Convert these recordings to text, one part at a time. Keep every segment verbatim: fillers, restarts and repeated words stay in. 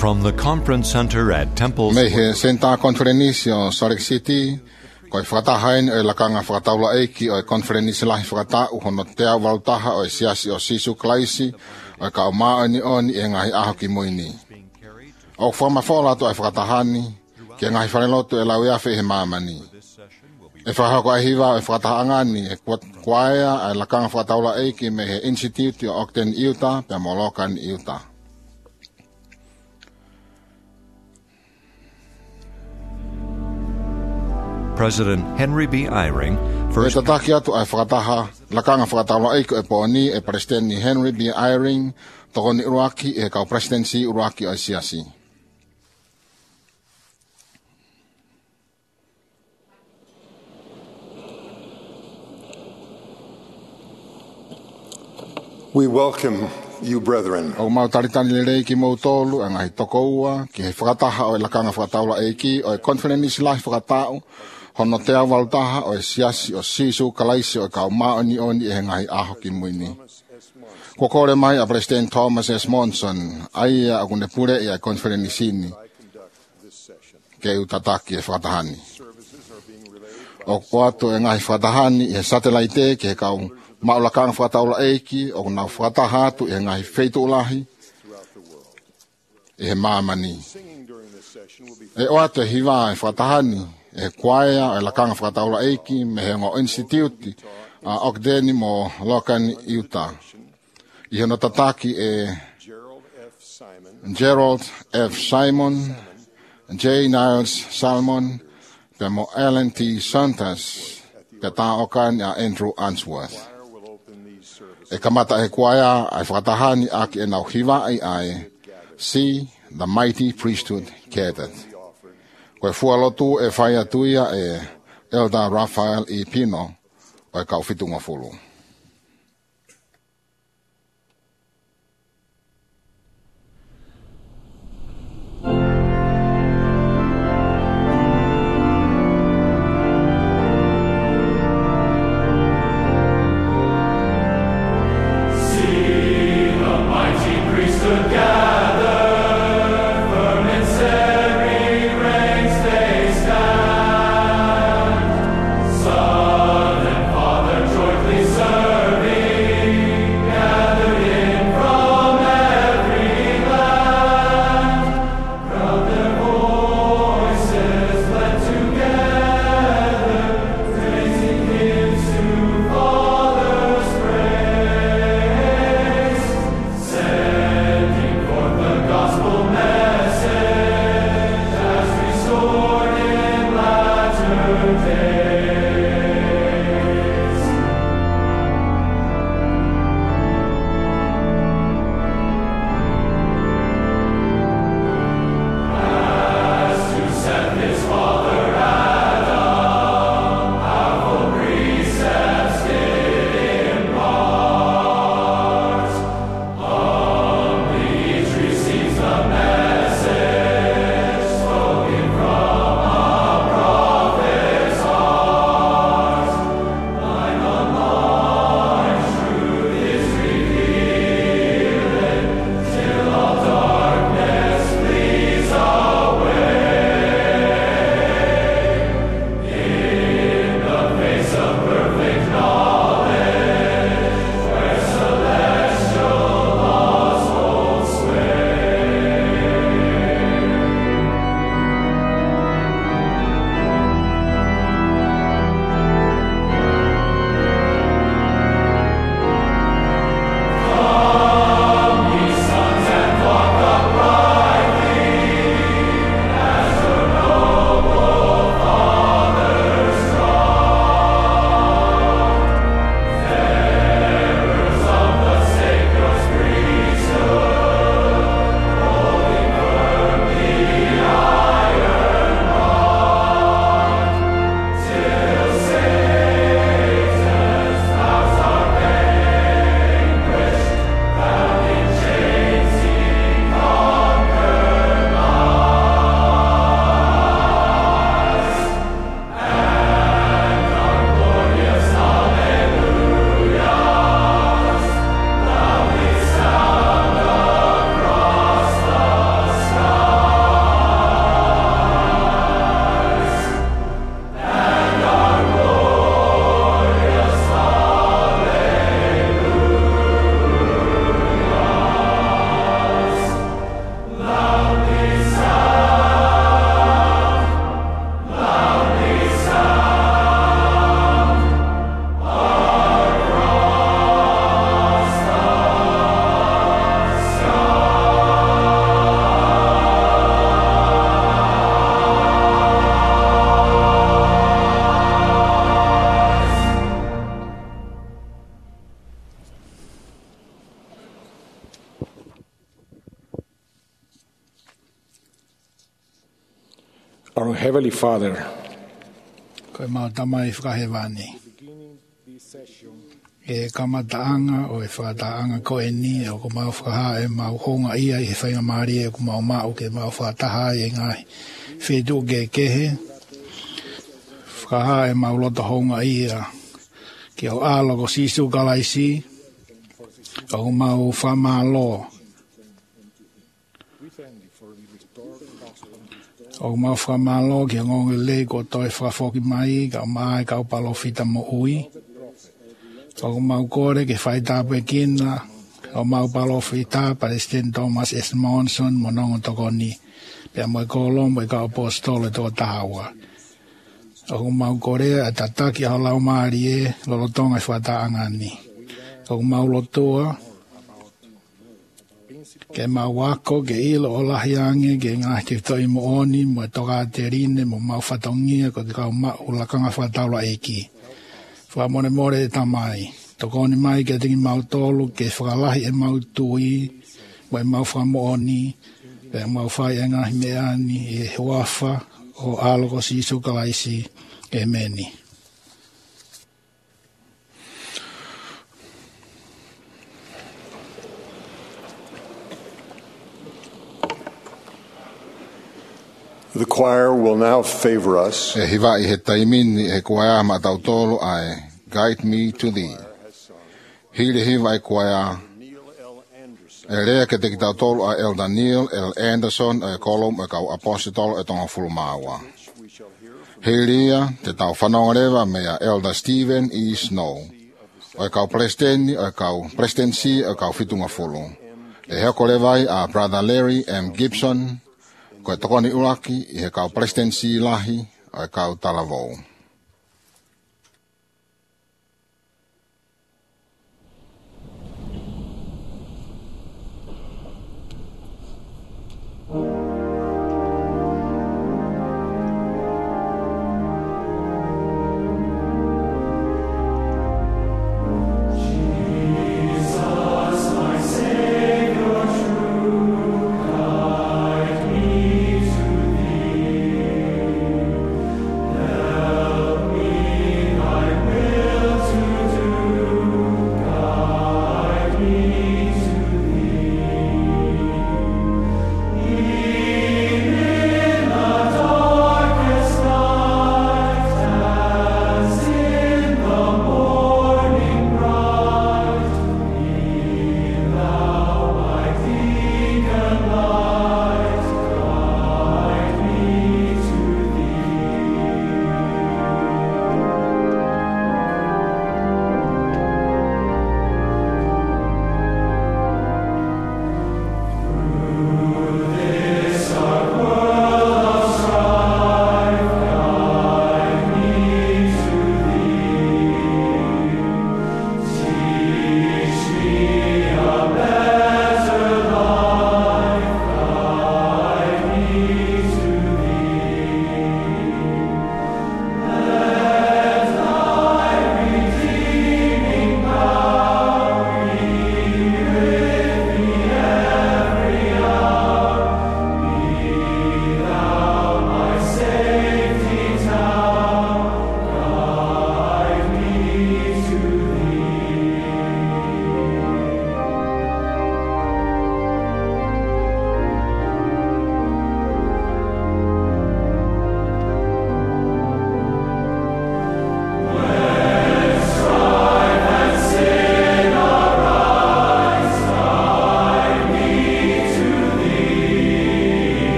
From the conference center at Temple Me he senta conferenisio Salt Lake City ko whakatahain e lakanga whakataula eiki o e conferenisi lahi whakatau hono tea walutaha o e siasi o sisu klaisi o e ka o maani oni e ngahi aho ki muini. O whamawhola to e whakatahani ki e ngahi wharelotu e lau iafe he maamani. E whahako e hiwa e whakataangani e kwaea e lakanga whakataula eiki me he Institute o Ogden, Utah, pe Molokan, Utah. President Henry B. Eyring first e tataki atu ai whakataha lakanga whakataula eiko e pōni e Presidenti Henry B. Eyring toko ni Uruaki e kau presidency Uruaki o siasi. We welcome you, brethren. O mau taritani le rei ki mau tolu e ngahi toko ua ki he whakataha o e lakanga whakataula eiki o e konferenisi lahi whakatau hono tea waltaha o e siasi o sisu kalaisi o e kau maoni oni e ngahi aho ki muini. Ko kore mai a President Thomas S. Monson aia a kune pure i a konferenisini ke utataki e whakatahani. O kuatu e ngahi whakatahani i he satellite ke he kau maulakanga whakataula eiki o kuna whakatahatu i he ngahi feitu ulahi i he maamani. E oatu e hiwa e whakatahani e kwaea e lakanga whakataula eiki me he ngo Institute a Ogden mo Lokan, Utah. I hono tataki e Gerald F. Simon, J. Niles Salmon, pe mo Ellen T. Santos, pe ta okan a Andrew Answorth. E kamata e kwaea ai whakatahani aki e nau hiwa ai ai see the mighty priesthood gathered. Koe fualotu e whaia tuia e Elder Raphael E. Pino o e kau fitunga fulu. Son and Father joyfully Our Heavenly Father, Koe mau tamai whakahewani. E kamataanga o e whakataanga ko e ni o ko mau whakaha e mau honga ia i he whainga maari e ko mau mau ke mau whakataha e ngai whetu ke kehe. Whakaha e mau lota honga ia ki o alo ko sisu kalaisi o ko mau whamalo. O mau whamalo ki a ngongi le ko toi whakafoki mai ka mai ka upalo fita mo ui. O mau kore ke whaitapu e kina, o mau palo fita President Thomas S. Monson monongo tokoni. Pea mo e kolo mo e ka apostole to tahawa. O mau kore a tataki a lau maari e lolotonga e whata angani. O mau lotua ke mau wako ke ilo o lahiange ke ngā ke toi mo oni mo e toka te rine mo mau whatongia ko te kau mau lakanga whataula eki. Whamone more e tamai. Tokoni mai ke tingi mau tolu ke whakalahi e mau tui mo e mau whamooni e mau whai e ngahi meani e huafa o aloko sisu kalaisi e meni. The choir will now favor us. E hiwa i he taimini he kuaia ma tautolo ai, guide me to thee. Hiri hiwa i kuaia, e rea ke te ki tautolo a Elder Neil L. Anderson e kolom e kau apostol e tonga fulumawa. Hiria te tau whanonga rewa mea Elder Stephen E. Snow. O e kau presidenti, o e kau presidency, o e kau fitunga fulu. E heko rewai a Brother Larry M. Gibson, ko e tokoni uraki i he kau presidency lahi o e kau talavou. Yeah.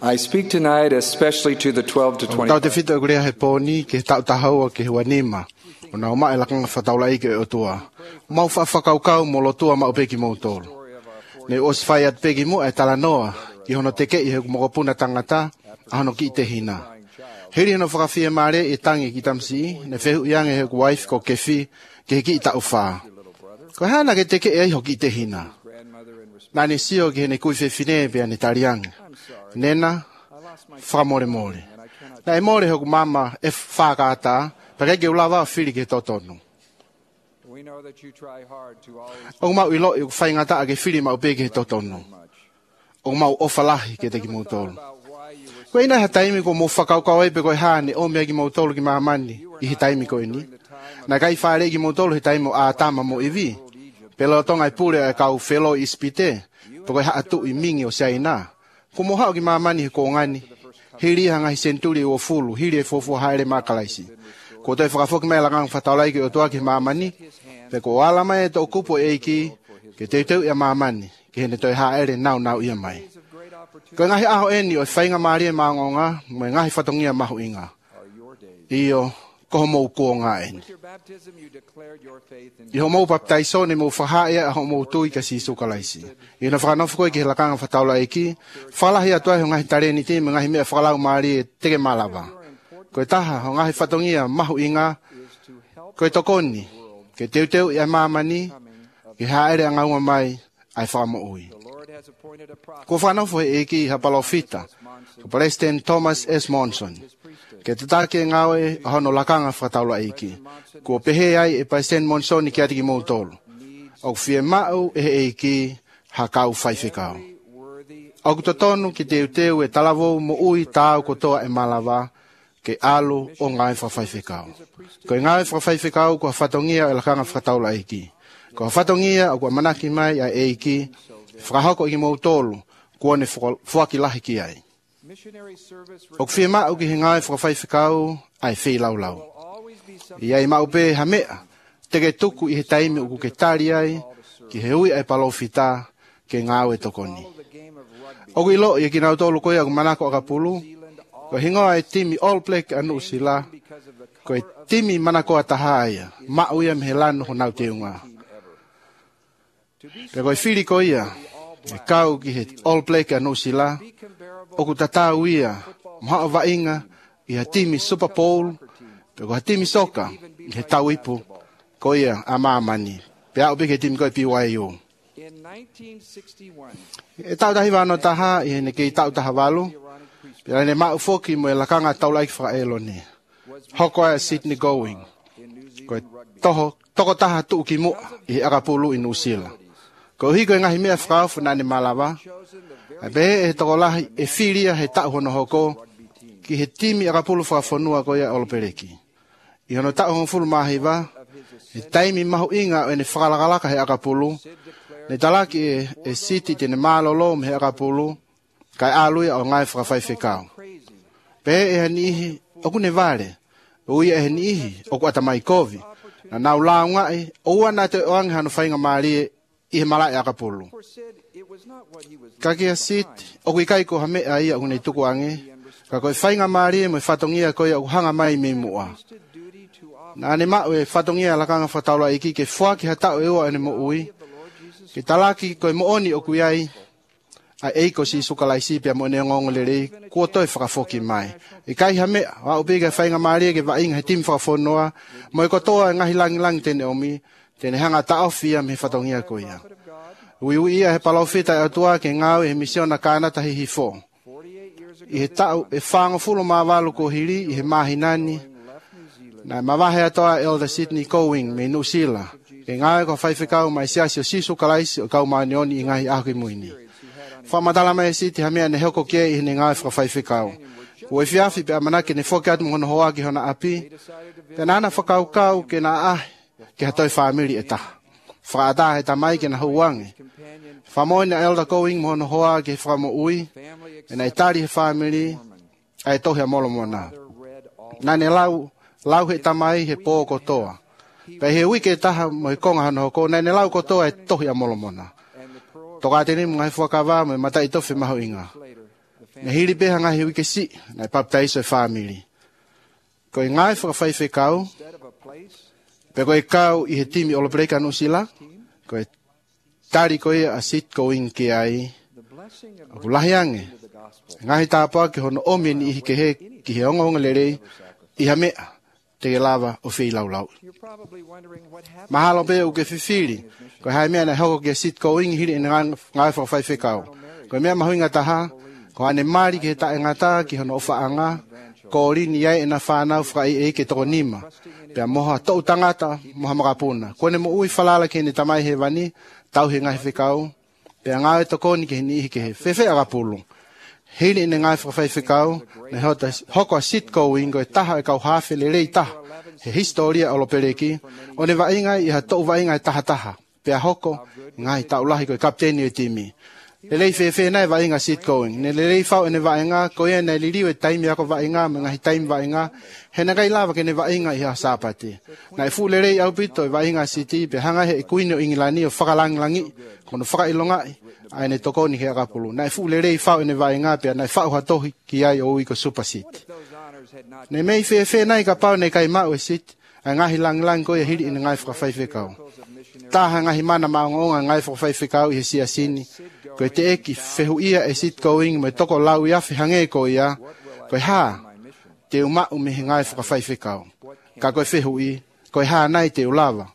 I speak tonight especially to the twelve to Tau te twenty-five. whita kurea he pōni ke tau tahaua ke hua nima. O nā oma e lakanga whataula ike o tua. Mau whawhakaukau mo lo tua ma upeki mo tolu. Ne os whai at peki mo e tala noa. Ki hono teke i he kumokopuna tangata, a hono ki te hina. Heri hono whakawhia maare e tangi ki tamsi, ne whehu iange he wife ko kefi, ke he ki i tau whaa. Ko hana ke teke e ho ki te hina. Nani sio ki he ne kui whewhine pia ne tariange. Nena, whamore more. Na e more hoku mama e whakata, pake ke ulawa whiri ke totonu. We know that you try hard to always O mau ilo i whaingata a ke whiri mau peke he totonu. O mau ofalahi ke te ki mautolu. Ko ina ha taimi ko mo whakaukau e pe koe hane o mea ki mautolu ki mahamani i he taimi ko ini. Na kai whaare ki mautolu he taimi o a tama mo iwi. Pelo tonga i pure e kau whelo i spite, pe koe haa tu i mingi o sia ina. Ko mo hao ki mahamani he ko ngani. Hiri hanga hi senturi o fulu, hiri e fofu haere makalaisi. Ko toi whakafoki mea lakang whataulai ki o toa ki mahamani, pe ko alama e tō kupo e ki, ke te tau ia mahamani, ki hene toi haere nau nau ia mai. Ko ngahi aho eni o whainga maari e maangonga, mo e ngahi whatongia mahu inga. Iyo, koho mou kua ngā eni. your baptism you declared your faith in I ho mou baptaiso ne mou whahaia a ho mou tui ka sisu kalaisi. I na whakanofu koe ki he lakanga whataula e ki, whalahi atua ho ngahi tare ni te me ngahi mea whakalau maari e teke malawa. Koe taha ho ngahi whatongia mahu inga, koe tokoni, ke teu teu i a mamani, ki haere a ngaunga mai, ai whakamo ui. the Lord has appointed a prophet Ko whanofu he e ki ha palofita, ko President Thomas S. Monson. Ke te take ngawe a hono lakanga whataula e ki. Ko pehe ai e President Monson i ki ati ki mautolu. O whie mau e he e ki ha kau whaiwhikau. worthy O kuto tonu ki teu teu e talavou mo ui tāu ko toa e malawa ke alu o ngai whawhaiwhikau. Ko e ngai whawhaiwhikau ko whatongia e lakanga whataula e ki. Ko whatongia o kua manaki mai a e ki, whakahoko i ki mautolu, kua ne whuaki lahi ki ai. missionary service O whie mau ki he ngai whawhaiwhikau ai whi lau lau. will always be something I ai mau pe ha mea, teke tuku i he taimi uku ke tari ai, ki he ui ai palofita, ke ngau e tokoni. the game of rugby. O ilo i ki nau tolu koe aku manako a kapulu, ko hingoa e timi All Black anu sila, Because of the ko e timi manako a tahaia, mau ia me he lanu ho nau teunga. Pe koe whiri ko ia, e kau ki he All Black anu sila, o ku tatau ia, maha wa inga, i ha timi Super Bowl, pe ko ha timi soka, i he tau ipu, ko ia a mamani, pe au pe ke timi koe P Y U. In nineteen sixty-one, E tau tahi wano taha, i hene kei tau taha walu, pe ane mau foki mo e lakanga tau laiki whakaelo ne. Hoko a Sydney Going, ko e toho, toko taha tuu ki mua, i he akapulu i Nusila. Ko hiko e ngahi mea whakaufu nane malawa, a behe e toko lahi e whiria he tau hono hoko, ki he timi akapulu whakafonua ko ia olopereki. I hono tau hono fulu mahiwa, he taimi mahu inga o ene whakalakalaka he akapulu, ne talaki e, e siti tene malolo me he akapulu, kai alui o ngai whakawhaiwhekau. Pehe e hani ihi, oku ne vare, ui e hani ihi, oku atamai kovi, na nau lao ngai, o ua nā te oangi hano whainga maari i he malai akapulu. said it was not what he was Ka kia sit, oku i kai ko hamea ia oku nei tuku ange, ka koe whainga maari mo i whatongia koe oku hanga mai me mua. duty to offer Na ane mau e whatongia lakanga whataula iki ke whaki hatau e oa ane mo ui, ke talaki koe mo oni oku iai, a eiko si sukalaisi pia mo ne ngongolere, kua toi whakafoki mai. I kai hamea, wa upega whainga maari ke wainga he tim whakafonoa, mo i kotoa ngahi langi langi tene omi, tene hanga taofia me whatongia koe ia. Ui ui ia he palawhita e atua ke ngau e he misiona kānata hi hifo. I he tau e whango fulo mawalu ko hiri i he mahinani, na mawahe atoa Elder Sydney Going me Nusila, ke ngau ko whaiwhikau mai siasi o sisu kalaisi o kau maanioni i ngahi ahu ki muini. Whamatala mai siti hamea ne heko kia i hene ngau whaiwhikau. Ua i whiawhi pe amanake ne whoke atu mhono hoa ki hona api, pe nana whakaukau ke na ahi, ke hatoi whamiri e taha. Whakaata he tamai ke na huange. Whamoi na Elder Going mhono hoa ke whamo ui, e na itari he whamiri, ai tohi a molo mona. Nane lau, lau he tamai he pō kotoa. Pe he ui ke taha mo he konga hano hoko, nane lau kotoa e tohi a molo mona. Toka tene mga he whakawā mo e mata i tofi maho inga. Na hiri beha ngahi wike si, na baptise family. Ko i ngai whakawhai whekau, pe ko i kau i he timi o lopreka no sila, ko i tari ko i a sit going ki ai, o kulahi ange. Ngahi tāpua ki hono omen i ke he, ki he onga onga lerei, i ha mea, te ke lava o whi lau lau. Mahalo pe u ke whiwhiri, ko hai mea na hoko ki a sit going hiri i ngai whakawhai whekau. Ko mea mahuinga taha, ko ane mari ki he tae ngata ki hono ofa anga, ko rini iai e na whanau whakai e ke toko nima. Pea moha tau tangata, moha makapuna. Kone mo ui whalala ke ne tamai he wani, tau he ngahi whekau. Pea ngāwe tokoni ke he nihi ke he whewhe agapulu. Hiri ine ngai whakawhai whekau, ne hota hoko a sit going, ko e taha e kau hawhi le rei taha. He historia o lopereki, o ne wainga i ha tau wainga e taha taha. Pea hoko, ngai tau lahi ko e kapteni e timi. Le lei whewhe nai wainga sit going. Ne le lei whau e ne wainga, ko ea nei liriu e taimi ako wainga, me ngahi taimi wainga, he na gai lava ke ne wainga i ha sāpati. Na e fu le lei au pito e wainga siti, pe hanga he e kuini o ingilani o whakalangilangi, kono whakailongai, ai ne tokoni he agapulu. Na e fu le lei whau e ne wainga, pe na e whau hatohi ki ai o iko super sit. Ne mei whewhe nai ka pau ne kai mau e sit, a ngahi langlang ko e hiri ina ngai whakawhai whekau. Taha ngahi mana maongonga ngai whakawhai whekau i he siasini, ko e te eki whehu ia e sit going me toko lau ia whihange ko ia, ko e haa, te umau me he ngai whakawhai whekau. Ka ko e whehu i, ko e haa nai te ulawa.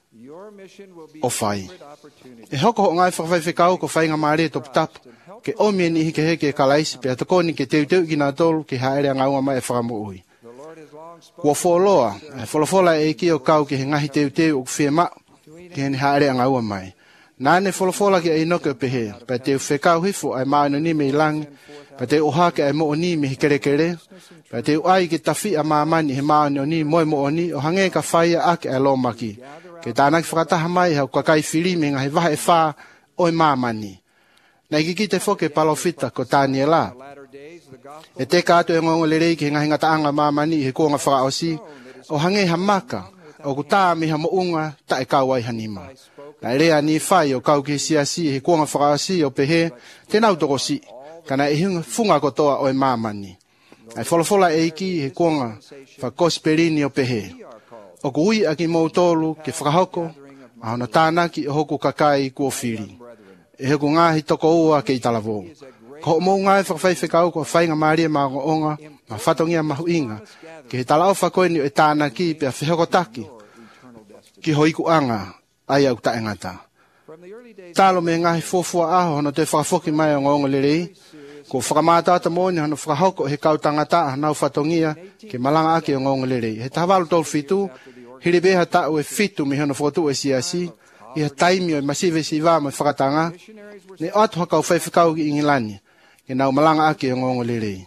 O whai. E hoko ho ngai whakawhai whekau ko whainga maare topu tapu, ke omie ni hike heke e kalaisi, pe atokoni ke teu teu ki nā tolu ke haere a ngaunga mai e whakamu ui. Kua wholoa, e wholofola e ki o kau ke he ngahi teu teu o kwhia mau, ke he haere a ngaunga mai. Nāne wholofola ki ai noke pehe, pa te whekau hifo ai maano ni me ilangi, pa te uha ke ai mo ni me hikere kere, pa te uai ke tawhi a maamani he maano ni moe mo ni, o hange ka whaia ake ai lomaki. Ke tānaki whakataha mai hau kakai whiri me ngahi waha e wha oi maamani. Na iki ki te whoke palofita ko tāni e la. E te kātu e ngongo lerei ki he ngahi ngataanga maamani he kuonga whakaosi, o hange ha maka, o ku tā mi ha mo unga ta e kawai hanima. Na rea ni whai o kau ki siasi he kuonga whakaasi o pehe, te nau toko si, kana e hunga funga kotoa o e mamani. Ai wholofola e iki he kuonga whakosperini o pehe. O ku ui aki mautolu ke whakahoko, a hona tānaki o hoku kakai kua whiri. E heku ngāhi toko ua ke i talavo. Ko mou ngai whakawhai whekau ko whainga maria maa onga, ma whatongia mahu inga, ke he talao whakoeni o e tānaki pe a whihoko taki, ki hoiku anga, ai au tae ngata. Talo me ngahi fofua aho hono te whakafoki mai o ngongo lerei, ko whakamātata mōni hono whakahoko he kau tangata a nau whatongia ke malanga ake o ngongo lerei. He tahawalu tolu fitu, hiri beha tau e fitu mi hono whakatu e siasi, i ha taimi o e masive si wā mai whakatanga, ne atu hakau whaiwhikau ki ingilani, ke nau malanga ake o ngongo lerei.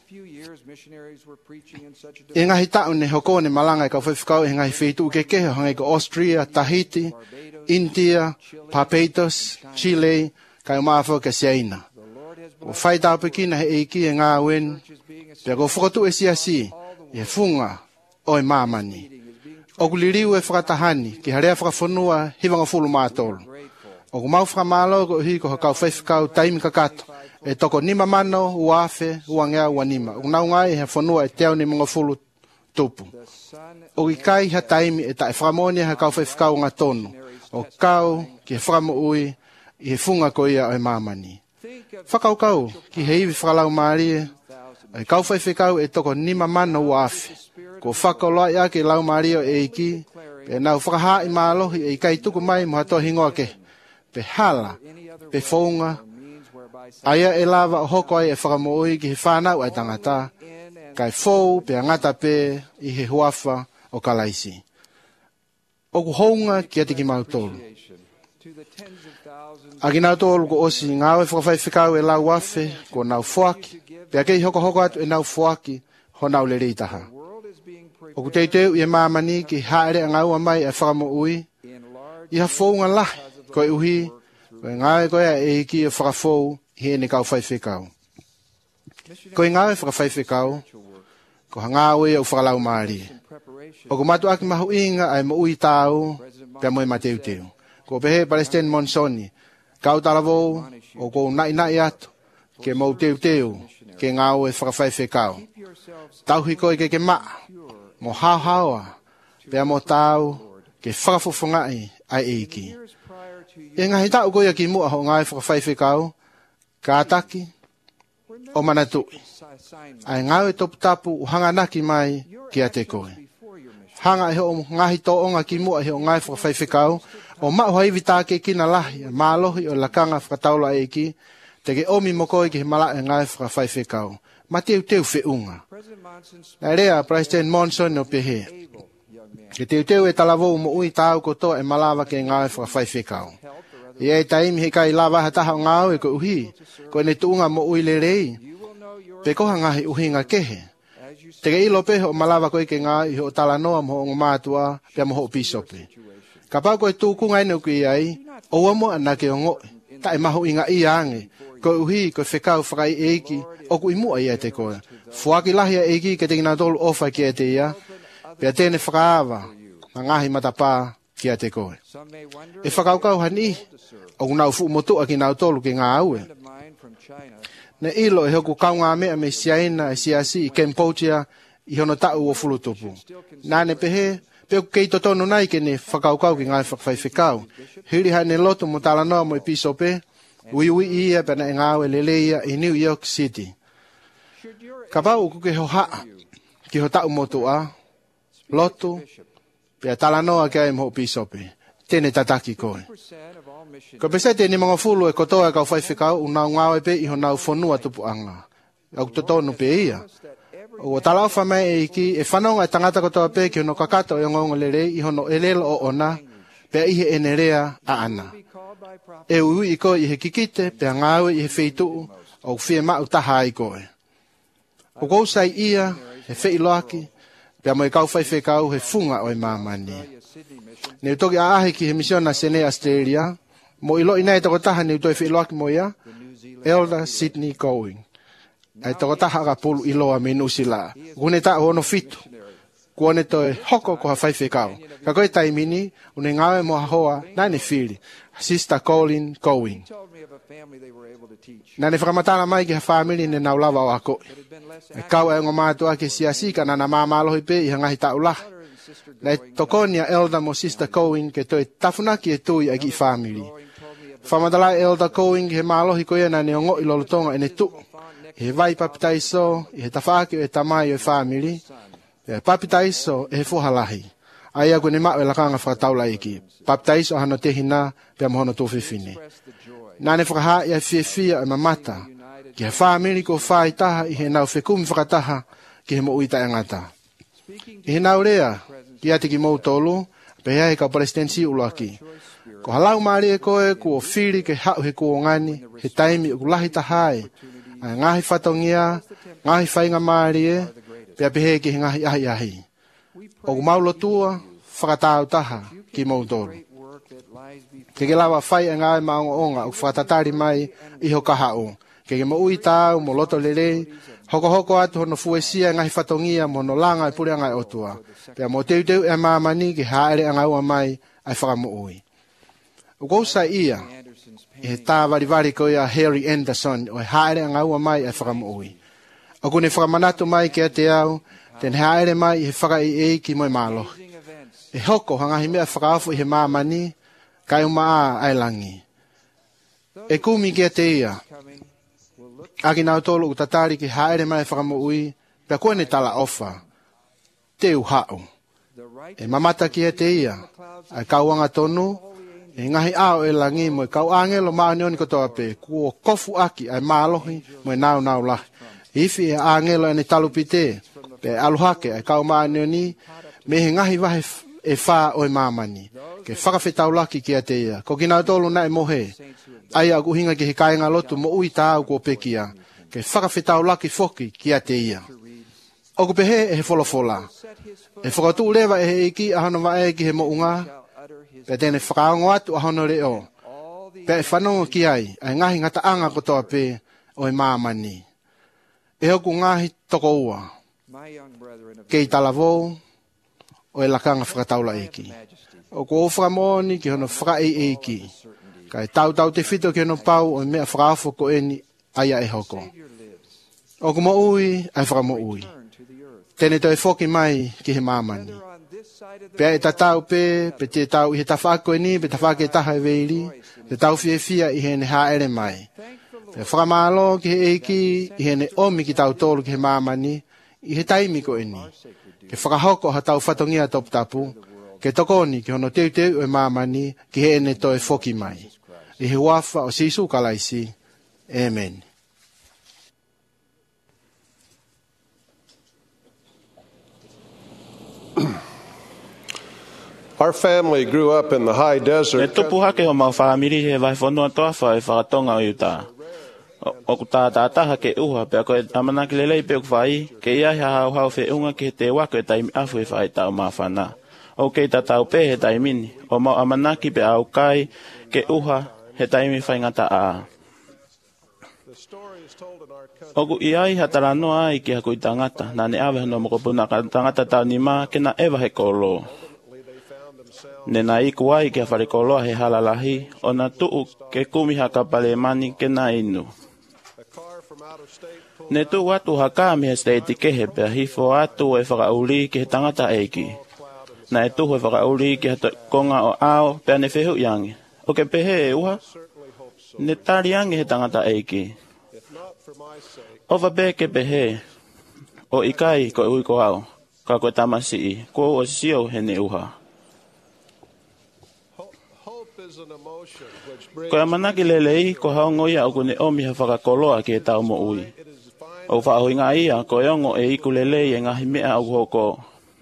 E ngahi tau ne hokone malanga e kau whaiwhikau e ngahi fitu ke kehe hangai ko Austria, Tahiti, India, Barbados, Chile, kai umawha ke Siaina. O whai tau pekina he eiki e ngā wen, pia ko whakatu e siasi, e funga o e mamani. O kuliriu e whakatahani, ki harea whakafonua hiwanga fulu mātolu. O kumau whakamalo ko hi ko hakau whaiwhikau taimi kakato, e toko nima mano, uafe, uangea, uanima. O nau ngai he whanua e teo ni mga fulu tupu. O i kai ha taimi e tae whakamoni ha kau whaiwhikau ngā tonu. O kau ki he whakamo ui i he funga ko ia o e mamani. Whakau kau ki he iwi whakalau maarie, e kau whaiwhikau e toko nima mano uafe. Ko whakau loa ia ke lau maarie o e iki, pe nau whakaha i maalohi e i kai tuku mai mo hatoa hingoa ke. Pe hala, pe whaunga, aia e lava o hoko ai e whakamo ui ki he whanau ai tangata, kai fou pe angata pe i he huafa o kalaisi. O ku hounga ki ati ki mautolu. A ki nau tolu ko osi ngāwe whakawhai whikau e lau afe, ko nau whuaki, pe a kei hoko hoko atu e nau whuaki, ho nau le reitaha. O ku teiteu i e mamani ki haere a ngāua mai e whakamo ui, i ha whounga lahi, ko e uhi, ko e ngāwe koe e iki e whakafou, hi e ne kau whai whikau. Ko e ngāwe whakawhai whikau, ko ha ngāwe au whakalau maari. O ko matu aki mahu inga ai mo ui tau, pia moe mateu teu. Ko pehe Palestine Monsoni, kau talavou, o ko nai nai atu, ke mo teu teu, ke ke ngau e whakawhaiwhekau. Tauhi koe ke ke maa, mo hao haoa, pea mo tau ke whakafofongai ai eiki. E ngahi tau koe ki mua ho ngai whakawhaiwhekau, ka ataki, o manatui. Ai ngau e topu tapu uhanga naki mai ki a te koe. Hanga e ho ngahi tō onga ki mua he o ngai whakawhaiwhekau, o maa haiwi tā ke kina lahi, mālohi o lakanga whakataula eiki, te ke omi mo koe ki he mala e ngai whakawhaiwhekau. Ma teu teu whiunga. Nai rea, President Monson o pehe. Ke teu teu e talavou mo ui tāu kotoa e malawa ke ngai whakawhaiwhekau. I e taimi he kai lawa hataha o ngau e ko uhi, ko ne tuunga mo ui le rei, pe koha ngahi uhinga kehe. Te ke ilo pehe o malawa koe ke ngai o talanoa mo o ngamatua, pia mo ho pisope. Ka pau koe tūkunga ene uki ai, o amo anake o ngoi, ta e maho inga i ange, ko uhi ko whekau whakai eiki, o ku imua ia te koe. Fuaki lahia eiki ke te ngina tolu ofa ki a te ia, pia tēne whakaawa, ma ngahi matapā ki a te koe. E whakaukau hani, o kunau fu motua ki nau tolu ki ngā aue. Ne ilo e hoku kaunga mea me siaina e siasi i Cambodia i hono tau o fulutupu. Nāne pehe, pe ku kei totono nai ke ne whakaukau ki ngai whakawhaiwhekau. Hiri hai ne lotu mo talanoa mo i pisope, ui ui ia pena e ngāwe leleia i New York City. Ka pau ku ke ho haa, ki ho tau motua, lotu, pia talanoa ke ai mo pisope. Tēne tataki koe. Ko pese tēne mga fulu e kotoa e kau whaiwhekau, unau ngāwe pe i ho nau whanua tupu anga. Au totonu pe ia. O talau whamai e iki, e whanonga e tangata kotoa pe ki hono kakato e ngongo lere i hono elelo o ona, pe ihe e nerea a ana. E ui i koe i he kikite, pe ngāwe i he wheituu, o whie mau taha i koe. O kousai ia, he whei loaki, pe mo e kau whaiwhekau he funga o e mamani. Neu toki a ahe ki he misiona Sene Australia, mo ilo ina e toko taha neu toi whi loaki mo ia, Elder Sydney Going. Ai toko taha ka pulu iloa me nusila. Kune ta hono fitu. Kuone toi hoko ko ha whaiwhekau. Ka koe taimini, une ngawe mo hoa, nane whiri. Sister Colin Going. Nane whakamatana mai ki ha whamiri ne naulawa o ako. E kau e ngomātua ke siasika nana māmalohi pe i hangahi taulaha. Nei tokonia Elder mo Sister Coing ke toi tafunaki e tui agi family. Whamadalai Elder Coing he mālohi koe na ne ongo i lolotonga ene tu. He vai papitaiso, i he tawhaki o e tamai o e family. E papitaiso e he fuhalahi. Ai aku ne mao e lakanga whakataula iki. Papitaiso hano te hina pia mohono tōwhiwhine. Nane whakaha i a whiawhia e mamata. Ki he family ko whai taha i he nau whekumi whakataha ki he mo uita e ngata. I he nau rea, ki ate ki mou tolu, pe hea he kau palestinsi uloaki. Ko halau maari e koe, ku o whiri ke hau he ku o ngani, he taimi o kulahi tahai. Ai ngahi whatongia, ngahi whainga maari e, pe ape he ki he ngahi ahi ahi. O ku maulo tua, whakatau taha ki mou tolu. Ke ke lawa whai e ngai maonga onga, o whakatatari mai i ho kahau. Ke ke mo ui tau, mo loto lelei, hoko hoko atu hono fuesia ngahi whatongia mo no langa e puri angai otua. Pea mo teu teu e mamani ki haere angai ua mai ai whakamo ui. O kousa ia, i he tā varivari ko ia Harry Anderson o e haere angai ua mai ai whakamo ui. O kune whakamanatu mai ki a te au, ten haere mai i he whaka i ei ki moe mālohi. E hoko hangahi mea whakaafu i he mamani, kai umaa ai langi. E kumi ki a te ia, aki nau tolu u tatari ki haere mai whakamo ui, pia koe ne tala ofa, te u hau. E mamata ki e te ia, ai kauanga tonu, e ngahi ao e langi mo e kau angelo maanioni kotoa pe, kuo kofu aki ai mālohi mo e nau nau lahi. Ifi e angelo e ne talupite, pe aluhake ai kau maanioni, me he ngahi wahe e wha o e mamani, ke whakawhetau laki ki e te ia, ko ki nau tolu na e mohe, ai au kuhinga ki he kainga lotu mo ui tāu kua pekia, ke whakawhetau laki foki ki a te ia. O ku pehe e he wholofola. E whakatu lewa e he iki ahano wae ki he mo unga, pe tēne whakaongo atu ahano reo. Pe e whanongo ki ai, ai ngahi ngata anga kotoa pe o e māmani. E hoku ngahi toko ua. Kei talavou, o e lakanga whakataula eki. O ku o whakamoni ki hono whakae eki. Kai tau tau te whito ki hono pau o mea whakaafo ko eni aia e hoko. O ku mo ui, ai whaka mo ui. Tene toi whoki mai ki he mamani. Pea e tatau pe, pe te tau i he tawhako e ni, pe tawhake e taha e veiri, pe tau fie fia i he ne haere mai. Pe whakamalo ki he eiki, i he ne omi ki tau tolu ki he mamani, i he taimi ko e ni. Ke whakahoko ha tau whatongia topu tapu, ke tokoni ki hono teu teu e mamani, ki he ene toi whoki mai. I he wafa o sisu kalaisi. Amen. Our family grew up in the high E desert. tupu hake o mau whaamiri he vai whanua toawha e whakatonga o iuta. O ku tā tātaha ke uha pia koe amanaki lelei pe ku whai, ke ia he hau hau whi unga ki he te wako e taimi afu e whai tau maa whana. O kei ta tau pe he taimini, o mau amanaki pe au kai ke uha he taimi whaingata a. O ku iai hatara noa ai ki haku i tangata, nā ne awe hano moko puna ka tangata tau ni maa ke na ewa he kolo. Ne na iku ai ki a whare koloa he halalahi, o na tuu ke kumi haka pale mani ke na inu. Ne tu watu haka mi he steiti kehe pia hifo atu e whakauli ki he tangata eiki. Na e tuhu e whakauli ki he konga o ao pia ne whehu iangi. O ke pehe e uha, ne tari angi he tangata eiki. O wabe ke pehe, o ikai ko ui ko au, ka koe tamasi i, ko o sio he ne uha. Ko a manaki lelei ko haongo ia o kune omi ha whakakoloa ki e tau mo ui. O whaohinga ia ko e ongo e iku lelei e ngahi mea au hoko.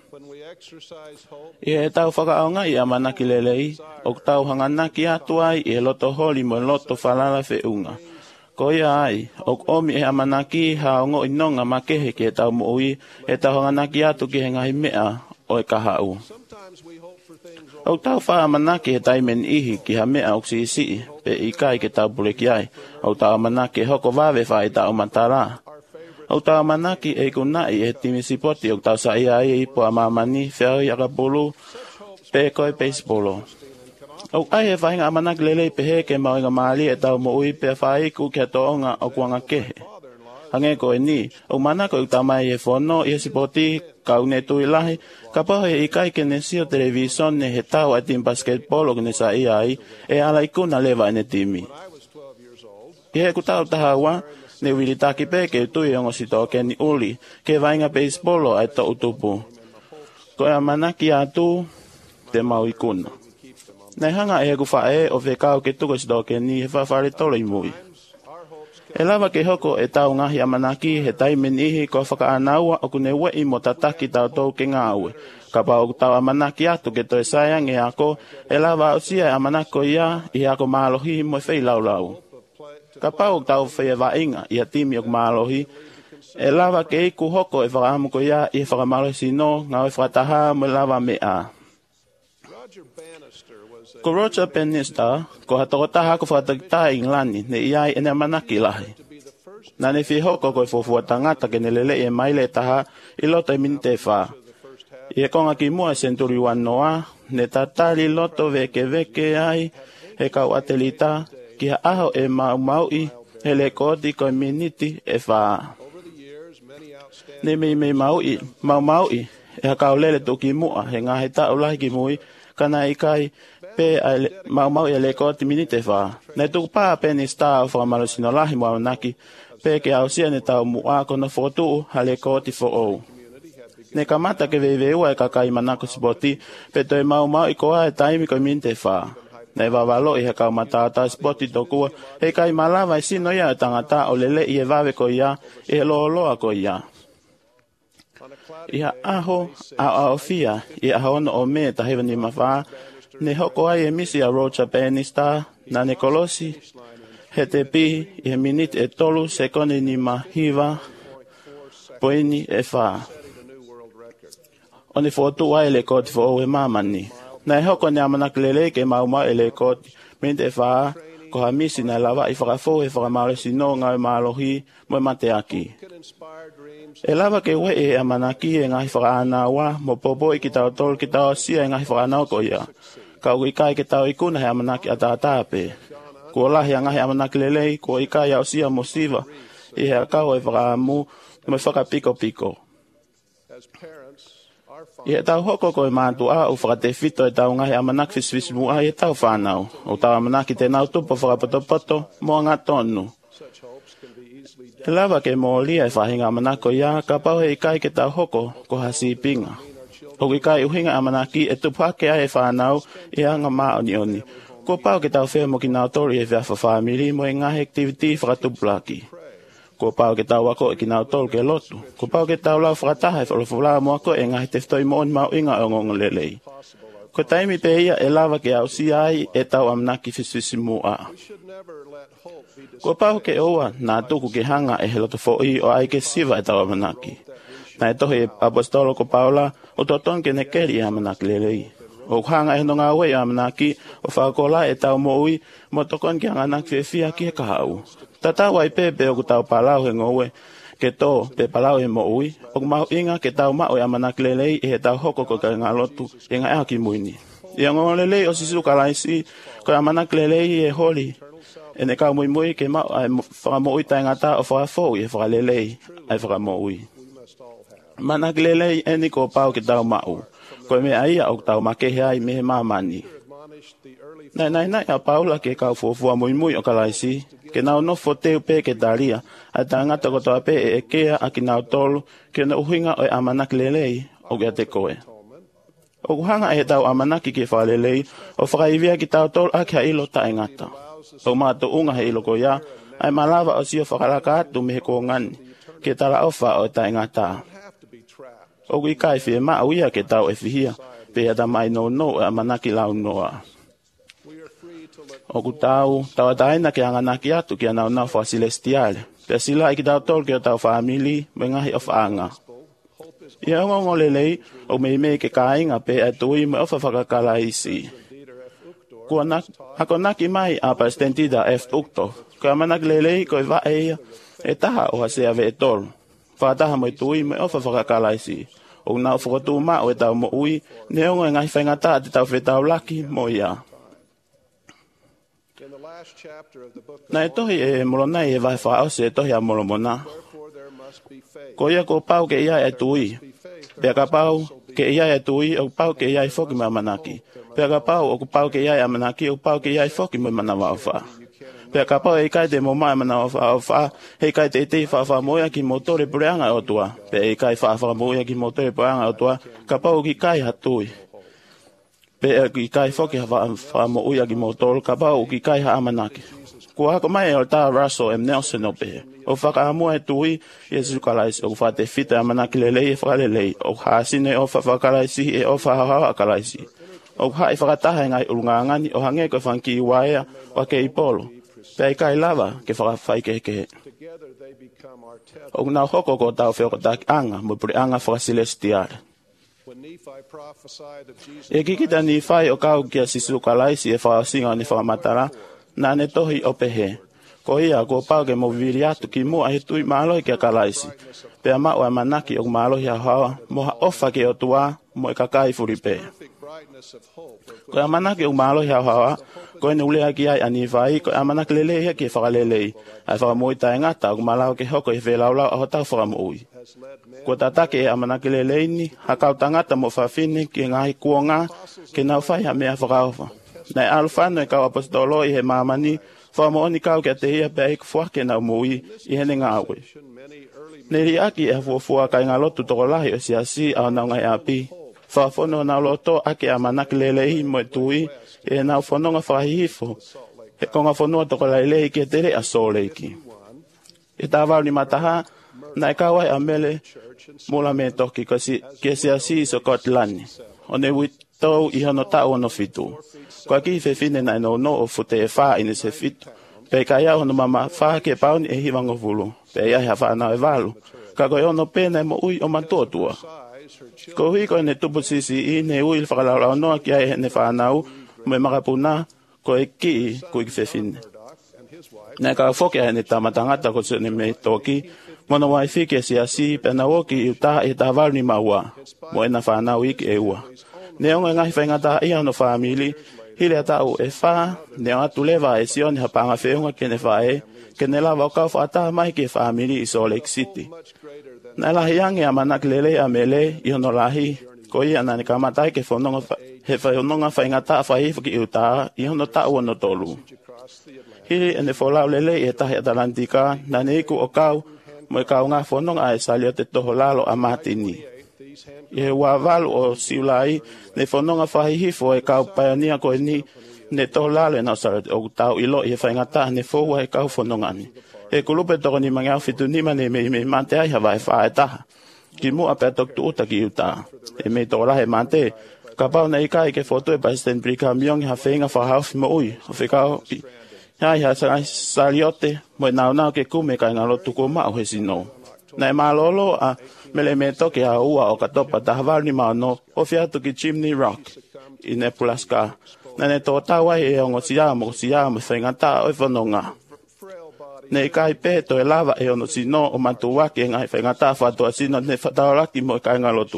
I e tau whakaonga i a manaki lelei, o tau hanganaki atu ai i e loto holi mo loto whalala whe unga. Ko ia ai, o omi e a manaki haongo i nonga makehe ki e tau mo ui, e tau hanganaki atu ki he ngahi mea o e kahau. O tau wha manaki he taimen ihi ki ha mea o si isi, pe i kai ke tau puleki ai. O tau manaki hoko wawe wha i tau matara. O tau manaki e kunai e timisipoti o tau sa ia i po a mamani whiau i akapulu pe koe beisbolo. O ai e whainga a manaki lelei pe he ke mauinga maali e tau mo ui pe whaiku ke toonga o kuanga kehe. Hange ko e ni, o manako i tau mai e whono i e sipoti kau ne tui lahi, ka paho e ikai ke ne sio televison ne he tau a tim basketbolo ke ne sa ia ai, e ala ikuna lewa e ne timi. I he kutau taha ua, ne wili taki pe ke tui ongo si tō ke ni uli, ke vainga beisbolo ai tō utupu. Ko e a manaki atu, te mau ikuna. Nei hanga e he kuwha e o whekau ke tuko si tō ke ni he whawhare tolo i mui. E lava ke hoko e tau ngahi a manaki he taimen ihi ko whakaanaua o kune wei mo tataki tau tau ke ngāue. Ka pao tau a manaki atu ke toi sayang e ako, e lava o sia a manako ia i ako mālohi mo e whei laulau. Ka pao tau whea wainga i a timi o mālohi, e lava ke iku hoko e whakahamu ko ia i e whakamalohi sino ngā e whakataha mo lava mea. Ko Roger Bannister, ko hatoko taha ko whakatakita i Nglani, ne iai ene manaki lahi. Nā ne whihoko ko e fofua tangata ke ne lele e maile taha i loto i minite wha. I e konga ki mua Century One noa, ne tatari loto veke veke ai, he kau atelita, ki ha aho e mau mau i, he le koti ko e miniti e wha. Ne mei mei mau i, mau mau i, e ha kau lele tu ki mua, he ngā he tau lahi ki mui, kana i kai, pe mau mau e le koti minite wha. Ne tuku pā peni star o whakamalo sino lahi mua naki, pe ke au sia ne tau mua kona whotu ha le koti fo ou. Ne kamata ke veiveua e kakai manako sipoti, pe toi mau mau i koa e taimi ko minite wha. Ne wawalo i he kau matata spoti tokua, he kai malawa i sino ia e tangata o lele i e wawe ko ia, i he looloa ko ia. I ha aho a ao fia, i aho ono o me ta hewa ni mawha, ne hoko ai e misi a Roger Bannister, na ne kolosi, he te pi, i he minute e tolu, sekone ni mahiwa, poini e wha. O ne whotu ai le koti fo o e mamani. Na e hoko ne amanak lele ke mauma e le koti, minte e wha, ko ha misi na lava i whakafo e whakamare sino ngā e mālohi mo e mateaki. E lava ke we e amanaki e ngahi whakaanaua, mo popo i ki tau tolu ki tau sia e ngahi whakaanau ko ia. Ka ui kai ke tau ikuna he amanaki a tātāpe. Ko lahi a ngahi amanaki lelei, ko i kai au sia mo siva, i hea kau e whakaamu mo whakapiko piko. I he tau hoko ko e mātu a o whakate whito e tau ngahi amanak fiswis mua i e tau whanau. O tau amanaki te nau tupo whakapotopoto mo ngā tonu. He lava ke mōlia e whahinga amanako ia ka pau he ikai ke tau hoko ko hasi pinga. O ikai uhinga amanaki e tupake ai e whanau i anga maa oni oni. Ko pau ke tau whea mo ki nau tori e whea whawhamiri mo e ngahi activity whakatuplaki. Ko pau ke tau wako e ki nau tolu ke lotu. Ko pau ke tau lau whakataha e whalofulaa mo ako e ngahi te whtoi mo oni mau inga o ngonga lelei. Ko taimi pe ia e lava ke au si ai e tau amanaki fiswisi mua. Ko pau ke oa nā tuku ke hanga e he loto fo i o ai ke siva e tau amanaki. Nā e tohi e apostolo ko paula o toton ke ne keri e amanaki lelei. O hanga e no ngā ue e amanaki o whakola e tau mo ui mo tokon ke anganak whiwhia ki e kahau. Tata wai pepe o ku tau palau he ngowe ke tō pe palau he mo ui o ku mau inga ke tau mao e amanaki lelei e he tau hoko ko ka ngā lotu e ngā ea ki muini. I a ngongo lelei o sisu kalaisi ko amanaki lelei e holi e ne kau mui mui ke mao ai whakamo ui tai ngata o whakafou e whakalelei ai whakamo ui. Manaki lelei e ni ko pau ke tau mao ko me aia o tau makehe ai me he mamani. Nai nai nai a paula ke kau fuafua mui mui o kalaisi ke nau no foteu pe ke daria a tangata ko toa pe e kea a ki nau tolu ke na uhinga o e amanaki lelei o ke te koe. O kuhanga e tau amanaki ke whalelei o whakaivia ki tau tolu a kia ilo ta engata. O mātu unga he ilo ko ia ai malava o sio whakaraka atu me he ko ngani ke tala ofa o ta engata. O kui kai fie maa uia ke tau e fihia pe hata mai no no e amanaki lau noa. O ku tau, tau ataina ke anganaki atu ki anau nau wha celestiale. Pea sila iki tau tol ke o tau whaamili, me ngahi o whaanga. Ia ngongo lelei, o mei mei ke kāinga pe e tui me ofa whakakala isi. Kua nak, hako naki mai a Presidentida F. Ukto, ko amanak lelei ko e wa eia, e taha o hasea ve e tolu. Whataha mo e tui me ofa whakakala isi. O nau whakatu ma o e tau mo ui, ne ongo e ngahi whaingata te tau whetau laki mo ia. Na e tohi e molonai e vai whaose e tohi a molomona. Ko ia ko pau ke ia e tui. Pea ka pau ke ia e tui o pau ke ia e whoki ma manaki. Pea ka pau o pau ke ia e manaki o pau ke ia e whoki ma mana wawha. Pea ka pau e kai te mo mai mana wawha. He kai te te whawha moia ki motore pureanga o tua. Pea e kai whawha moia ki motore pureanga o tua. Ka pau ki kai hatui. Pe ki kai foki ha fa mo uia ki motor ka ba o ki kai ha amanaki. Ko ha ko mai o ta Russell M Nelson ope. O fa ka mo e tui Yesu kalais o fa te fita amanaki lelei e fa lelei o ha sine o fa fa kalaisi e o fa ha ha kalaisi. O ha e fa ta ha ngai ulunga ngani o hange ko fanki waia o ke ipolo. Pe kai lava ke fa fa ke ke. O na hoko ko ta fe ko ta anga mo pri anga fa celestial. E kikita ni whai o kau kia sisu kalaisi e whaasinga ni whaamatara, nā ne tohi o pehe. Ko ia ko pau ke mo viri atu ki mua he tui mālohi kia kalaisi. Pea mao e manaki o mālohi a hawa, mo ha ofa ke o tua, mo e kakai furipe. Ko e manaki o mālohi a hawa, ko e nulea ki ai ani whai, ko e manaki lele hea ki e whakalelei. Ai whakamoi tai ngata, o malau ke hoko e whelaulau a hotau whakamoi. Ko tatake e amanaki lelei ni, hakau tangata mo whawhine ki ngahi kuonga, ke nau whai ha mea whakauwha. Nei alwhano e kau apostolo i he mamani, whamaoni kau kia te hia pia iku whake nau mui i hene ngāwe. Neri aki e hafuafua kai ngā lotu toko lahi o siasi au nau ngai api. Whaafono nau loto ake amanaki lelei mo e tui, e nau whanonga whahihifo. He konga whanua toko lailei ki e tere a soleiki. E tāwau ni mataha, nai kawai a mele, mula me toki kasi ke siasi iso kotlani. O ne witou i hano tau ono fitu. Kwa ki fe fine nai no no o fute e wha ine se fitu. Pe ka ia hono mama wha ke pauni e hiwango vulu. Pe ia hea wha nao e walu. Ka koe ono pena e mo ui o mantotua. Ko hui koe ne tupu sisi i ne ui il whakalaulau noa ki ai ne wha nau. Mo e makapuna ko e ki kui ki fe fine. Nai ka whoke ai ne tamatangata ko se ne me toki. Mono wai fike si asi pena woki i utaha e tāwaru ni maua. Mo e na whanau iki e ua. Ne onga ngahi whaingata i ano whamili, Hile atau e wha, ne atu lewa e sione hapanga whiunga kene wha e, kene lawa o kau whaata mai ke whamiri i Salt Lake City. Nai lahi ange a manak lele a mele i hono lahi, ko ia nani ka matai ke whanonga, he whanonga whaingata a whaifu ki iutaa i hono tau ono tolu. Hili ene wholau lele i e tahi atalantika, nani iku o kau, mo e kau ngā whanonga e salio te toho lalo a matini. I he wawalu o siulai, ne whanonga whahihifo e kau pionia koe ni, ne toho lalo e nausara o tau ilo i he whaingata ne whoua e kau whanonga ni. E kulupe toko ni mangiau fitu nima ne me me mante ai hawa e whae taha. Ki mua pe tok tu uta ki uta. E me toko lahe mante, ka pau na ika i ke foto e President Brigham Young ha whenga whahaufi mo ui. O whikau, ia i ha saliote, mo e nau nau ke kume kai ngalo tuko mao he sino. Na e malolo a mele me toke a ua o katopa tahawal ni mano o fiatu ki Chimney Rock i Nebraska. Na ne tō tawa e ongo siama o siama whengata o i whanonga. Ne kai pe to e lava e ono sino o matuwaki e ngai whengata whatua sino ne whataoraki mo e kai ngalotu.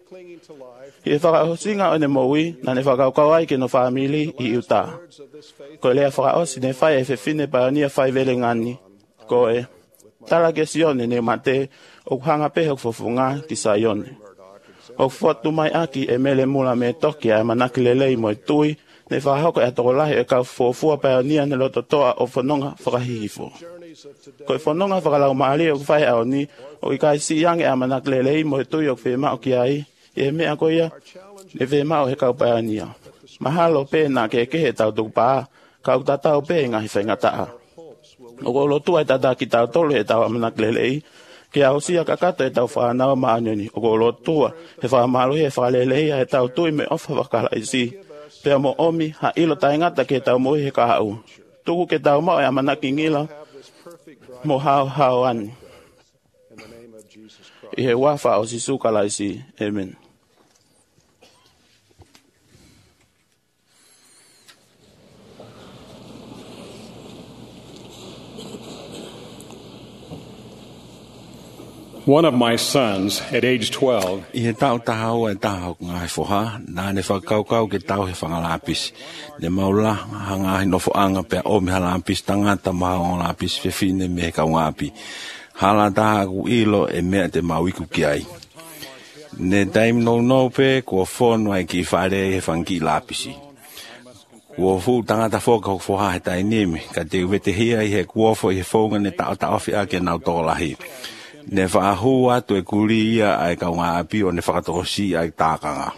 I e whakahosinga o ne moui na ne whakaukawai ke no whamili i uta. Ko lea whakaosi ne whai e whewhine pionia whai vele ngani. Ko e tala ke sione ne mate o hanga pe hok fofunga ki saione. O fotu mai aki e mele mula me toki a manaki lelei mo e tui ne whahoko e atokolahi e kau fofua pionia ne loto toa o whanonga whakahihifo. Ko e whanonga whakalau maali o whai ao ni o i kai si yange a manaki lelei mo e tui o whemao ki ai e mea ko ia ne whemao he kau pionia. Mahalo pe na ke kehe tau tukupaa kau tatau pe ngahi whengataa. O ko lotu ai tata ki tau tolu he tau amanak lelei, ke au sia kakato e tau whanau maanyoni. O ko lotua he whamalo he whalelei he tau tui me ofa wakala isi. Pea mo omi ha ilo taingata ke tau mohi he kahau. Tuku ke tau mau e amanak ingila mo hao hao ani. I he wafa o si sukala isi. Amen. One of my sons, at age twelve, I he tau tahau e tahau ngai foha, nā ne whakaukau ke tau he whangalapis. Ne maula hanga hi nofo anga pe o mi halapis tangata maha o lapis whewhine me he kau ngapi. Hala taha ku ilo e mea te mauiku ki ai. Ne taim no no pe kua whono ai ki whare he whangi lapisi. Kua fu tangata whoka ho foha he tai nimi, ka te uwete hia i he kuofo i he whonga ne tau tau awhi ake nau tōlahi. Ne whaahu atu e kuri ia ai kau ngā api o ne whakatosi ai tākanga.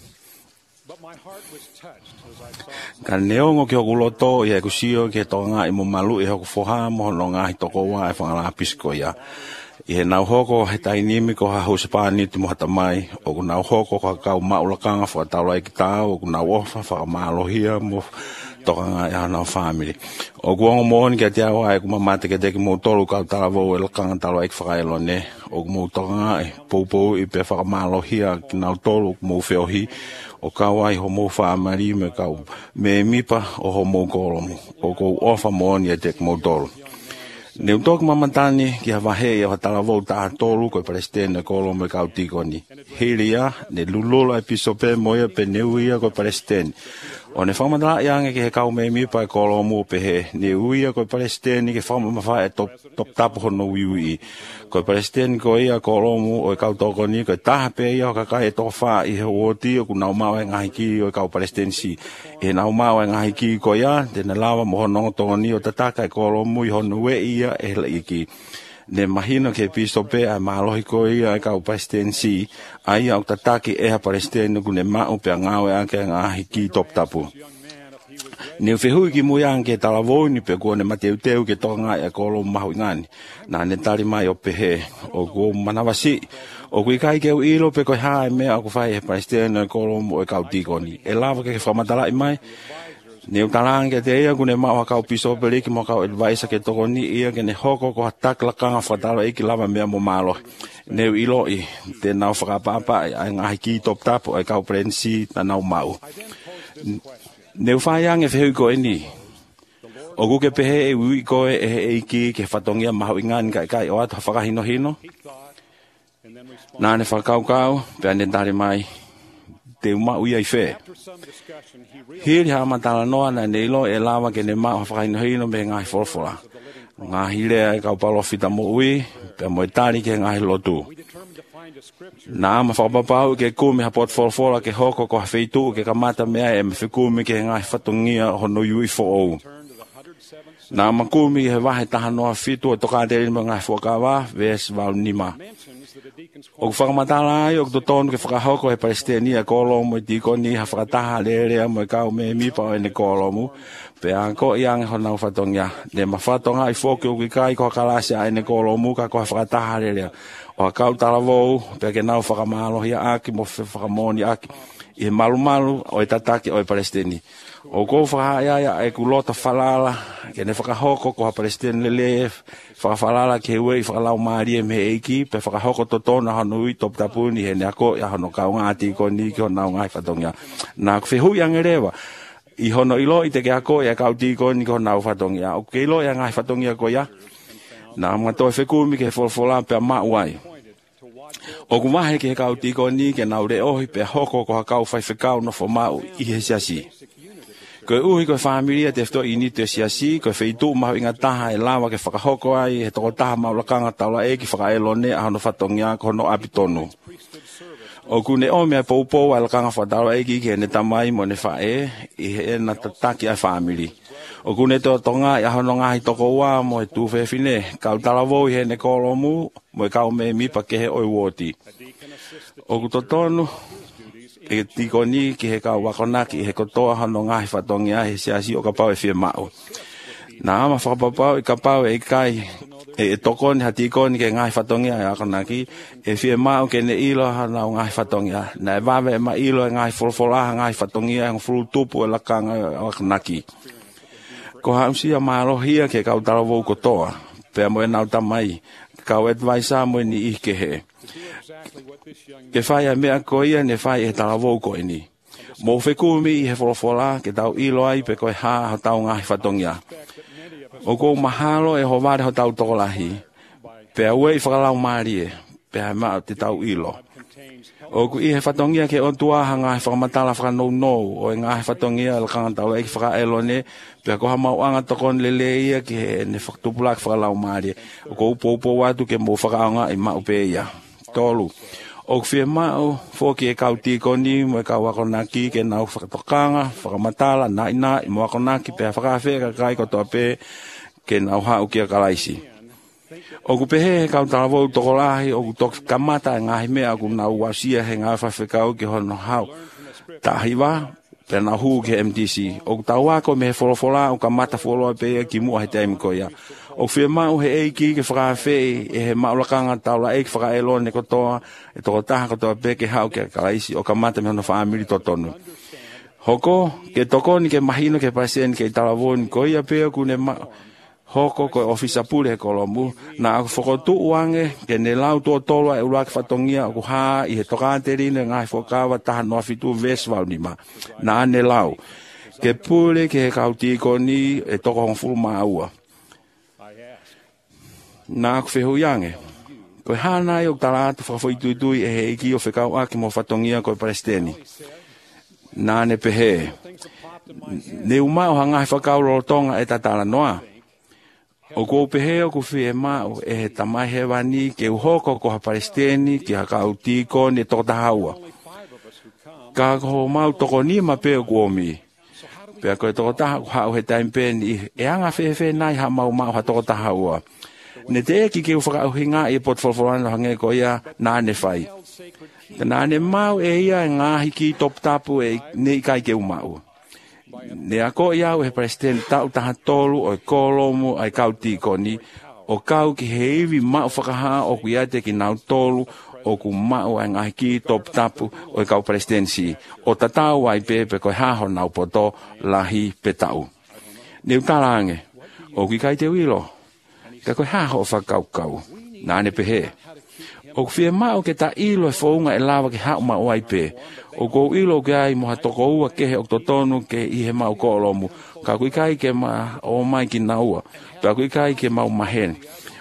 Ka neongo ki hoku loto i he kusio ki he tonga i mo malu i hoku whoha mohono ngā hi toko wā e whangalapis ko ia. I he nau hoko he tainimi ko ha hausapani ti mohata mai, o ku nau hoko ko ha kau maulakanga whakataula i ki tāu, o ku nau ofa whakamalohia mo toka ngā i hanau whamiri. O kuongo mohoni kia te awa e kumamate ke teki mou tolu kau talavou e lakanga talo e ki whakaelo ne. O kumou toka ngā e poupou i pe whakamalohia ki nau tolu kumou whiohi. O kau ai ho mou whamari me kau me mipa o ho mou kolomu. O kou ofa mohoni e teki mou tolu. Ne utoki mamatani ki ha wahe e ha talavou taha tolu koe Palestine kolomu e kau tikoni. Hiria ne lulola e pisope moia pe neuia koe Palestine. O ne whamatala iange ki he kau me mipa e kolomu pe he ne uia koe Palestine ki whamamawha e top, top tapu hono ui. Koe Palestine ko ia kolomu o e kau tokoni koe taha pe ia o kakai e tofa i he uoti o ku nau mau e ngahi ki o e kau Palestine si. E nau mau e ngahi ki ko ia te ne lawa moho nongo tokoni o tataka e kolomu i hono ue ia e hela iki. Ne mahino ke pisope a malohi ko ia e kau Palestine si, a ia o tataki e ha Palestine ku ne mau pe a ngau e ake ngahi ki top tapu. Ne whehui ki muiang ke talavoni pe kua ne mateu teu ke tonga e kolo mahu ingani. Na ne tari mai o pehe o kua manawasi. O kui kai keu ilo pe koi hae mea o kufai e Palestine e kolo mo e kau tikoni. E lava ke whamatala i mai. Ne utalang ke te ia kune mau hakau piso peli ki mo kau advisa ke toko ni ia ke ne hoko ko hatak lakanga whatalo e ki lava mea mo malo. Ne ilo i te nau whakapapa ai ngahi ki top tapo e kau prensi na nau mau. Ne whaiang e whehui ko e ni. O kuke pehe e ui koe e he eiki ke whatongia mahu ingani kai kai o atu whakahino hino. Nā ne whakaukau, pia ne tari mai. te uma ui ai fe. Hiri ha matala noa na neilo e lawa ke ne maa whakaino hino me ngai forfola. Ngā hile ai kau palo fita mo ui, pe mo e tari ke ngai lotu. Nā ama whakapapau ke kumi ha pot forfola ke hoko ko ha feitu ke kamata mea e me whikumi ke ngai whatongia hono yui fo ou. Nā ama kumi he wahe taha noa fitu e toka te rima ngai whakawa, ves wau nima. O whakamatala ai o tonu ke whakahoko he Palestini a kolo mo i tiko ni ha whakataha lerea mo i kau me mipa o ene kolo mu. Pe anko i ange honau whatongia. Ne ma whatonga i whoki o ki kai ko kalasi a ene kolo mu ka ko ha whakataha lerea. O kau talavou, pe ke nau whakamalo hia aki mo whakamoni aki. I malu malu o i tataki o i Palestini. O kou whakahaia e kulota whalala, ke ne whakahoko ko ha Palestini lele, whakawhalala ke ue i whakalau maari e me eiki, pe whakahoko to tōna hanu i top tapuni he ne ako, ia hono kau ngāti ko ni ki honau ngai whatongia. Nā whehui angerewa, i hono ilo i te ke ako, ia kau tiko ni ki honau whatongia. O ke ilo ia ngai whatongia ko ia, nā mga toi whekumi ke wholwhola pe a mauai. O kumahe ke kau tiko ni ke nau re ohi pe hoko ko ha kau whaiwhekau no who mau i he siasi. Koe uhi koe whamiria te fto i ni te siasi, koe wheitu mahu inga taha e lawa ke whakahoko ai, he toko taha maulakanga taula e ki whakaelone a hono whatongia ko hono apitonu. O kune o mea poupou a lakanga whataula e ki ke ne tamai mo ne whae, i he na tataki ai whamiri. O kune to tonga i a hono ngahi toko ua mo e tūwhewhine, kau talavou i he ne kolomu, mo e kau me mipa ke he oi woti. O kutotonu, e tiko ni ki he kau wakonaki he kotoa hano ngahi whatongia he siasi o kapau e whia mau. Nā ama whakapapau e kapau e kai e, e tokoni ha tiko ni ke ngahi whatongia e wakonaki e whia mau ke ne ilo hana o ngahi whatongia. Nā e wawe e ma ilo e ngahi wholwhola ngahi whatongia e ngwhulu tupu e lakanga e wakonaki. Ko haumsia maalohia ke kau tarawou kotoa, pea mo e nau tamai, kau advaisa mo ni ike he. Ke whai a mea ko ia ne whai e tarawou ko ini. Mō whekumi i he wholwhola ke tau ilo ai pe koe haa ho tau ngahi whatongia. O kou mahalo e ho ware ho tau tokolahi. Pea ue i whakalau maari e, pea maa te tau ilo. O ku i he whatongia ke ontua ha ngahi whakamatala whakanou nou, o e ngahi whatongia lakanga tau e ki whakaelone, pea ko ha mau anga tokon lele ia ki he ne whakatupulak whakalau maari e. O kou poupo watu ke mō whakaonga i mau pe ia. Tolu. O whia mau, fōki e kau tīkoni, mo e kau wakonaki, ke nau whakatokanga, whakamatala, nai nai, mo wakonaki, pēa whakawheka kai kotoa pē, ke nau hau kia kalaisi. O ku pehe he kau talavou tokolahi, o ku tok kamata e ngahi mea, ku nau wasia he ngā whawhekau ke hono hau. Tahiwa, pēa nau huu ke M T C. O ku tau wako me he wholofola, o kamata wholoa pēa ki mua he teimi ko ia. O whia mau he eiki ke whakawhei, e he maulakanga taula eiki whakaelone kotoa, e toko taha kotoa pe ke hau ke kalaisi, o kamata me hono whaamiri totonu. Hoko, ke toko ni ke mahino ke pasien ke talavoni, ko ia peo kune ma... Hoko ko ofisa pule he kolomu, na aku whakotu uange, ke ne lau tō tolua e uruaki whatongia, aku haa i he tokaterine ngai whakawa taha noa fitu veswau nima, na ane lau. Ke pule ke he kautiko ni e toko hong fulu maua. Na aku whehuiange. Koe hana i o talatu whakawhaituitui e he iki o whekau aki mo whatongia koe Palestini. Na ane pehe. Ne umau hangai whakau rotonga e tatala noa. O kou pehe o ku whie mau e he tamai he wani ke uhoko ko ha Palestini ki ha kau tiko ni toko tahaua. Ka ko mau toko ni ma peo ku omi. Pea koe toko taha ku hau he taimpeni e anga whewhe nai ha mau mau ha toko tahaua. Ne te eki ke uwhaka uhinga i pot wholwholano hange ko ia nāne whai. Te nāne mau e ia e ngāhi ki top tapu e ne i kai ke umau. Ne ako ia o he Palestini tau taha tolu o e kolomu ai kau tīkoni o kau ki heivi mau whakaha o ku iate ki nau tolu o ku mau ai ngahi ki top tapu o e kau Palestini si. O tatau ai pepe koe haho nau poto lahi petau. Ne utarange o ki kai te wilo. Ka koe haho o whakaukau. Nāne pehe. O ku whia mau ke ta ilo e whaunga e lawa ke hau mau ai pe. O kou ilo ke ai moha toko ua ke he o totonu ke i he mau koolomu. Ka kui kai ke ma o mai ki na ua. Ka kui kai ke mau mahen.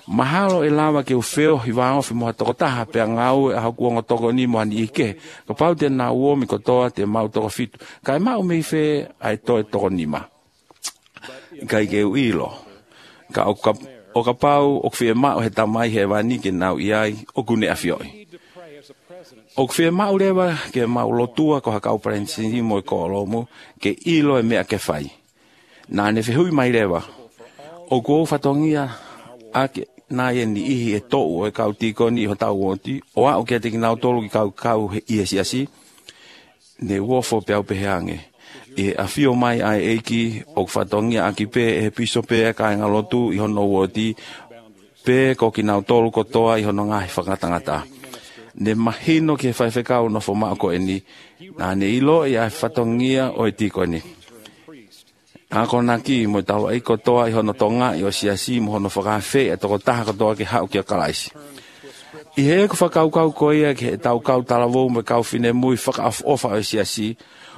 Mahalo e lawa ke ufeo hi wao fi moha toko taha pe ngau e haku ongo toko ni moha ni ike. Ka pau te na uomi ko toa te mau toko fitu. Ka e mau mei fe ai toe toko nima. Ka i ke uilo. Ka o ka, o ka pau o kwhia mau he tamai he wani ke nau iai o kune a fioi. O kwhia mau rewa ke mau lotua ko hakau parensi mo i ko olomu ke ilo e mea ke whai. Nā ne whihui mai rewa. O kou whatongia ake nā e ni ihi e tou o e kau tīkoni i ho tau oti. O a o kia teki nau tolu ki kau kau he iesi asi. Ne wofo pe au peheange. E a fio mai ai eiki o whatongia aki pe e piso pe e ka inga lotu i hono oti. Pe ko ki nau tolu kotoa i hono ngahi whakatangata. Ne mahino ki e whaiwhekau no fo mao ko e ni. Nā ne ilo i ai whatongia o e tīkoni. Ako naki mo tau ai kotoa i hono tonga i o siasi mo hono whakawhi e toko taha kotoa ki hau ki a kalaisi. I he ko whakau kau koia ki he tau kau talavou me kau whine mui whakaaf ofa o siasi.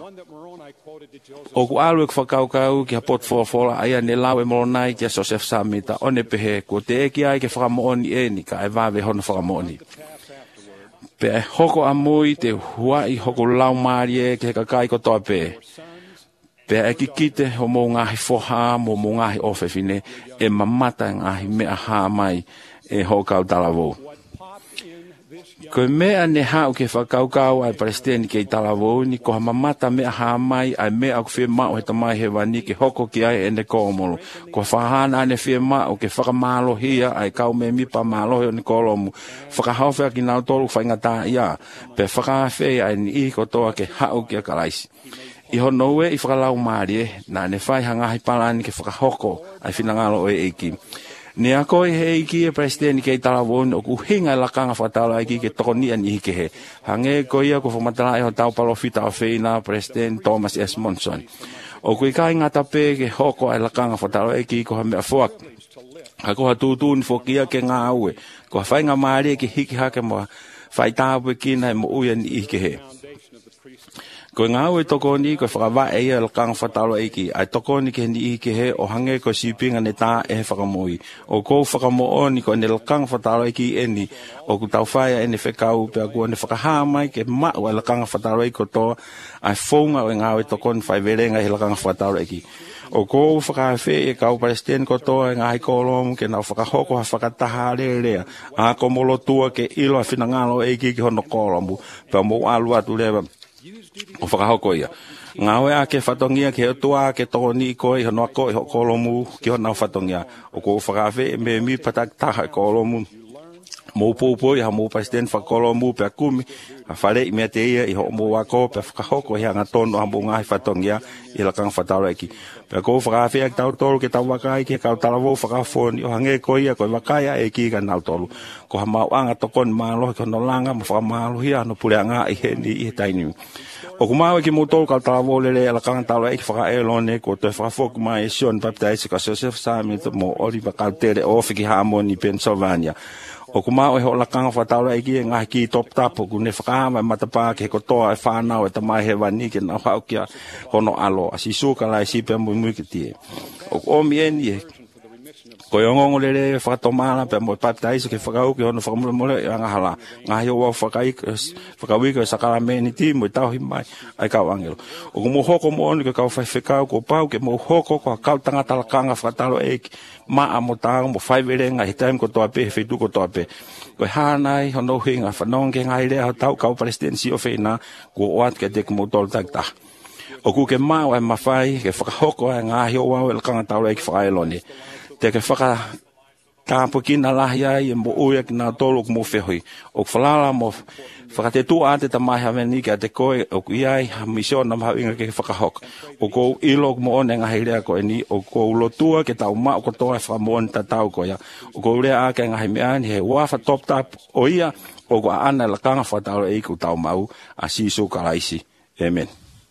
O ku alu e ku whakau kau ki ha pot whawawhola aia ne lau e molonai ki a Joseph Samita o ne pehe ko te eki ai ke whakamooni e ni ka e wawe hono whakamooni. Pe e hoko a mui te huai hoko lau maari e ki he kakai kotoa pe. Pe e ki kite ho mo ngahi foha mo mo ngahi ofefine e mamata ngahi mea haa mai e ho kau talavou. Ko mea ne hau ke whakau kau ai palestini ke i talavou ni ko ha mamata mea haa mai ai mea ku whia mao he tamai he wani ke hoko ki ai e ne koomolo. Ko whahana ne whia mao ke whakamalo hia ai kau me mipa malo he o ni kolomu. Whakahawhea ki nau tolu whaingata ia. Pe whakawhea ai ni i kotoa ke hau ki a kalaisi. I hono ue i whakalau maari e, nā ne whai hangahi palani ke whakahoko ai whinangalo o e eiki. Ne a koe he eiki e presidenti ke i talavon o ku hinga i lakanga whakatala eiki ke toko ni ani hike he. Hange koe ia ko whamatala e ho tau palofita o whina presidenti Thomas S. Monson. O kui kai ngata pe ke hoko ai lakanga whakatala eiki ko ha mea fuak. Ha ko ha tūtūni whokia ke ngā aue. Ko ha whainga maari e ke hiki hake moa whai tāpue kina e mo uia ni hike he. Ko ngā ue toko ni ko whakawa e ia lakanga whatalo eiki. Ai toko ni ke ni i ke he o hange ko sipinga ne tā e he whakamoi. O kou whakamoo ni ko ne lakanga whatalo eiki e ni. O ku tau whaia e ne whekau pe a kua ne whakahaa mai ke mau e lakanga whatalo eiki ko toa. Ai whaunga o ngā ue toko ni whai verenga he lakanga whatalo eiki. O kou whakawhi e kau palestini ko toa e ngā hi kolomu ke nau whakahoko ha whakataha rea rea. A ko molo tua ke ilo a whinangalo eiki ki hono kolomu. Pe mo alu atu lewa. O whakahoko ia. Ngā oe a ke whatongia ke otua ke toko ni koe hono ako i ho kolomu ki ho nau whatongia. O ko whakawhi e me mi patak taha i kolomu. Mō pōpoi ha mō presidenti whakolomu pe a kumi. A whare i mea te ia i ho mō wako pe a whakahoko i hanga tono ha mō ngahi whatongia i lakanga whataro eki. Pe a ko whakawhi a ki tau tolu ke tau wakai ke kau talavou whakafoni o hange ko ia koe wakaya e ki ka nau tolu. Ko ha mau anga tokoni mālohi kono langa ma whakamālohi ano pule anga i he ni i he tainiu. O kumau e ki mōtolu kau talavou lele ala kanga talo eki whaka e lone ko te whakafoku mai e Sion Baptiste ka Joseph Samit mo Oliver Kautere o whiki Harmony Pennsylvania. O kumau e ho lakanga whatalo eki e ngahi ki top tapo ku ne whakahama e matapā ke kotoa e whanau e tamai he wani ke nau hau kia kono alo a si suka lai si pe mui mui ki tie. O omi e ni e ko e ongongo lele whakatomana pe mo Baptiste ke whakau ke hono whakamule mole e anga hala. Ngahi o wau whakawika e sakara meni ti mo i tauhi mai ai kau angelo. O ku mo hoko mo oni ke kau whaiwhekau ko pau ke mo hoko ko kau tangata lakanga whakatalo eki. Maa mo tāng mo whaiwerenga he taim ko toa pe he whetu ko toa pe. Ko hānai hono hinga whanong ke ngai rea tau kau palestinsi o whena ko oat ke te kumo tolu takta. O ku ke mau e mawhai ke whakahoko e ngahi o wau e lakanga tau eki whakaelone. Te ke whaka tāpo ki na lahi ai e mo uia ki nā tolu ku mo whehui. O ku whalala mo whakatetu a te tamai haweni ki a te koe o ku iai ha misio na mahau inga ke whakahok. O kou ilo ku mo one ngahi rea ko e ni o kou lotua ke tau maa ko toa e whakamoon ta tau ko ia. O kou rea a ke ngahi mea ni he wafa top tap o ia o ku a ana lakanga whataro e ku tau mau a sisu karaisi. Amen.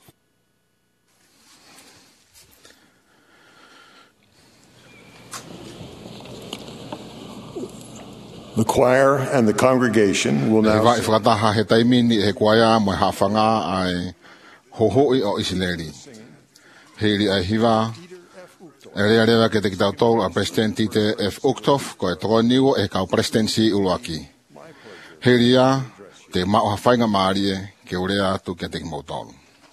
The choir and the congregation will now... Vai whakataha he taimini he kuaia mo ha whanga ai hohoi o Isileri. Heiri ai hiwa E rea rea ke te ki tau tolu a presidenti te F. Uktof, ko e toko niwo e kau presidensi uluaki. Heria te mao hawhainga maarie ke urea atu ke te ki mautolu.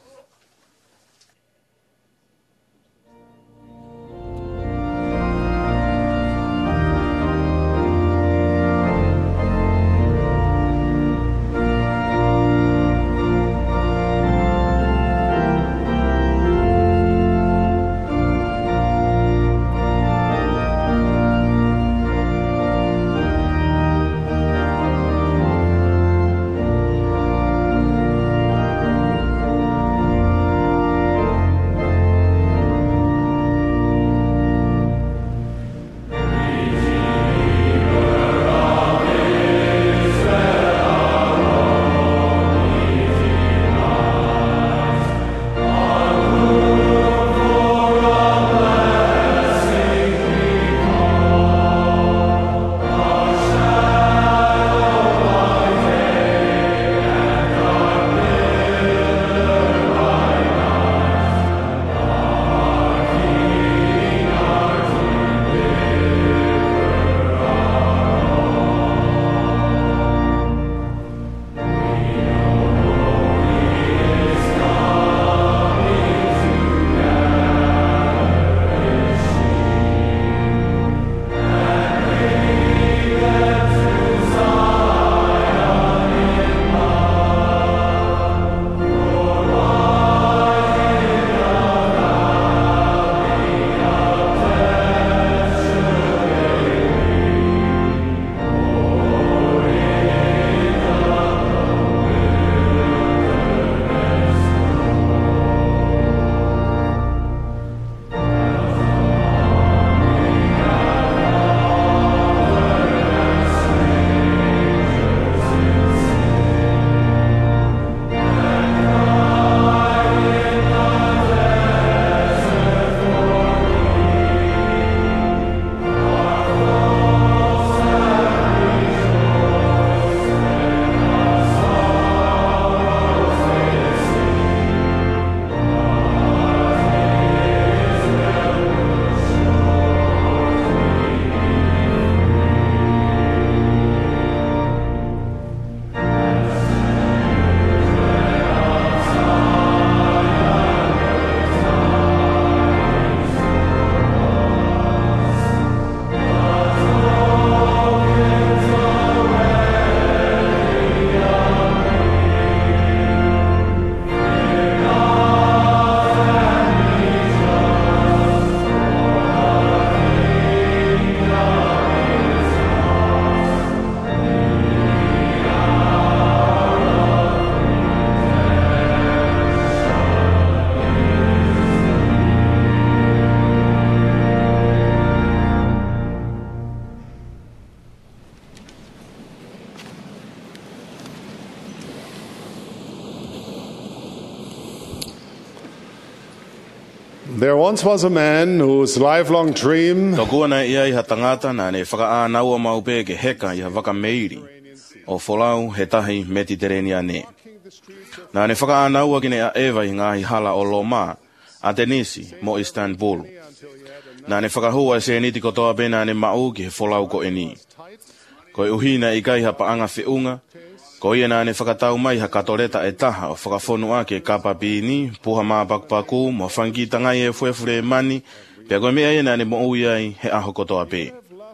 There once was a man whose lifelong dream Tokuna ia i hatangata na ne whaka ānaua maupe ke heka i ha waka meiri o wholau he tahi Mediterranean ne. Na ne whaka ānaua kine a ewa i ngāhi hala o Loma, Atenisi mo Istanbul. Na ne whakahua se niti kotoa pena ne mau ki he wholau ko eni. Ko e uhina i kai ha paanga whiunga, ko ia na ne whakatau mai ha katoreta e taha o whakawhonu ake kapa pini, puha maa pakupaku, mo whankita ngai e fuefure mani, pia koe mea ia na ne mo ui ai he aho kotoa pe.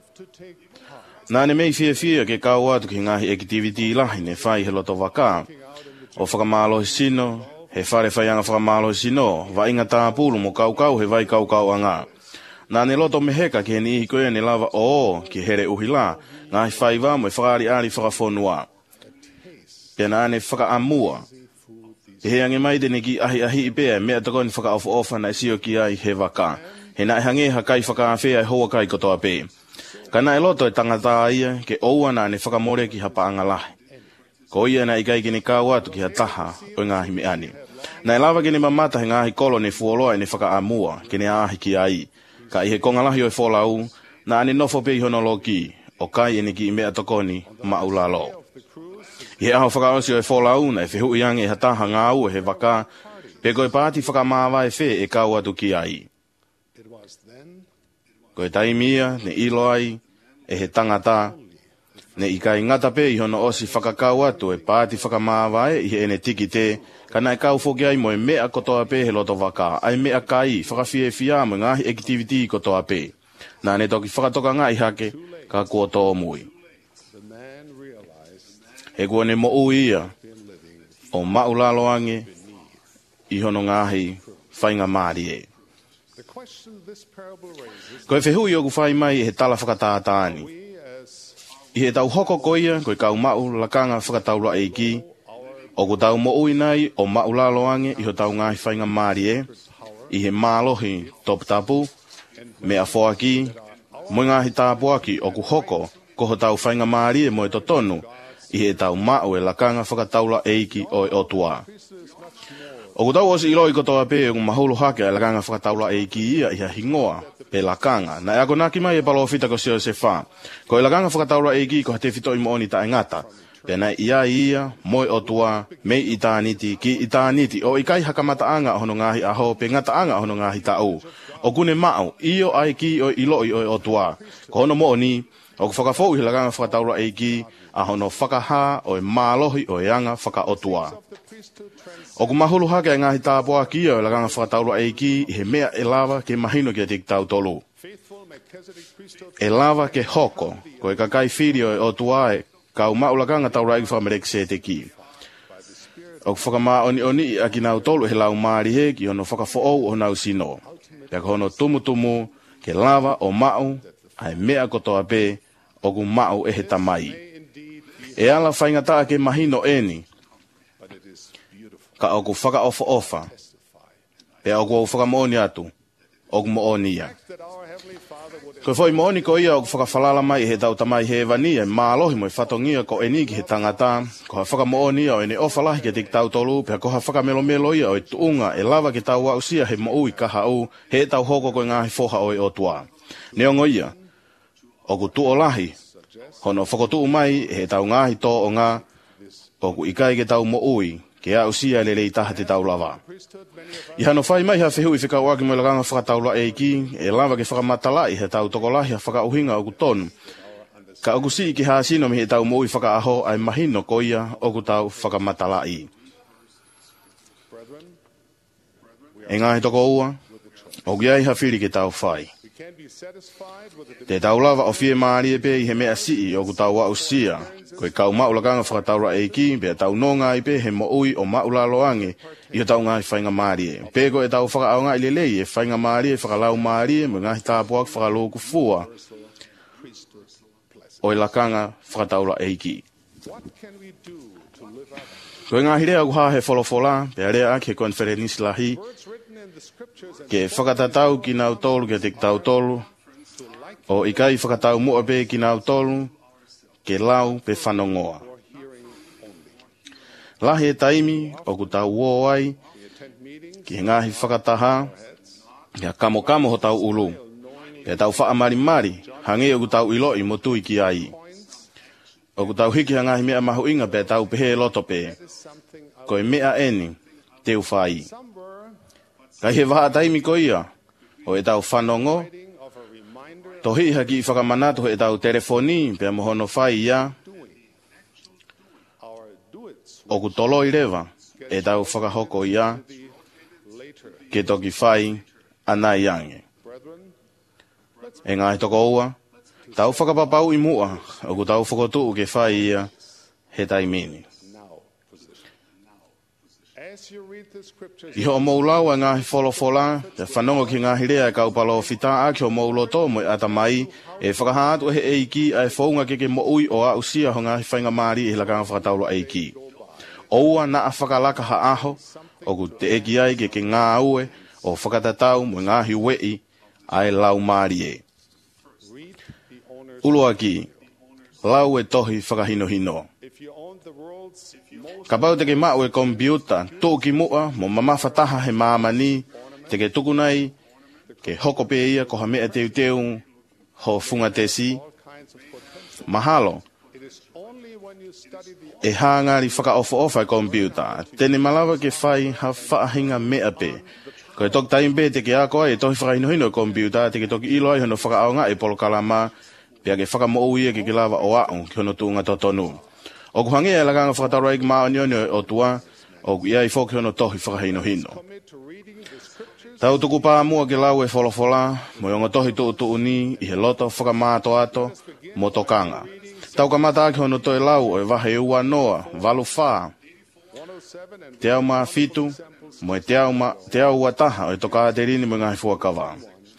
Na ne mei fia fia ke kau atu ki ngahi activity lahi ne whai he loto waka, o whakamalo sino, he whare whaianga whakamalo sino, wa inga tāpulu mo kau kau he vai kau kau anga. Na ne loto meheka ki he ni koe ne lava o ki here uhila, ngahi whaiva mo e whakari ari whakawhonua. Pia na ne whakaamua. E he ange mai tene ki ahi ahi i pēa, mea tako ni whakaofa ofa na sio ki ai he waka. He na e hange ha kai whakaawhea e hoa kai kotoa pē. Kana e loto e tangata ia, ke oua na ne whakamore ki ha paanga lahi. Ko ia na i kai ki ni kāu atu ki ha taha o ngāhi me ani. Na e lava ki ni mamata he ngāhi kolo ne fuoloa e ne whakaamua, ki ne ahi ki ai. Ka i he kongalahi o e wholau, na ane nofo pe i honoloki, o kai e ni ki i mea tokoni maulalo. I he aho whakaosi o e wholau na e whihu iange e hataha ngā u e he waka, pe koe pāti whakamāwa e whe e kau atu ki ai. Koe taimia, ne ilo ai, e he tangata, ne ikai ngata pe i hono osi whakakau atu e pāti whakamāwae i he ene tiki te, kana e kau whoki ai mo e mea kotoa pe he loto waka, ai mea kai, whakawhie whia mo ngahi activity kotoa pe. Nā ne toki whakatoka ngā i hake, ka kua tō mui. He kua ne mo ui ia, o maulaloange, i hono ngahi whainga māri e. Koe whehui o ku whai mai he tala whakatātāni. I he tau hoko koia, koe kau mau lakanga whakataura e ki, o ku tau mo ui nei o maulaloange i ho tau ngahi whainga māri e, i he mālohi top tapu, mea whoaki, mo ngahi tāpuaki o ku hoko, ko ho tau whainga māri e mo e totonu, i he tau mau e lakanga whakataura e ki o e otua. O ku tau osi iloi kotoa pe o ku mahulu hake e lakanga whakataura e ki ia i ha hingoa, pe lakanga. Na e ako naki mai e palo fita ko sio se wha. Ko e lakanga whakataura e ki ko ha te fito i mooni ta e ngata. Pe nai ia ia, moi otua, mei i tāniti, ki i tāniti, o i kai hakamata anga o hono ngahi aho, pe ngata anga o hono ngahi tau. O kune mau, io ai ki o iloi o e otua. Ko hono mooni, o ku whakafou i lakanga whakataura e ki, a hono whakaha o e mālohi o e anga whakaotua. O ku mahulu hake e ngahi tāpua ki o e lakanga whakataura e ki, i he mea e lava ke mahino ki a tik tau tolu. E lava ke hoko, ko e kakai whiri o e otua e, kau maulakanga taura i whamerek se te ki. O ku whakamaa oni oni a ki nau tolu he lau maari he ki hono whakafoou o nau sino. Pea ko hono tumutumu ke lava o mau, ai mea kotoa pe, o ku mau e he tamai. E ala whaingataa ke mahino eni, ka o ku whaka ofa ofa, pe o ku o whaka mooni atu, o ku mooni ia. Koe whoi mooni ko ia o ku whaka whalala mai he tau tamai he vania, mālohi mo i whatongia ko eni ki he tangata, ko ha whaka mooni ia o ene ofa lahi ke tik tau tolu, pe ko ha whaka melo melo ia o i tuunga e lava ki tau wau sia he mo ui kaha u, he tau hoko koe ngahi foha o i otua. Neongo ia, o ku tuo lahi, hono whakotuu mai he tau ngahi tō o ngā, o ku ikai ke tau mo ui, ke a usia lele i taha te tau lava. I hano whai mai ha whihu i whikau aki mo i lakanga whakataula e ki, e lava ke whakamatala i he tau tokolahi ha whakauhinga o ku tonu. Ka o ku si ki haa sino mi he tau mo ui whakaaho ai mahino ko ia o ku tau whakamatala i. E ngahi toko ua, o ku iai ha whiri ke tau whai. Te tau lava o fie maari e pe i he mea sii o ku tau wa usia, koe kau maulakanga whakataura e ki, pe tau nonga i pe he mo ui o maulaloange i o tau ngahi whainga maari e. Pe ko e tau whakaonga i lelei e whainga maari e whakalau maari e mo ngahi tāpuak whakaloku fua o i lakanga whakataura e ki. Koe ngahi rea ku haa he wholofola, pe a rea ke konferenisi lahi, ke whakatatau ki nau tolu ke tik tau tolu, o ikai whakatau mua pe ki nau tolu, ke lau pe whanongoa. Lahi e taimi o ku tau uo ai, ki ngahi whakataha, ke kamo kamo ho tau ulu, ke tau whaamari mari, hangi o ku tau iloi mo tui ki ai. O ku tau hiki hangahi mea mahu inga pe tau pehe loto pe, koe mea eni, teu whai. Kai he waha taimi ko ia, o e tau whanongo, tohi haki i whakamanatu he tau telefoni, pia mohono whai ia, o ku tolo i rewa, e tau whakahoko ia, ke toki whai anai ange. E ngāi toko ua, tau whakapapau i mua, o ku tau whakotuu ke whai ia, he taimini. I ho moulau a ngahi wholofola, te whanongo ki ngahi rea e kaupalo whita a ki ho mouloto mo e atamai, e whakahatu e he eiki a e whaunga ke ke mo ui o a usia ho ngahi whainga maari e lakanga whakatauro eiki. Oua na a whakalaka ha aho, o ku te eki ai ke ke ngā aue, o whakatatau mo ngahi wei a e lau maari e. Ulua ki, lau e tohi whakahino-hino. Ka pau te ke mau e kompiuta, tō ki mua, mo mamawhataha he māmani, te ke tukunai, ke hoko pe ia ko ha mea teu teu, ho funga te si. Mahalo, e hāngari whakaofo ofa e kompiuta, tene malawa ke whai ha whaahinga mea pe, Ko e toki taimbe te ke ako ai, e tohi whakainohino e kompiuta, te ke toki ilo ai hono whakaonga e polo kalama, pia ke whakamo ui e ke ke lava o au, ki hono tuunga totonu. O kuhangi e laganga whakataura ik maa nioni o tua, o ia i whoki hono tohi whakainohino. Tau tuku pā mua ke lau e wholofola, mo yonga tohi tuu tuu ni, i he loto whakamāto ato, mo tokanga. Tau kamata aki hono toi lau o e wahe ua noa, walu whaa. Te au maa fitu, mo e te au, ma, te au ua taha o e toka te rini mo ngahi fuakawa.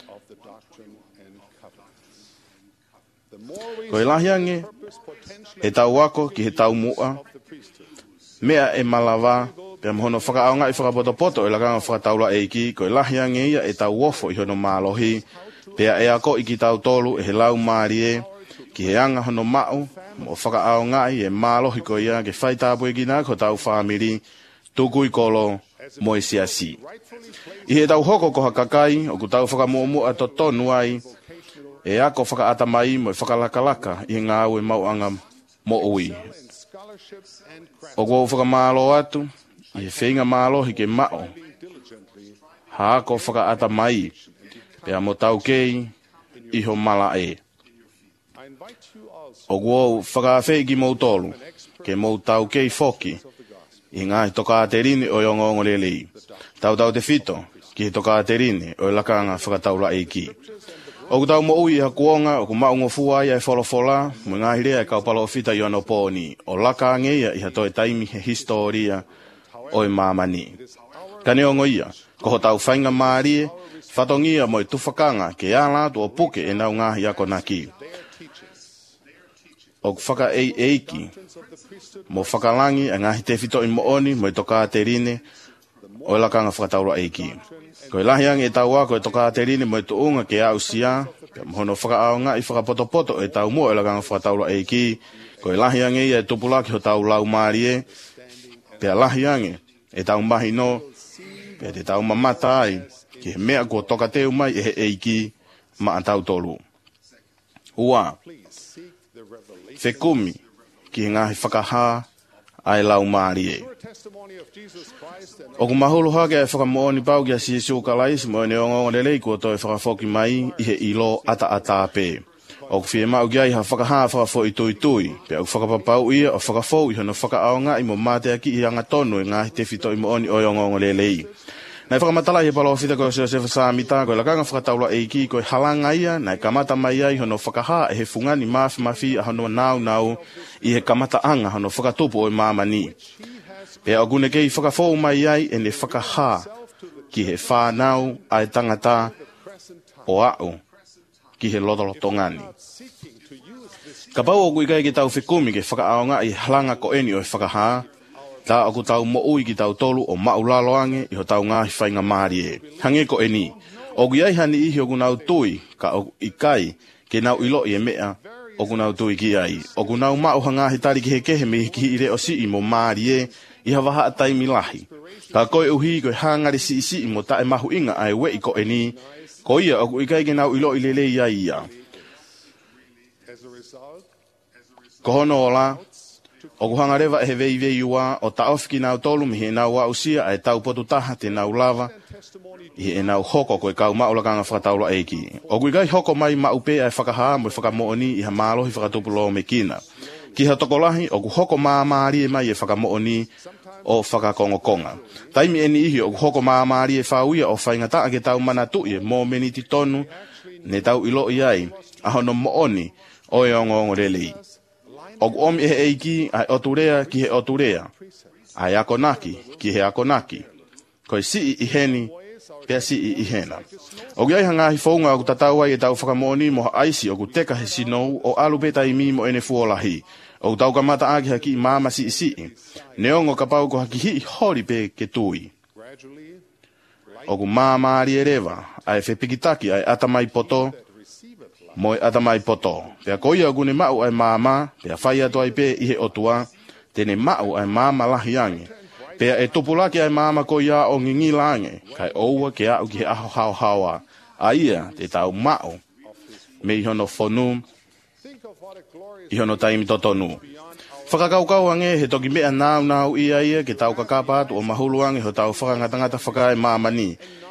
Ko e lahiange, e tau wako ki he tau mua, mea e malawa, pia mohono whakaaonga i whakapoto e laganga whakataula eiki, ko e lahiange ia e tau wofo i hono mālohi, pia e ako i ki tau tolu e he lau maarie, ki he anga hono mau, mo whakaaonga i e mālohi ko ia, ke whaitapu e kina ko tau whamiri, tuku i kolo, mo e siasi. I he tau hoko ko hakakai, o ku tau whakamuamua to tonu ai, e ako whakaatamai mo e whakalakalaka i ngā au e mauanga mo ui. O kua whakamalo atu, i he whenga mālohi ke mao, ha ako whakaatamai, pia mo tau kei, i ho mala e. O kua whakawhei ki mou tolu, ke mou tau kei foki, i ngā he toka te rini o yongo ongo lelei. Tau tau te fito, ki he toka te rini o lakanga whakataula eiki. O ku tau mo ui ha kuonga, o ku maungo fua ia e wholofola, mo ngā hirea e kaupalo fita i ano pōni, o lakanga ia i ha toi taimi he historia o e mamani. Kane ongo ia, ko ho tau whainga maarie, whatongia mo e tufakanga ke ālatu o puke e nau ngāhi ako naki. O ku whaka ei eiki, mo whakalangi a ngahi te fito i mooni mo e toka te rine o e lakanga whakataura eiki. Ko e lahiang e tau ako e toka te rine mo e tuunga ke au sia, ke mohono whakaaonga i whakapotopoto e tau mo e lakanga whakataura eiki. Ko e lahiang e e tupulaki ho tau lau maarie, pe a lahiang e tau mahi no, pe te tau mamata ai, ki he mea kua toka teu mai e he eiki ma an tau tolu. Ua, whekumi, ki he ngahi whakaha ai lau maarie. O ku mahulu hake e whakamooni pau ki a sisu kalais mo e neongo lelei kua toi whakafoki mai i he ilo ata ata pe. O ku whie mau ki ai ha whakaha whakafo i tui tui, pe au whakapapau ia o whakafo i hono whakaaonga i mo mate aki i anga tonu e ngahi te fito i mooni o yongo lelei. Nai whakamatala i palo whita ko se se whasamita ko i lakanga whakataula eiki ko i halanga ia, nai kamata mai ai hono whakaha e he fungani mafi mafi a hono nau nau i he kamata anga hono whakatupu o i mamani. Pe o gune kei whakafou mai ai e ne whakaha ki he whanau ai tangata o au ki he lotoloto ngani. Ka pau o kui kai ki tau whikumi ke whakaaonga i halanga ko eni o i whakaha, tā aku tau mo ui ki tau tolu o maulaloange i ho tau ngahi whainga maari e. Hange ko eni, o kui ai hani ihi o kunau tui ka o i kai ke nau ilo i e mea o kunau tui ki ai. O kunau mau hangahi tari ki he kehe me ki i re o si i mo maari e i ha waha atai milahi. Ka koe uhi koe hangari si i si i mo tae mahu inga ai we i ko eni, ko ia o kui kai ke nau ilo i lele ia ia. Ko hono o la, o kuhanga rewa e he vei vei ua o ta ofiki nau tolu mi he nau wa usia a e tau potu taha te nau lava i e nau hoko koe kau maulakanga whakataula eiki. O kui gai hoko mai maupe a e whakaha mo i whakamooni i ha mālohi whakatupulo me kina. Ki ha tokolahi o ku hoko maamaari e mai e whakamooni o whakakongokonga. Taimi eni ihi o ku hoko maamaari e whauia o whaingata a ke tau manatu i e mō meniti tonu ne tau ilo i ai a hono mooni o e ongo relei. O ku omi e he eiki ai oturea ki he oturea, ai akonaki ki he akonaki, koe si i heni, pia si i hena. O ku ai hanga hi whaunga o ku tatau ai e tau whakamoni mo aisi o ku teka he sinou o alupeta i mi mo ene fuolahi. O ku tau kamata agi haki i mama si i si i, neongo ka pau ko haki hi hori pe ke tui. O ku maamaari e rewa, ai whepikitaki ai atamai poto, mo e atamai poto. Pea koia o gune mau ai mama, pea whai atu ai pe ihe otua, tene mau ai mama lahi ange. Pea e tupulaki ai mama koia o ngingi lange, kai oua ke au ki he aho hao hawa. A ia, te tau mau, me ihono whonu, ihono taimi totonu. Whakakaukau ange he toki mea nau nau ia ia ke tau kakapa atu o mahulu ange ho tau whakangatangata whakae mamani.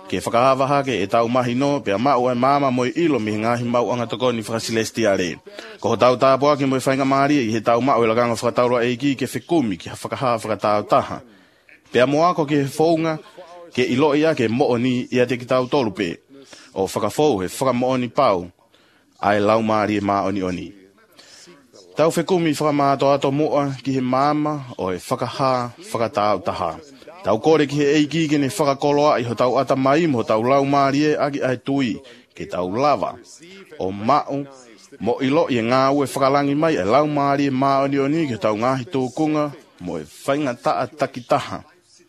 ke whakahawaha ke e tau mahi no, pia mau e mama mo i ilo mi ngahi mau anga tokoni whakasilestiare. Ko ho tau tāpua ki mo i whainga maari i he tau mau e laganga whakataurua e ki ke whikumi ki whakahaha whakatau taha. Pia mo ako ke whaunga ke ilo ia ke mooni ia te ki tau tolupe. O whakafou he whakamooni pau ai lau maari e maoni oni. Tau whikumi whakamāto ato mua ki he mama o e whakaha whakatau taha. Tau kore ki he eiki ke ne whakakoloa i ho tau ata maimo ho tau lau maari e agi ai tui ke tau lava. O mau mo ilo i ngā ue whakalangi mai e lau maari e maoni oni ke tau ngahi tūkunga mo e whainga taa takitaha.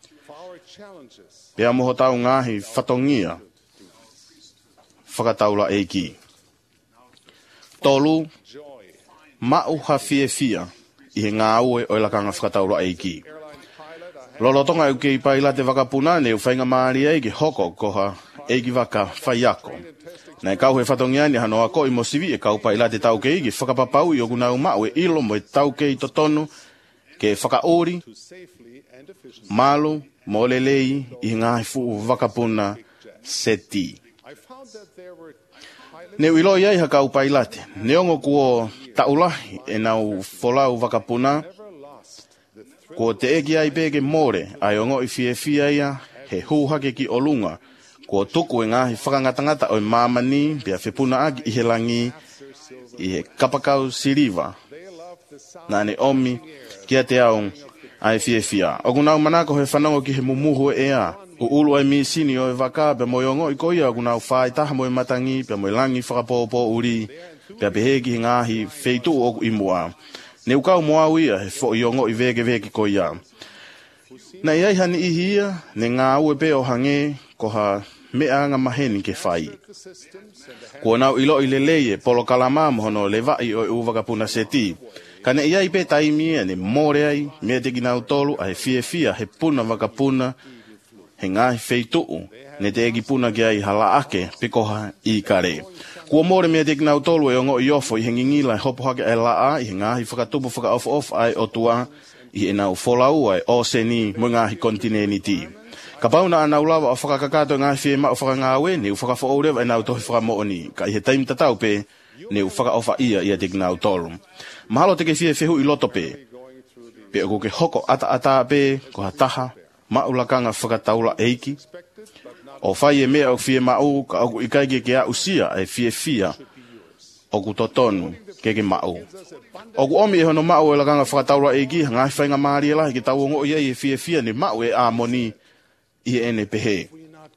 Pea mo ho tau ngahi whatongia whakataula eiki. Tolu, mau ha fie fia i he ngā ue o ilakanga whakataula eiki. Lolotonga e ukei paila te wakapuna ne uwhainga maari e ki hoko koha e ki waka whaiako. Nei kau he whatongia ni hanoa ko i mosivi e kau paila te tau kei ki whakapapau i oku nau mau e ilo mo e tau kei totonu ke whakaori, malu, molelei i ngāhi fuu wakapuna seti. Ne uilo iai ha kau pailate, ne ongo kuo taulahi e nau wholau wakapuna, ko te eki ai peke more, ai ongo i fie fia ia, he hūhake ki olunga, ko tuku e ngahi whakangatangata o i mamani, pia whipuna agi i he langi, i he kapakau siriva. Nane omi, kia te aung, ai fie fia. Oku nau manako he whanongo ki he mumuhu e ea, u ulu ai misini o e waka, pia moi ongo i koia, oku nau whai taha moi matangi, pia moi langi whakapopo uri, pia peheki ngahi feitu oku imua. Ne ukau moa uia he fo i ongo i veke veke ko ia. Na iai hani i hia, ne ngā ue pe o hange, ko ha mea anga maheni ke whai. Kua nau ilo i leleye, polo kalama mohono le vai o i uwakapuna seti. Ka ne iai pe taimia ne more ai, mea te kinau tolu a he fie fia he puna wakapuna, he ngahi feituu, ne te egi puna ki ai hala ake, pikoha i kare. Kua more mea te kinau tolu e ongo i ofo i he ngingila e hopo hake e laa, i he ngahi whakatupu whaka off off ai o tua, i e nau wholau ai o seni mo ngahi kontineni ti. Ka pauna anau lawa o whakakakato ngahi fie ma o whakangawe, ne u whakafo orewa e nau tohi whakamooni. Ka i he taim tatau pe, ne u whaka ofa ia i a te kinau tolu. Mahalo te ke fie fehu i loto pe. Pe o ke hoko ata ata pe, ko ha taha, maulakanga whakataula eiki. O whai e mea o fie mau, ka oku ikaike ke a usia e fie fia, oku totonu ke ke mau. Oku omi e hono mau e lakanga whakataula eiki, ngai whainga maari e lahi ke tau ongo i e fie fia ni mau e a moni i e ene pehe.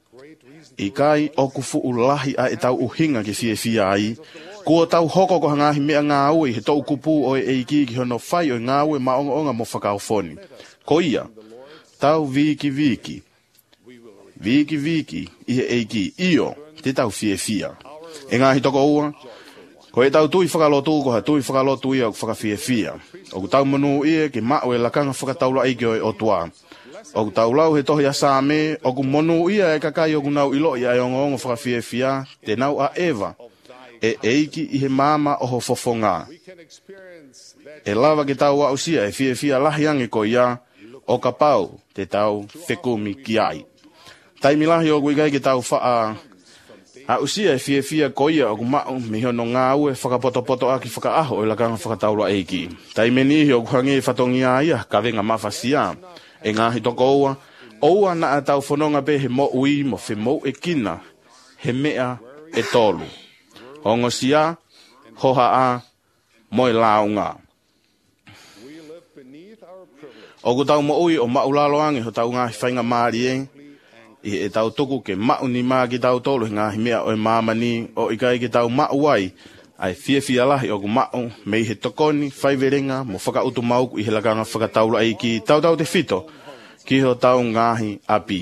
I kai oku fuu lahi a e tau uhinga ke fie fia ai, kua tau hoko ko hangahi mea ngā ue he tau kupu o e eiki ki hono whai o ngā ue maonga onga mo whakaofoni. Ko ia, tau viki viki. Viki viki i he eiki io te tau fie fia. E ngāhi toko ua, ko e tau tui whakalotu ko ha tui whakalotu ia o whakafie fia. O ku tau manu ia ke mao e lakanga whakataula eiki o e otua. O ku tau lau he tohi a sāme, o ku monu ia e kakai o ku nau ilo ia e ongo ongo whakafie fia, te nau a Eva, e eiki i he mama o ho fofonga. E lava ke tau au sia e fie fia lahi ange ko ia, o ka pau te tau whekumi ki ai. Taimilahi o kuikai ke tau wha a usia e fie fia koia o kumau mi hono ngā ue whakapoto-poto aki whakaaho e lakanga whakataura eiki. Taimenihi o kuhangi e whatongia ia ka venga mawhasia. E ngāhi toko oua, oua na a tau whanonga pe he mo ui mo whi mo e kina, he mea e tolu. Hongo sia, hoha a, mo e launga. O ku tau mo ui o maulaloange ho tau ngāhi whainga maari e, i e tau tuku ke mau ni maa ki tau tolu ngāhi mea o e mamani o i kai ki tau mau ai ai fie fia lahi o ku mau mei he tokoni whaiverenga mo whakautu mauku i he lakanga whakataula ai ki tau tau te whito ki ho tau ngāhi api.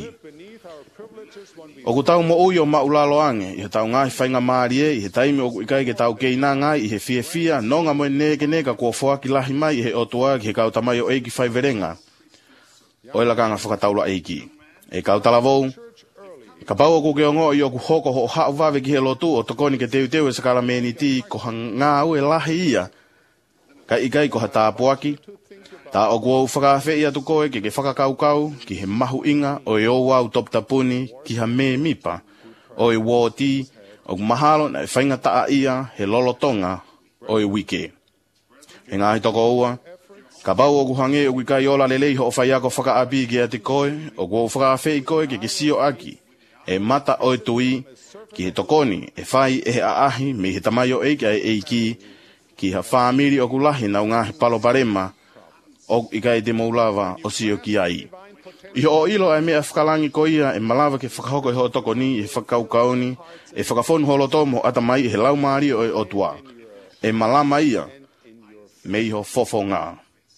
O ku tau mo ui o mau laloange i he tau ngāhi whainga maari e i he taimi o ku i kai ki tau keina ngai i he fie fia no ngā moe neke neka kua whoaki lahi mai i he otua ki he kautamai o eiki whaiverenga o e lakanga whakataula eiki. E kautala vou, ka pau oku ke ongo i oku hoko ho hao wawe ki he lotu o tokoni ke teu teu e sakala meni ti ko ngā ue lahi ia, ka ikai ko ha tāpuaki, Ta o kua whakawhi ia tu koe ke ke whakakaukau ki he mahu inga o e o wau top tapuni ki ha me mipa o e wōti o mahalo na e whainga taa ia he lolotonga o e wike. He ngāhi toko ua, ka bau o kuhange o kukai ola lelei ho o whaiako whakaapi ki a te koe o kua whakawhi i koe ke ke sio aki e mata o e tui ki he tokoni e whai e he aahi me he tamai o eike e eiki ki ha whaamiri o kulahi nau ngāhi palo parema o ikai te maulawa o sio ki ai. I o ilo e mea whakalangi ko ia e malawa ke whakahoko e ho toko ni e whakaukauni e whakafonu holotomo atamai he laumari o e otua. E malama ia me iho fofo ngā.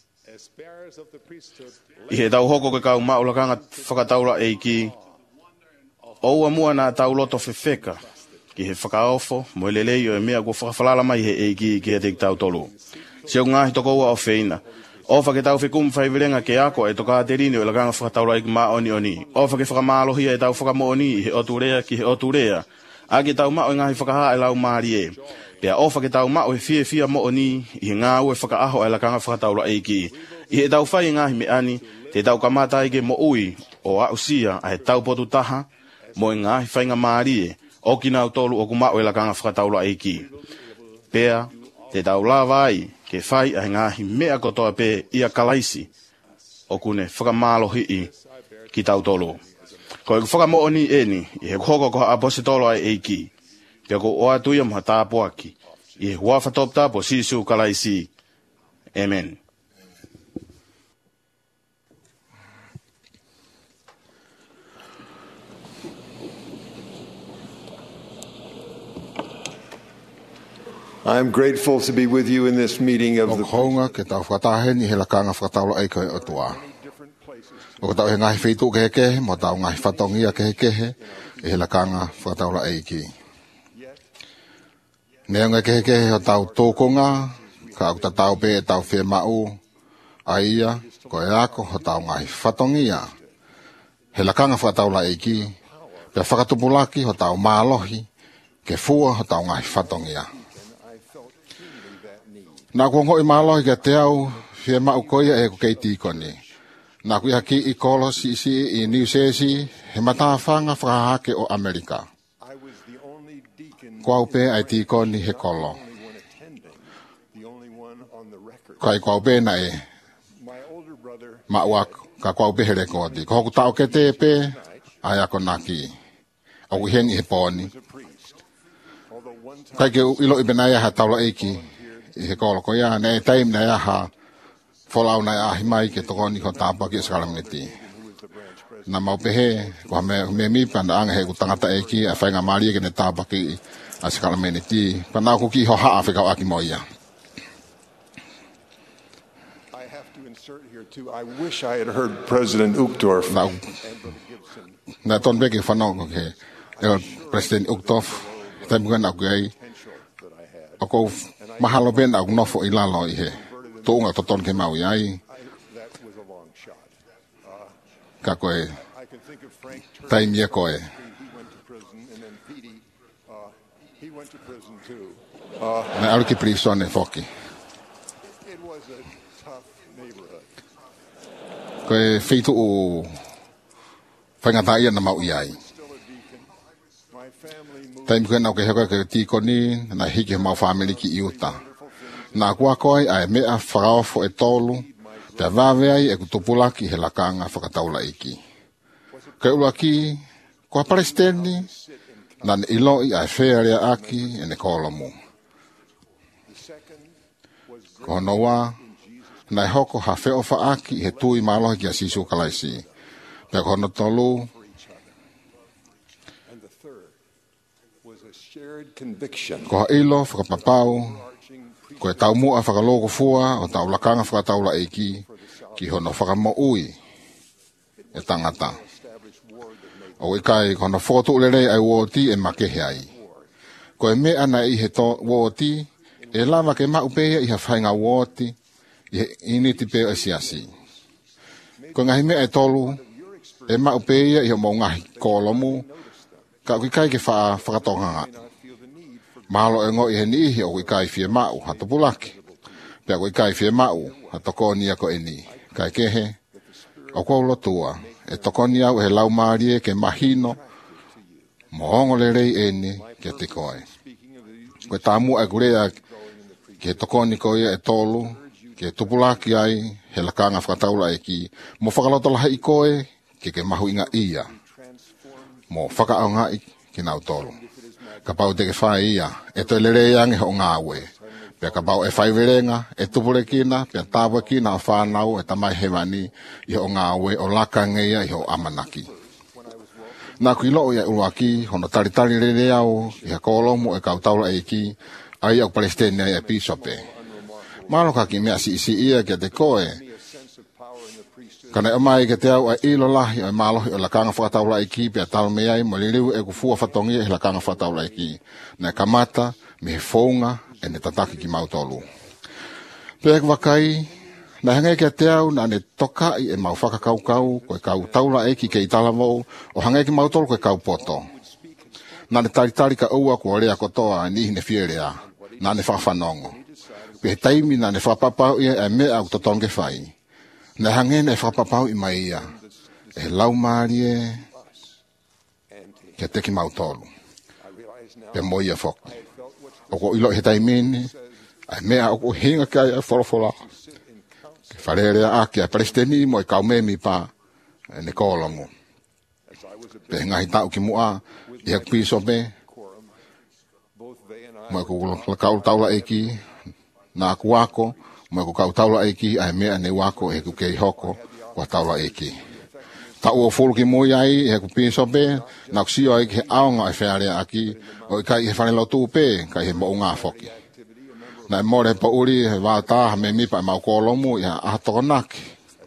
I he tau hoko ke kau maulakanga whakataura e ki oua mua nā tau loto whewheka ki he whakaofo mo lelei o e mea kua whakawhalala mai he e ki ki he te tau tolu. Sio ngāhi toko ua o whina. Ofa ke tau whikum whaivirenga ke ako e toka te rini o lakanga whakataura i ki maa oni oni. Ofa ke whakamalohia e tau whakamooni i he oturea ki he oturea. A ke tau mao i ngahi whakaha e lau maari e. Pea ofa ke tau mao e fie fia mo oni i he ngā ue whakaaho e lakanga whakataura i ki. I he tau whai ngahi me ani te tau kamata i ke mo ui o a usia a he tau potu taha mo i ngahi whainga maari e o ki nau tolu o kumao e lakanga whakataura i ki. Pea te tau lawai ke whai a ngahi mea kotoa pe ia kalaisi o kune whakamalohi i ki tau tolu. Ko e whakamooni e ni i he koko ko apositolo ai eiki. Pea ko oa tuia maha tāpuaki i he huafa top tapo sisu kalaisi. Amen. I am grateful to be with you in this meeting of the Honga ke tau whatahe ni he lakanga whakataula ai koe otua. O tau he ngahi whitu ke hekehe, mo tau ngahi whatongia ke hekehe, e he lakanga whakataula ai ki. Neonga ke hekehe o tau tōkonga, ka au tatau pe e tau whē mau, a ia, ko e ako ho tau ngahi whatongia. He lakanga whakataula ai ki, pe whakatupulaki ho tau mālohi, ke fua ho tau ngahi whatongia. Nā kua ngoi mālohi kia te au, whia mau koia e ko kei tīkoni. Nā kui haki i kolo si si i New Jersey, he matawhanga whakahake o Amerika. Kua upe ai tīkoni he kolo. Kai kua upe na e, maua ka kua upe he rekodi. Ko hoku tau ke te pe, ai ako naki. Au hengi he pōni. Kai ke ilo i benaya ha taula eiki. I he kolo ko ia, ne taim na ia ha wholau na ia ahimai ke tokoni ko tāpa ki Skalamiti. Na mau pehe, ko me, me mipa na anga he ku tangata eki, a whainga maria ke ne tāpa ki Skalamiti. Panau ku ki ho haa whikau aki mo ia. I have to insert here too. I wish I had heard President Uchtdorf. Na, na ton beke whanau ko ke, President Uchtdorf, taim kua na ku ai, o kou mahalo ben au nofo i lalo i he. Tōunga toton ke mau i ai. Ka koe. Taimia koe. Na alu ki prisone foki. Koe fitu u whaingata ia na mau i ai. Taim kua nau ke heko ke tīkoni, na hiki mau whamili ki iuta. Nā kua koe ai mea whakaofo e tolu, te vāweai e kutupulaki he lakanga whakataula iki. Ke ula ki, kua Palestini, na ne iloi ai whēarea aki e ne kolomu. Ko noa, na hoko ha wheofa aki he tui mālohi ki a sisu kalaisi. Pea kono tolu, ko ha ilo whakapapau, ko e tau mua whakaloko fua o tau lakanga whakataula eiki ki hono whakamo ui e tangata. O i kai kono whotu ulere ai wōti e makehe ai. Ko e mea na i he to wōti e lava ke maupea i ha whainga wōti i he initi peo e siasi. Ko ngahi mea e tolu e maupea i ho mau ngahi kolomu ka kui kai ke wha whakatonganga. Mahalo e ngoi he nihi o kui kai fie mau hatopulaki. Pea koe kai fie mau, ha toko ni ako eni. Kai kehe, o kua ulo tua, e toko ni au he lau maarie ke mahino, mohongo le rei eni ke te koe. Koe tamu ai kurea ke toko ni koe e tolu, ke tupulaki ai, he lakanga whakataula e ki, mo whakaloto laha i koe, ke ke mahu inga ia. Mo whakaau ngai ki nau tolu. Ka pau te ke whae ia, e toi le rei ange ho ngā ue. Pea ka pau e whaiwerenga, e tupure kina, pea tāpua kina o whanau, e tamai hewani, i ho ngā ue o laka ngeia i ho amanaki. Nā kui loo ia uruaki, hono taritari rere au, i ha kolomu e kautaula e ki, ai au Palestina e pisope. Maloka ki mea si isi ia ke te koe, kana e mai ke te au a ilo lahi o e malohi o lakanga whakataula e ki, pia tau meai mo liriu e kufua whatongi e lakanga whakataula e ki. Nā kamata, me he whaunga, e ne tataki ki mautolu. Pia ek wakai, nā hange ke te au, nā ne tokai e mau whakakaukau, koe kau taula e ki ke italavou, o hange ki mautolu koe kau poto. Nā ne taritari ka ua kua rea kotoa, ni ne whierea, nā ne whawhanongo. Pia he taimi nā ne whapapau ia e mea au totonge whai. Nā hange ne whapapau i mai ia, e lau maarie, ke teki mautolu. Pia moi a whoki. O ko ilo he taimini, ai mea o ko hinga kai a wholofola. Ke wharerea ake a Palestini mo i kaumemi pa, e ne kōlongo. Pe ngahi tau ki mua, i hak piso me, mo i ko kau taula eki, nā kuako, mo i ko kau taula eki, ai mea ne wako e ku kei hoko, kua taula eki. Tau o fulu ki mui ai, he ku piso pe, nā kusio ai ki he aonga e whaarea aki, o i kai he whanelo tū pe, kai he mo ngā whoki. Nā e more pa uri, he wā tāha me mipa e mau kōlomu, i ha ahatoko naki.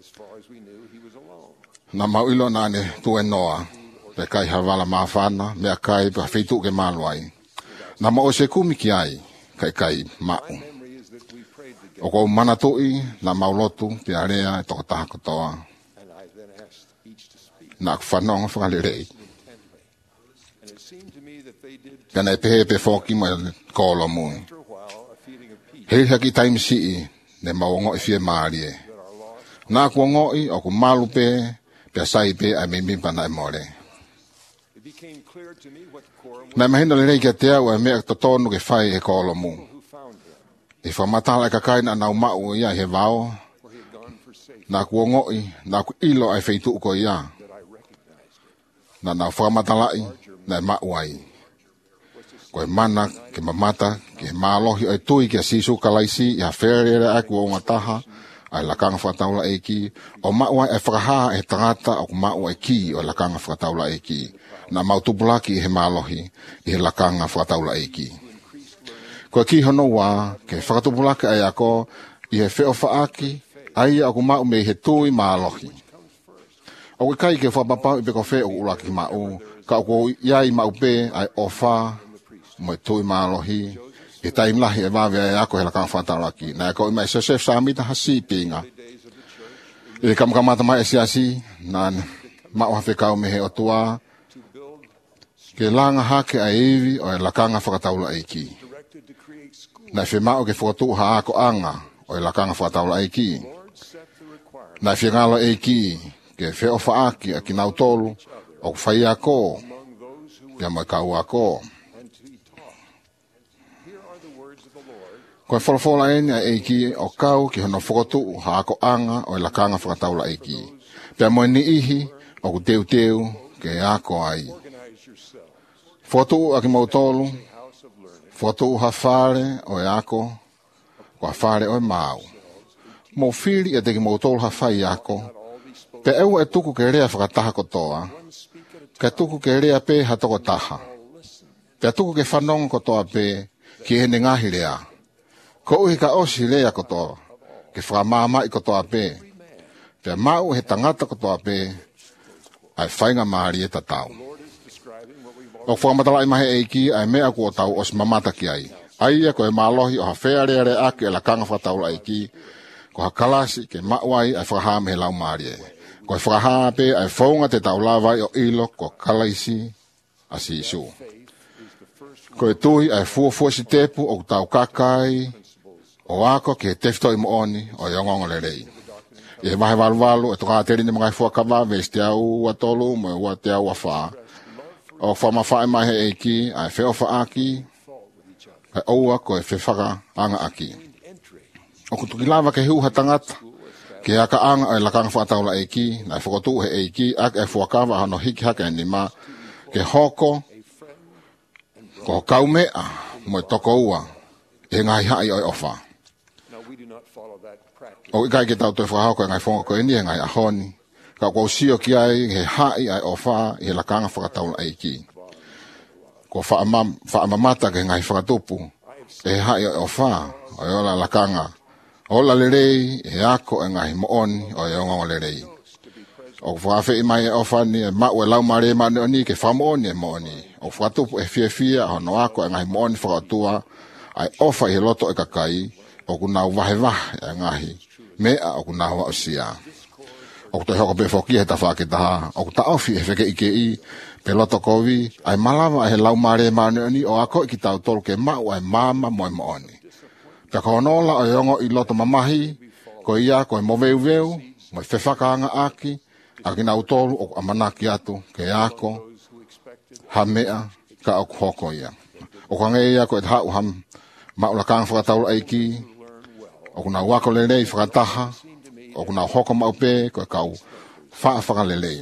Nā mau ilo nā ne tu e noa, pe kai ha wala maa whana, mea kai pa whitu ke maluai. Nā mau se kumi ki ai, kai kai mau. O kou mana tui, nā mau lotu, pe area e toko taha kotoa. Nā ku whanonga whakalirei. Kana e pehe pe whoki mo kōlo mui. Hei haki taimi sii, ne mau ngoi fie maarie. Nā kua ngoi, o ku malu pe, pe sai pe a me mimpa na e more. Nā mahina le rei kia te au e mea totonu ke whai e kōlo mu. E whamatala e kakaina nau mau ia he vao. Nā kua ngoi, nā ku ilo ai wheitu uko ia. Nā nā whamatalai, nā mau ai. Koe mana, ke mamata, ke mālohi ai tui ke sisu kalaisi, i ha wherere aku o ngataha, ai lakanga whataula e ki, o mau ai e whakaha e tangata, o mau ai ki o lakanga whataula e ki. Nā mautupulaki i he mālohi, i he lakanga whataula e ki. Koe ki hono wā, ke whakatupulaki ai ako, i he wheo whaaki, ai aku mau me he tui mālohi. O ke kai ke whapapau i peko wheo ulaki mau, ka o ko iai mau pe ai ofa, mo e tui mālohi, e taimlahi e wawe ai ako he lakanga whatalaki. Nā e ko i mai Joseph Samita hasi pinga. E kamkamata mai e siasi, nā mau hawhekau me he otua, ke langa hake a ewi o e lakanga whakataula eiki. Nā e whemau ke whakatu ha ako anga o e lakanga whakataula eiki. Nā e whengalo eiki ke wheo whaaki a ki nau tolu o whai ako, pia mo e kau ako. Koe wholofola ene a eiki o kau ki hono whakatu ha ako anga o e lakanga whakataula eiki. Pia mo e ni ihi o ku teu teu ke ako ai. Whakatu a ki mautolu, whakatu ha whare o e ako, kua whare o e mau. Mo whiri e te ki mautolu ha whai ako, pe eu e tuku ke rea whakataha kotoa, ke tuku ke rea pe ha toko taha. Pe tuku ke whanonga kotoa pe, ki hene ngahi rea. Ko uhi ka osi rea kotoa, ke whakamama i kotoa pe. Pe mau he tangata kotoa pe, ai whainga mahari e tatau. O whakamatala i mahe eiki, ai mea kua tau os mamata ki ai. Ai e koe malohi o ha whea rea rea ake e la kanga whataula eiki, ko ha kalasi ke mauai ai whakahame he lau mahari e. Ko e whakahape ai whaunga te tau lawai o ilo ko kalaisi a si isu. Ko e tui ai fuafua si tepu o tau kakai O ako ke tefto i mooni o yongongo le rei. E vahe walu e toka teri ni mga fuakava vesti au watolu mo wa te au wafa. O fa mafa e mahe eiki ai feo fa aki. Ai oua ko e fefaka anga aki. O kutukilava ke hiu hatangata. Ke aka anga e lakanga whaataula eiki na e whakotu he eiki ak e fuakava hano hiki haka e nima. Ke hoko ko kaumea mo e toko ua e ngai hai o e ofa. O ikai ke tau toi whahau koe ngai whonga koe ni e ngai ahoni. Ka kua usio ki ai he hai ai ofa i he lakanga whakataula eiki. Ko whaamamata ke ngai whakatupu e hai o e ofa o e ola lakanga. Ola le rei e ako e ngai mooni o e ongongo le rei. O whawhi i mai e ofa ni e mau e lau mare mane o ni ke whamooni e mooni. O whakatupu e fia fia hono ako e ngai mooni whakatua ai ofa i he loto e kakai o kunau vahe vahe e ngahi. Mea o kunau wa osia. O kuta hoko pe foki he ta whaketaha. O kuta ofi he wheke ike i pe loto kovi. Ai malawa he lau mare mane ni o ako i ki tau tolu ke mau ai mama moe mooni. Pe konola o yongo i loto mamahi. Ko ia ko e moveu veu. Mo i whewhakaanga aki. Aki nau tolu o amanaki atu ke ako. Ha mea ka o kuhoko ia. O kange ia ko e te hau ham. Maula kanga whakataula eiki. O kuna wako lelei whakataha, o kuna hoko maupe, koe kau wha whakalelei.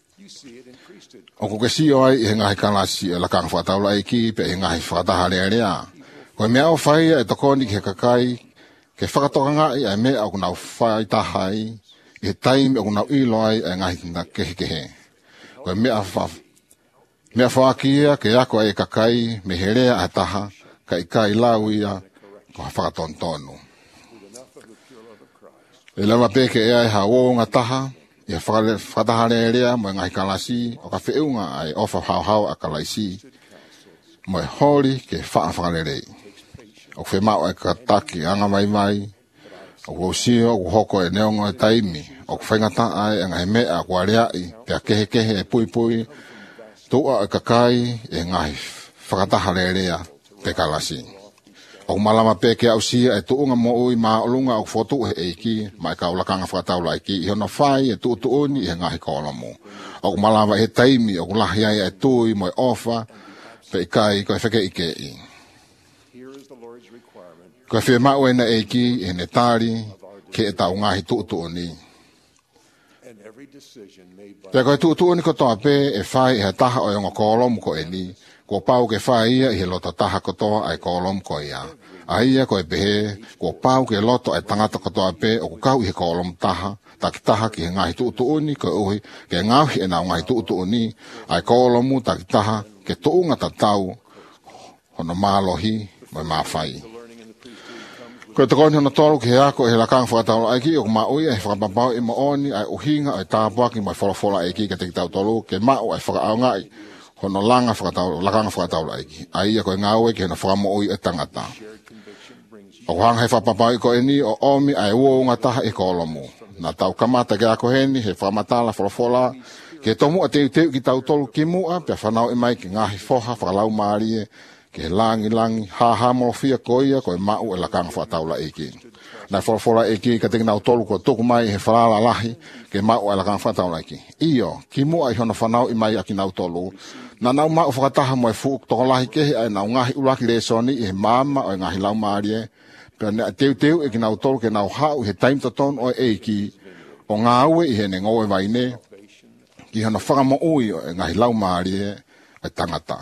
O kuke sio ai i he ngahi kalasi e lakanga whakataula eiki, pe he ngahi whakataha rea rea. Koe mea o whaia e tokoni ki he kakai, ke whakatoka ngai ai mea o kuna whai tahai, i he taimi o kuna ilo ai e ngahi na kehe kehe. Koe mea wha, mea whakia ke ako ai e kakai, me he rea a taha, ka ikai lau ia, ko whakatontonu. E lawa peke e ai hao ngā taha, i a whakatahare e rea mo e ngai kalasi, o ka whiunga ai ofa hao hao a kalaisi, mo e hori ke wha whakarerei. O whi mao e ka taki anga mai mai, o kua usio, o kua hoko e neongo e taimi, o kua whaingata ai e ngai mea kua reai, te a kehe kehe e pui pui, tua e kakai e ngai whakatahare e rea te kalasi. O malama peke au sia e tuunga mo ui maa olunga o fotu he eiki, mai ka ulakanga whakataula eiki, i hona whai e tu tuuni i he ngahi kolomu. O malama he taimi, o lahi ai e tui mo e ofa, pe ikai koe wheke ike i. Koe whi mau e na eiki, i hene tari, ke e tau ngahi tu tuuni. Pe koe tu tuuni ko toa pe e whai e he taha o yonga kolomu ko e ni, ko pau ke whai ia i he loto taha kotoa ai kolom ko ia. A ia ko e pehe, ko pau ke loto ai tangata kotoa pe o ku kau i he kolom taha, taki taha ki he ngahi tuutuuni ko uhi, ke ngauhi e nao ngahi tuutuuni, ai kolomu taki taha ke tuunga ta tau, hono mālohi, mai māwhai. Ko e takoni hono tolu ki he ako e he lakanga whakataula aiki, o ku maui e whakapapau i maoni, ai uhinga, ai tāpuaki, mai wholofola aiki ke te kitau tolu, ke mau ai whakao ngai, hono langa whakataula, lakanga whakataula aiki. Ai ia koe ngāue ki hena whakamoi e tangata. O hanga he whapapau ko e ni o omi ai ua unga taha e kolomu. Na tau kamata ke ako heni, he whamatala, wholofola, ke tomu a teu teu ki tau tolu ki mua, pia whanau e mai ki ngahi foha, whakalau maarie, ke he langi langi, ha ha molofia ko ia, koe mau e lakanga whakataula aiki. Na wholofola eki ka teki nau tolu ko tuku mai he whalala lahi, ke mau e lakanga whakataula aiki. Iyo, ki mua i hona whanau i mai aki nau tolu, na nau mau whakataha mo e fuk toko lahi kehe ai nau ngahi ulaki le soni i he mama o e ngahi lau maarie, pia ne a teu teu e ki nau tolu ke nau hau i he taim taton o e ki o ngā ue i he ne ngoe vaine, ki hana whakamo ui o e ngahi lau maarie e tangata.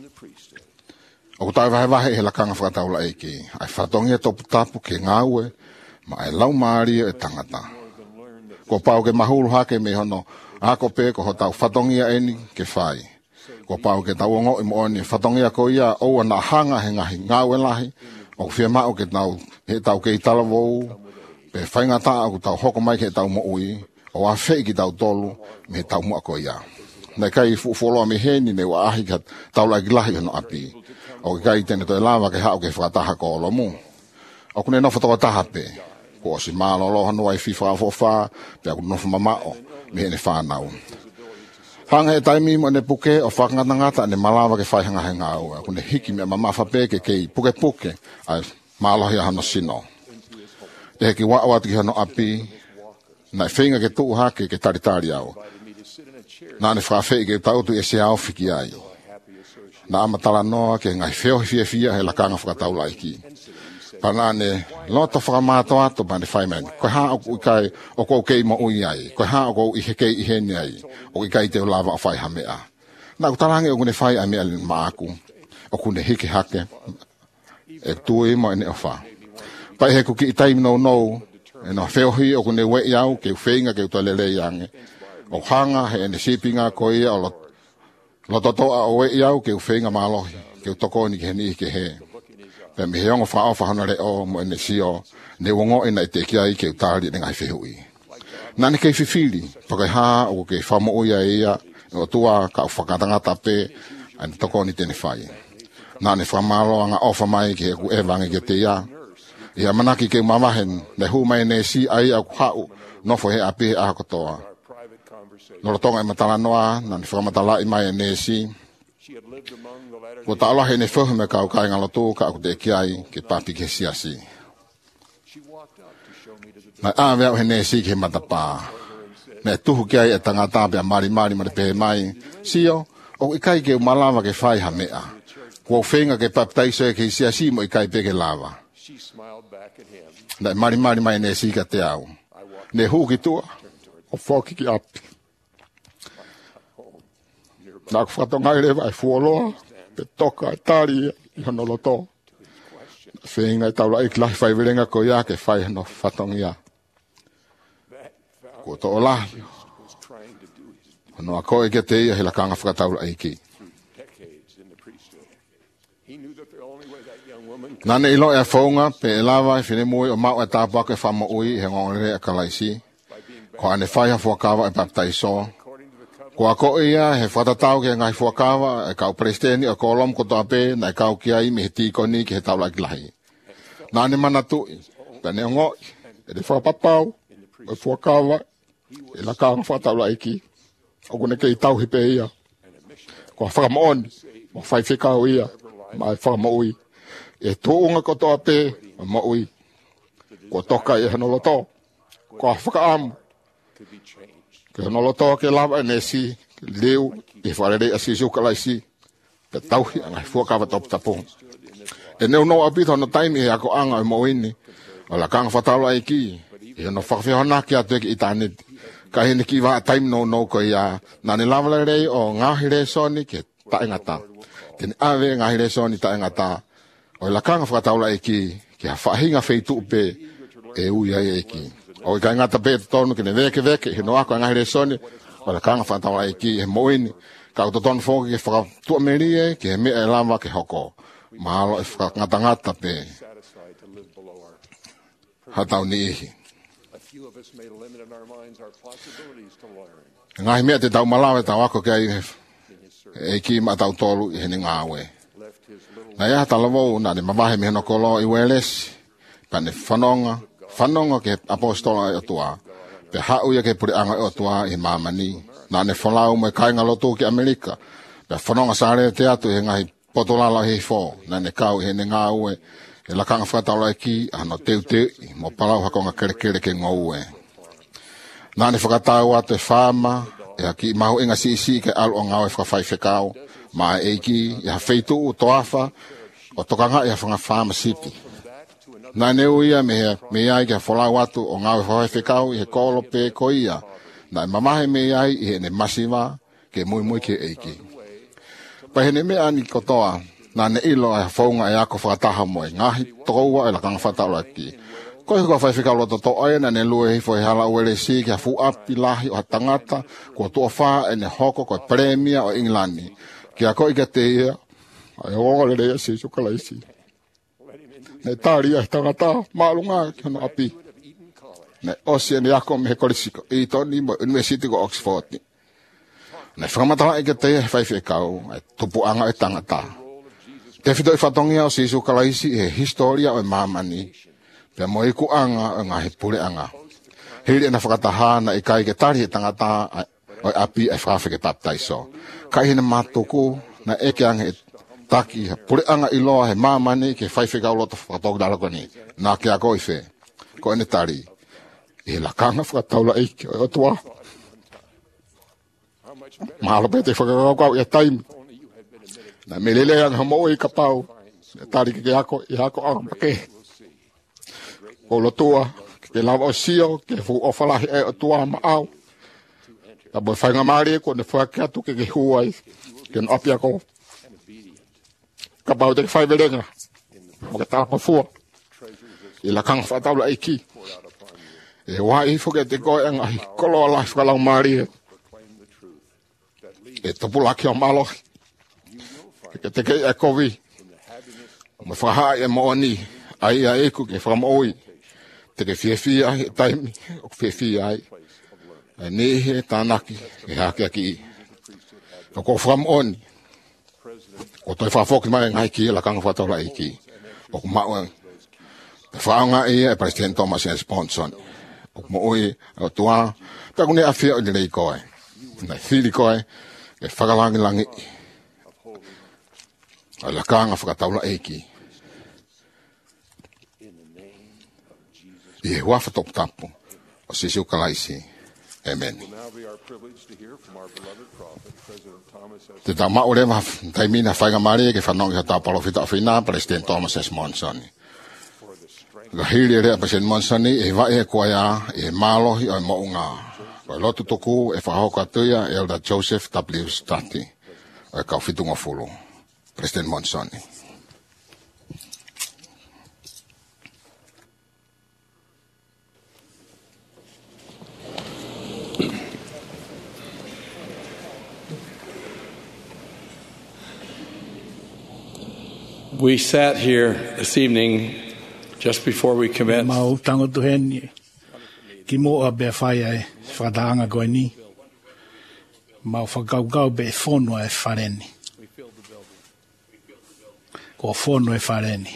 O kutai vahe vahe he lakanga whakataula e ki, ai whatongi e topu tapu ke ngā ue, ma ai lau maarie e tangata. Ko pau ke mahulu hake me hono, ako pe ko hotau whatongia eni ke whai. Ko pau ke tau ongo i mooni, whatongia ko ia oua na hanga he ngahi ngāwe lahi, o whia mao ke tau, he tau ke i talavou, pe whaingata aku tau hoko mai ke tau mo ui, o a whei ki tau tolu, me tau mua ko ia. Nei kai fuoloa me heni ne wa ahi ka tau lagi lahi hono api. O kai tene toi lava ke hao ke whakataha ko olo mu. O kune no whatoka taha pe, ko o si mālolo hano ai fifa a fofa, pe aku nofu mamao, me hene whanau. Hanga e taimi mo ne puke o whakangatangata ne malawa ke whaihanga he ngā ua. Kune hiki mea mama whape ke kei puke puke ai mālohi hano sino. e ki wa wa ki no api na finga ke tu ha ke ke tari tari au na ne fra fe ke tau tu e se au fiki ai na amatala no ke ngai feo fia fia he la kanga fra tau lai ki panane loto fra mato ato bande faimen ko ha o kai o ko ke mo ui ai ko ha o ko i ke i he ni ai o i kai te lava fai ha mea na ko talange o ne fai a mea ma aku o ku ne hiki hake e tu e mo ne ofa pa he ku ki tai no no e no feo hi o ku ne we iau ke feinga ke to lele yang o hanga he ne sipinga ko ia o lo to to o we iau ke feinga malo ke to ko ni ke ni ke he pe me he o fa fa na le o mo ne sio ne wongo ina te ki ai ke tari ne ngai feo i na ne ke fifili pa ke ha o ke fa mo ia ia o tua ka whakatanga tape an toko ni tene whai. Nā ne whamalo anga ofa mai ke ku e wangi ke te ia. Ia manaki ke mamahen ne hu mai ne si ai au hau nofo he api a kotoa. Nora tonga i matala noa, nā ne whamatala i mai ne si. Ko ta alohe ne whuhu me kau kai ngalotu ka aku te kiai ke papi ke siasi. Nā āwea o he ne si ke matapaa. Me tuhu kia e tangata pe mari mari mari pe mai sio o ikai ke malava ke fai ha mea ko fenga ke baptize ke sia si mo ikai pe ke lava na mari mari mai ne si ka te au ne hu ki tu o foki ki ap na ko fato ngai le vai fuolo pe toka tari i no loto fenga taula ik la fai verenga ko ya ke fai no fatongia ko to ola no ako e ke te ia he la kanga whakataura eiki nane ilo e whaunga pe e lawa e whine mui o mau e tāpaka e whama ui he ngongere e kalaisi ko ane whaiha whakawa e baptaiso ko ako ia he whatatau ke ngai whakawa e kau presteni o kolom ko toape na e kau ki ai me he tīkoni ki he taula ki lahi nane mana tui pene o ngoi e de whapapau e whakawa e la kanga whataula iki o kone kei tau hipe ia ko whakamaoni mo whai whikau ia ma e whakamaui e tōunga ko toa pē maui ko toka e hanoloto ko whakaamu ke hanoloto ke lava e nesi leu e wharere a sisu kalaisi pe tauhi anga e whakawa top tapo e neu no apito no taimi e ako anga e moini o la kanga whatalo ai ki e no whakawhihona ki atu e ki itaneti ka hene ki wa time no no ko ia na ne lava rei o ngahi re soni ke taengata tene ave ngahi re soni taengata o la kanga whakataula e ki ki ha whahinga wheitu pe e ui ai e ki o i ka ngata pe tonu ki ne veke veke he no ako ngahi re soni o la kanga whakataula e ki he moini ka o tonu whoki ke whakatua merie ki he mea e lava ke hoko mahalo e whakangata ngata pe hatau ni ihi ngai mea te tau malawe tau ako kai e ki ma tau tolu i hene ngāwe. Na ia talavo na ne mamahe me no kolo i weles pa ne whanonga, whanonga ke apostola i otua. Pe hau ia ke puri anga i otua i mamani. Na ne whanau me kai ngalotu ki Amerika. Pe whanonga sare te atu i ngai potolala hei fo. Na ne kau i hene ngāwe e la kanga whataula i ki ano teu teu i mo palau hakonga kere kere ke ngauwe. Na ne whakatau atu e whama, e haki mahu inga si isi ke alu o ngau e whakawhai whekau, ma e eiki, e ha wheitu u toafa, o tokanga e ha whanga whama sipi. Na neu ia me hea, me iai ke ha wholau atu o ngau e whakawhai whekau, i he kolo pe ko ia. Na e mamahe me iai, i he ne masiwa, ke mui mui ke eiki. Pa he ne mea ni kotoa, na ne ilo e ha whaunga e ako whakataha moe, ngahi tokoua e la kanga whataula ki. Ko ko fa fika lo to ai na ne lue fo hala wele si ke fu api lahi o tangata ko to fa ene hoko ko premia o England ki ako i te ia ai o le si su kala isi ne tari a tangata malunga ke no api ne ocean ya ko me kolisiko i to ni university ko Oxford ne famata i te fa fika o tupu anga e tangata te fito i fatongia o si su kala isi e historia o mamani pe mo iku anga nga he pule anga hili na whakataha na i kai ke tari he tangata o api e whawhi ke baptaiso kai hina matuku na eke anga he taki he pule anga i loa he mamani ke whaiwhi kau loto whakatoku dalako ni na ke ako i whe ko ene tari. E la kanga whakataula eiki o atua. Mahalo pete whakakau kau ia taimi. Na melele ang hamo i kapau. E tari ke ako, i ako ang pake. O lotua, ke lawa o sio, ke fu o whalahi e atua maau. Ta boi whainga maari ko ne whakeatu ke ke huai. Ke no api ako. Kapau te ke whaiverenga. Mo ke tapa fua. I la kanga whakataula eiki. E wai fuke te koe ang ahi kolo alai whakalau maari e. E topulaki o malohi. Ke te kei e kovi. Me whahai e mooni. Ai a eku ke whamaoi. Te ke whiawhia e taimi. O ke whiawhia ai. E nehe tānaki. E hake aki i. O ko whamaoni. O toi whafoki mai ngai ki e la kanga whataura e ki. O ko maua. Te whaanga e e President Thomas and Sponson. O ko maoi. O tua. Ka kune a whia o ni rei koe. Nei whiri koe. E whakalangi langi. O la kanga whakataura e ki. I he wafa top tapu. O sisiu kalaisi. Amen. Te tā mao rewa taimina whainga maari ke whanongi hata palofita o whina President Thomas S. Monson. Ka hiri rea President Monson e wae e koea e mālohi o e mounga. O e lotu toku e whahoka tuia Elder Joseph W. Stati. O e kau whitunga fulu. President Monson. We sat here this evening just before we commenced. Mau tango tuheni ki mo a be fai ai whadaanga koe ni. Mau whakaukau be whono e whareni. Ko whono e whareni.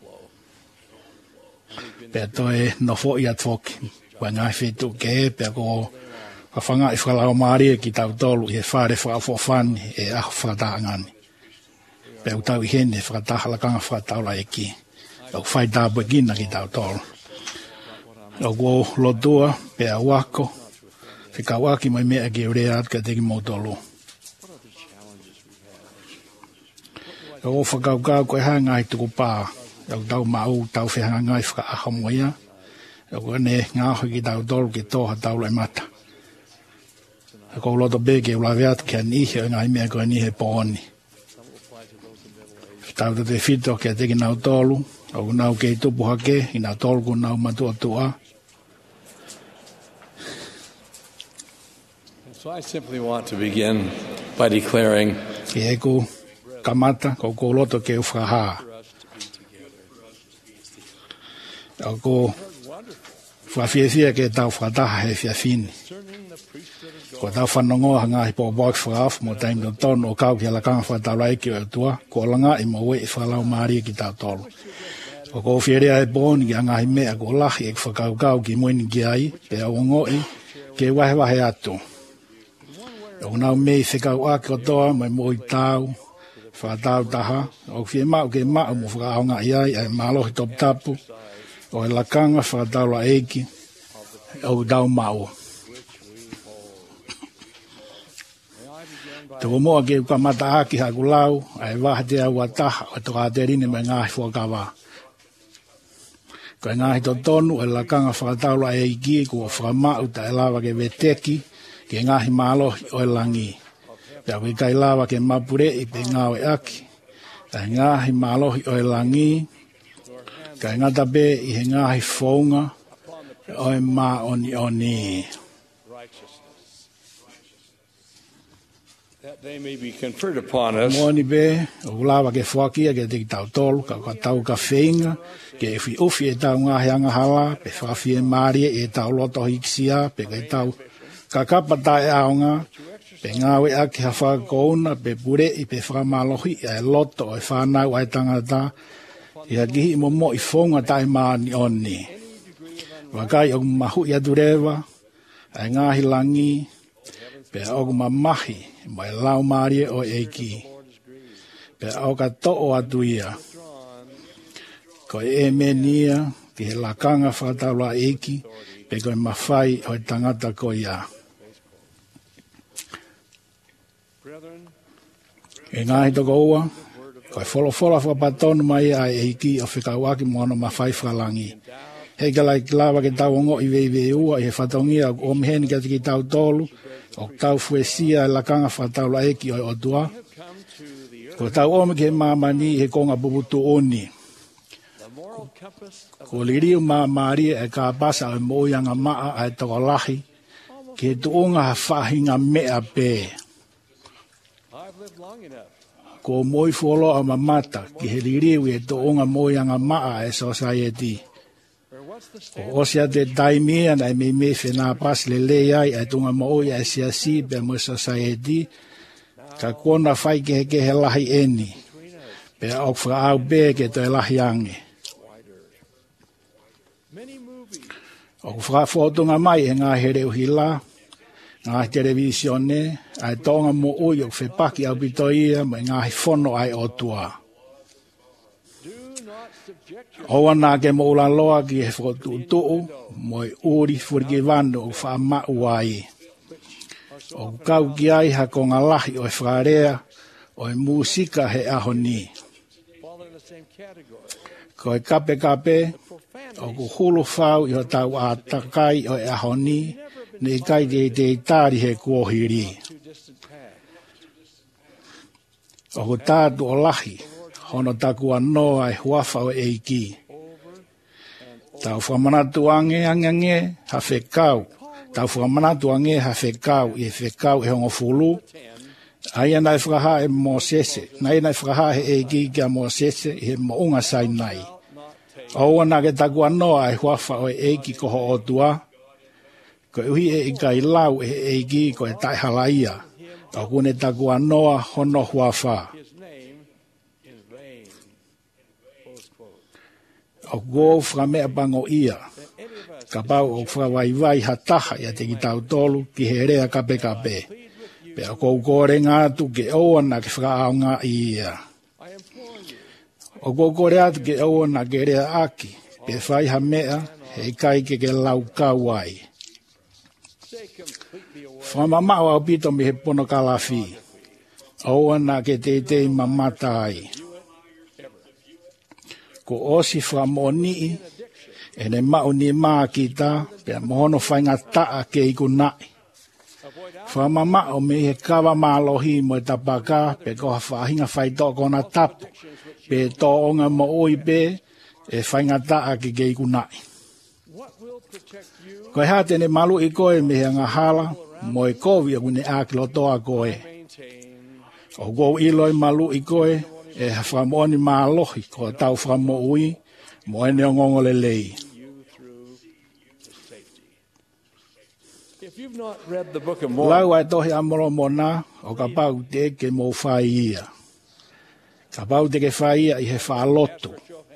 Pea toe no fo i atwoki. Wa ngai whetu ke pea ko whanga i whakalao maari e ki tau tolu i e whare whakafofani e aho whadaangani. Pe u tau i hene whakataha la kanga whakataula e ki. Au whai tāpua kina ki tau tolu. Au ko lotua, pe a wako. Whika waki mai mea ki urea at ka teki mō tolu. Au whakaukau koe hanga i tuku pā. Au tau mau tau whihanga ngai whaka aha moia. Au kone ngāhui ki tau tolu ki toha taula e mata. Au loto be ke ulaweat ki anihe o ngai mea koe nihe pōni. Tau te whito kia teki nau tolu, au nau kei tupu hake, i nau tolu ku nau matua tua. So I simply want to begin by declaring Ki eku kamata, ko ko loto ke ufraha. Au ko whawhiawhia ke tau whataha he whiawhini. Ko tau whanongoa ngā hi pōpōki whakaf, mo taim tō tono o kau ki ala kanga whataula eki o tua, ko langa i mo we i whalau maari ki tau tolu. Ko ko whierea e pōni ki ngā hi mea ko lahi e whakau kau ki moini ki ai, pe au ngoi, ke wahe wahe atu. O nau mei whekau ake o toa, mai mo i tau, whakatau taha, o whie mau ke mau mo whakau ngā i ai, e mālohi top tapu, o e la kanga whakataula eki, o tau mau. Te moa ke ka mata aki haku lau, ai waha te au ataha, o toka te rine me ngāhi whakawa. Ko e ngāhi to tonu, e la kanga whakataula e iki, kua whakamau ta e lawa ke veteki, ke ngāhi mālohi o e langi. Pea koe kai lawa ke mapure i pe ngāwe aki, ta ngāhi mālohi o e langi, ka ngata pe i he ngāhi whaunga, o e mā oni oni. they may be conferred upon us. Moni be, o lava ke whakia ke te tau tolu, ka ka tau ka whenga, ke e whi uwhi e tau ngā heanga hala, pe whawhi e maria e tau loto hiksia, pe ke tau ka kapata e aonga, pe ngāwe ake ha whakakouna, pe pure i pe whakamalohi e loto e whanau ai tangata, i ha kihi mo mo i whonga tai maani onni. Wakai o mahu i adurewa, ai ngāhi langi, pe o mamahi, mai lau marie o eiki. Pe o ka to'o atu ia. Ko e menia, ki he lakanga whakataula eki, pe koe mawhai o tangata ko ia. E ngāhi toko ua, koe wholowhola whapatonu mai a eki o whikauaki moana mawhai whalangi. Hei ka lai lawa ke tau ongo i vei vei ua, i he whatongia o miheni ka tiki tau tolu, o tau fuesia e lakanga whataula eki o otua. Ko tau ome ke mamani he konga bubutu oni. Ko liriu ma maria e ka basa o moianga maa ai toko lahi, ke tuunga ha whahinga mea pē. Ko moi folo a mamata, ki he liriu e tuunga moianga maa e society. O osia te taimia na e me me whenā pas le le ai e tunga moi e siasi pe mo society, ka kona whai ke he ke he lahi eni, pe au wha au be ke toi lahi ange. O wha whotunga mai e ngā here uhi la, ngā televisione, ai tonga mo ui o whepaki au pitoia, mo ngā hi whono ai otua. Oa nā ke mo ula loa ki he whotu tuu, mo i uri furiki vanu o wha mau ai. O kau ki ai ha ko ngā lahi o e wharea, o e musika he aho ni. Ko e kape kape, o ku hulu whau i ho tau a takai o e aho ni, ne kai te te tāri he kuohiri. O ku tātu o lahi, hono taku anoa e huafa o eiki. Tau whamanatu ange ange ange, ha whekau. Tau whamanatu ange ha whekau, i whekau e hongo fulu. Aia nai whakaha e mō sese, nai nai whakaha he eiki kia mō sese, i he mō unga sai nai. Oua nā ke taku anoa e huafa o eiki koho o tua. Ko uhi e ika i lau e eiki ko e tai halaia. O kune taku anoa hono huafa. O gō whakamea pango ia, ka pau o whakawaiwai hataha ia te ki tau tolu ki he rea kape kape. Pe o kou kore ngātu ke oana ke whakaao ngā ia. O kou kore atu ke oana ke rea aki, pe whai ha mea he kai ke ke lau kawai. Whamamau au pito mi he pono kalafi, oana ke te te mamatai. Ko osi whamoni, e ne mau ni maa ki ta, pe mohono whainga taa ke iku nai. Whamamau me he kawa mālohi mo e tapaka, pe koha whahinga whaito kona tapu, pe tō onga mo oi pe, e whainga taa ke ke iku nai. Koe hate ne malu i koe me he anga hala, mo e kovi aku ne ākilo toa koe. O kou iloi malu i koe, e whamoni mālohi ko tau whamo ui, mo ene o ngongo le lei. Lau ai tohi amoro mona, o ka pau te ke mō whai ia. Ka pau te ke whai ia i he whaalotu.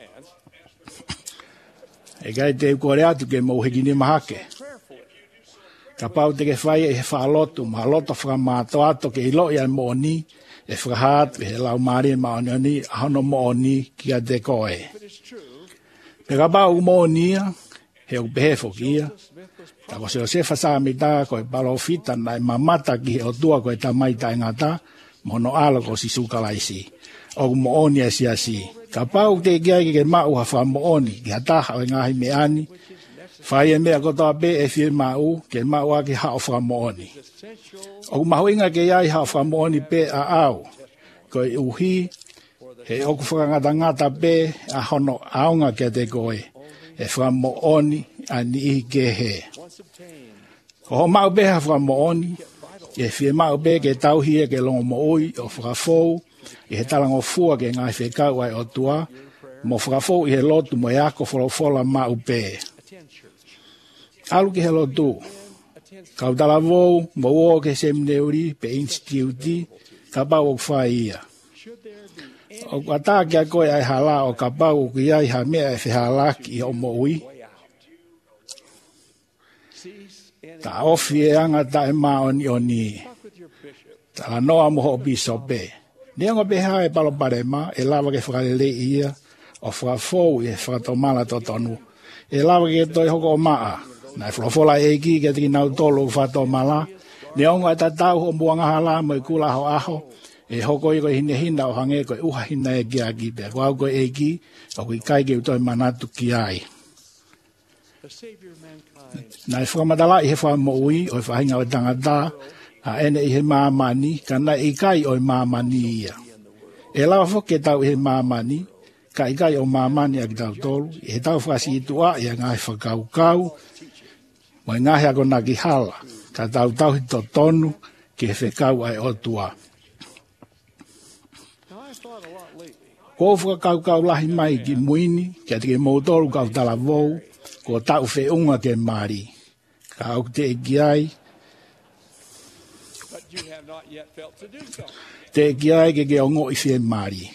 E kai te ukore atu ke mō hiki ni mahake. Ka pau te ke whai ia i he whaalotu, mahaloto whakamato ato ke ilo ia mō ni, e whakahat, e lau maari maoni oni, ahono mooni ki a te koe. Pe ka pau moonia, he u pehefo kia, ta ko se o se whasamita koe palofita nai mamata ki he o tua koe tamaita e ngata, mono ala ko si sukalaisi. O mooni e siasi. Ka pau te kia ki ke mau ha wha mooni, ki hataha o ngahi me ani, whai e mea kotoa pe e fie mau, ke mau a ki hao wha mooni. O mahuinga ke iai hao wha mooni pe a au, ko i uhi, he oku whakangata ngata pe a hono aunga ke te koe, e wha mooni a ni i ke he. Ko ho mau pe ha wha mooni, e fie mau pe ke tauhia ke longo mo ui o whakafou, i he talango fua ke ngai whekau ai o tua, mo whakafou i he lotu mo e ako wholofola mau pe. Alu ki he lotu, kau tala vou, mo o ke seminauri, pe instituti, ka pau o whai ia. O kata ki a koe ai hala o ka pau ki ai ha mea e whihala ki o mo ui. Ta ofi e anga ta e maa oni oni. Ta la noa moho o bisope. Niango beha e palo parema, e lava ke whakalele ia, o whakafou i e whakatomala totonu, e lawa ke toi hoko o maa. Nai flofola e ki ke tiki nau tolo whato mala. Ne onga e tatau ho muanga hala mo i kula ho aho. E hoko i koe hine hina o hange koe uha hina e ki a ki pe. Kua koe e ki, o koe kai ke utoi manatu ki ai. Nai whamadala i he wha mo ui, o i whahinga o tangata, a ene i he maamani, ka nai i kai o i maamani ia. E lawa whoke tau i he maamani, ka i kai o maamani a ki tau tolu, i he tau whasi i tua, i a ngai whakau kau, mo i ngahi ako na ki hala, ka tau tau hi to tonu, ki he whekau ai o tua. Ko whakau kau lahi mai ki muini, ki a tike mōtolu kau tala vou, ko tau whiunga ke mari. Ka au te eki ai, te eki ai ke ke ongo i whie mari.